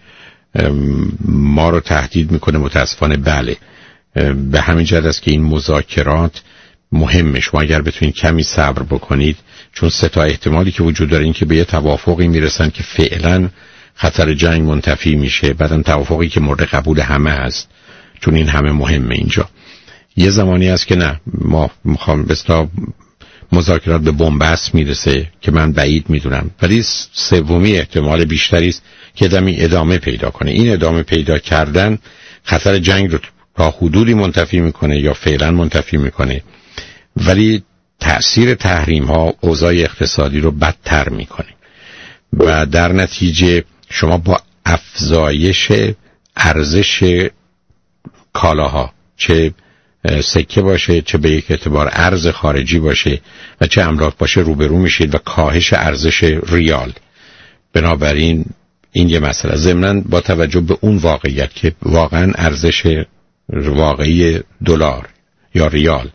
ما رو تهدید میکنه؟ متاسفانه بله. به همین جهت است که این مذاکرات مهمه. شما اگر بتونید کمی صبر بکنید، چون سه تا احتمالی که وجود داره این که به یه توافقی میرسن که فعلا خطر جنگ منتفی میشه، بعدم توافقی که مورد قبول همه است، چون این همه مهمه اینجا. یه زمانی است که نه، ما میخوام بستا مذاکرات به بنبست میرسه که من بعید میدونم، ولی سومی احتمال بیشتری است که دمی ادامه پیدا کنه. این ادامه پیدا کردن خطر جنگ رو تا حدودی منتفی میکنه یا فعلا منتفی میکنه، ولی تأثیر تحریم ها اوضاع اقتصادی رو بدتر میکنه و در نتیجه شما با افزایش ارزش کالاها، چه سکه باشه چه به یک اعتبار ارز خارجی باشه و چه املاک باشه، روبرو میشید و کاهش ارزش ریال. بنابراین این یه مسئله. ضمناً با توجه به اون واقعیت که واقعاً ارزش واقعی دلار یا ریال،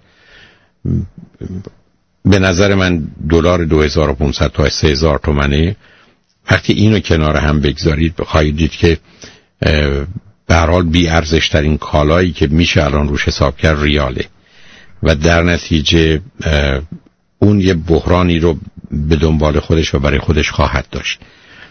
به نظر من دلار دو هزار و پانصد تا سه هزار تومنه، وقتی اینو کنار هم بگذارید بخواهید دید که به هر حال بی ارزش ترین کالایی که میشه الان روش حساب کرد ریاله و در نتیجه اون یه بحرانی رو به دنبال خودش و برای خودش خواهد داشت.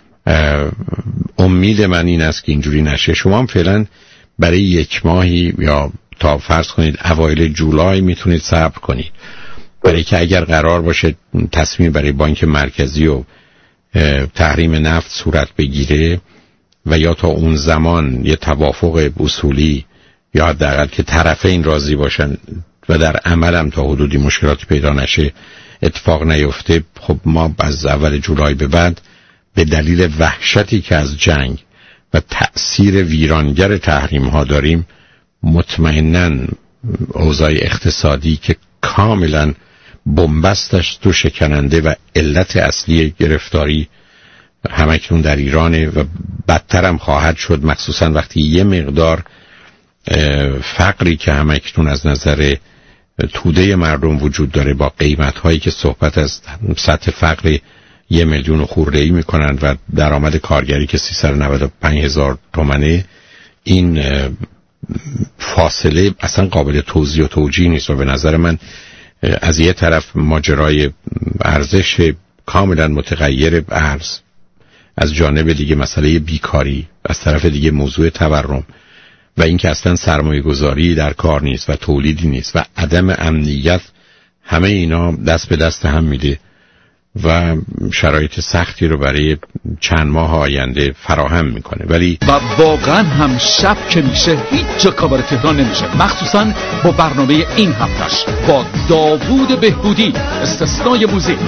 امید من این است که اینجوری نشه. شما هم فعلا برای یک ماهی یا تا فرض کنید اوایل جولای میتونید صبر کنید، برای که اگر قرار باشه تصمیم برای بانک مرکزی و تحریم نفت صورت بگیره و یا تا اون زمان یه توافق اصولی یا حداقل که طرفین راضی باشن و در عمل هم تا حدودی مشکلاتی پیدا نشه اتفاق نیفته، خب ما از اول جولای به بعد به دلیل وحشتی که از جنگ و تأثیر ویرانگر تحریم ها داریم، مطمئناً اوضاع اقتصادی که کاملاً بنبستش تو شکننده و علت اصلی گرفتاری همکنون در ایرانه و بدتر هم خواهد شد، مخصوصاً وقتی یه مقدار فقری که همکنون از نظر توده مردم وجود داره با قیمت‌هایی که صحبت از سطح فقر یه میلیون خورده‌ای میکنن و درآمد کارگری که سیصد و نود و پنج هزار تومنه، این فاصله اصلا قابل توضیح و توجیه نیست و به نظر من از یه طرف ماجرای ارزش کاملا متغیر ارز، از جانب دیگه مسئله بیکاری، از طرف دیگه موضوع تورم و اینکه اصلا سرمایه گذاری در کار نیست و تولیدی نیست و عدم امنیت، همه اینا دست به دست هم میده و شرایط سختی رو برای چند ماه آینده فراهم میکنه. ولی و واقعا هم شب که میشه هیچ جا کاور تهران نمیشه، مخصوصا با برنامه این هفتش با داوود بهبودی، استثنای موزیک.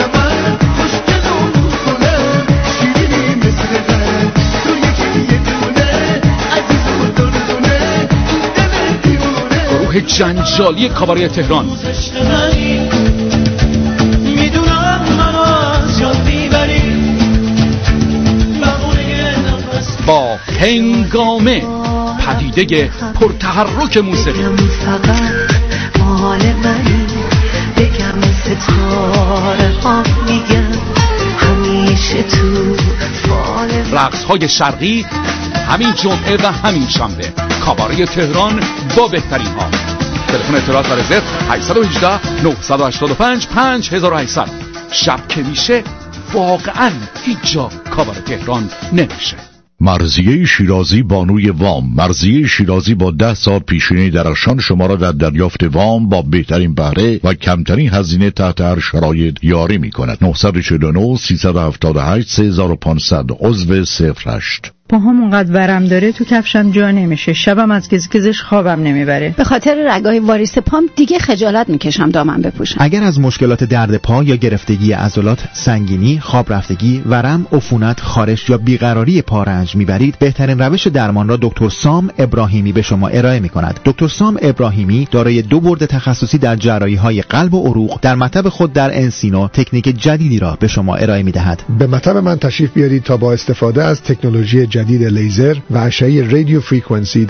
گروه جنجالی کاباره تهران با هنگامه، پدیده پرتحرک موسیقی. رقص های شرقی همین جمعه و همین شنبه، کاباره تهران با بهترین ها. تلفن اطلاعات و رزرو هشت یک هشت نه هشت پنج پنج هشت هشت صفر. شب که میشه واقعا هیچ جا کاباره تهران نمیشه. مرضیه شیرازی بانوی وام. مرضیه شیرازی با ده سال پیشینه درخشان شما را در دریافت وام با بهترین بهره و کمترین هزینه تحت هر شرایط یاری می کند. نه چهار نه سه هفت هشت سه پانصد صفر عضو صفر هشت. پاهام اونقدر ورم داره تو کفشم جا نمیشه، شبم از گزگزش خوابم نمیبره. به خاطر رگای واریس پام دیگه خجالت میکشم دامن بپوشم. اگر از مشکلات درد پا یا گرفتگی عضلات، سنگینی، خواب رفتگی، ورم، عفونت، خارش یا بیقراری پا رنج میبرید، بهترین روش درمان را دکتر سام ابراهیمی به شما ارائه میکند. دکتر سام ابراهیمی دارای دو برد تخصصی در جراحی‌های قلب و عروق در مطب خود در انسینو تکنیک جدیدی را به شما ارائه میدهد. به مطب من تشریف بیارید تا با استفاده از تکنولوژی جدید لیزر و اشعه رادیو فرکانسی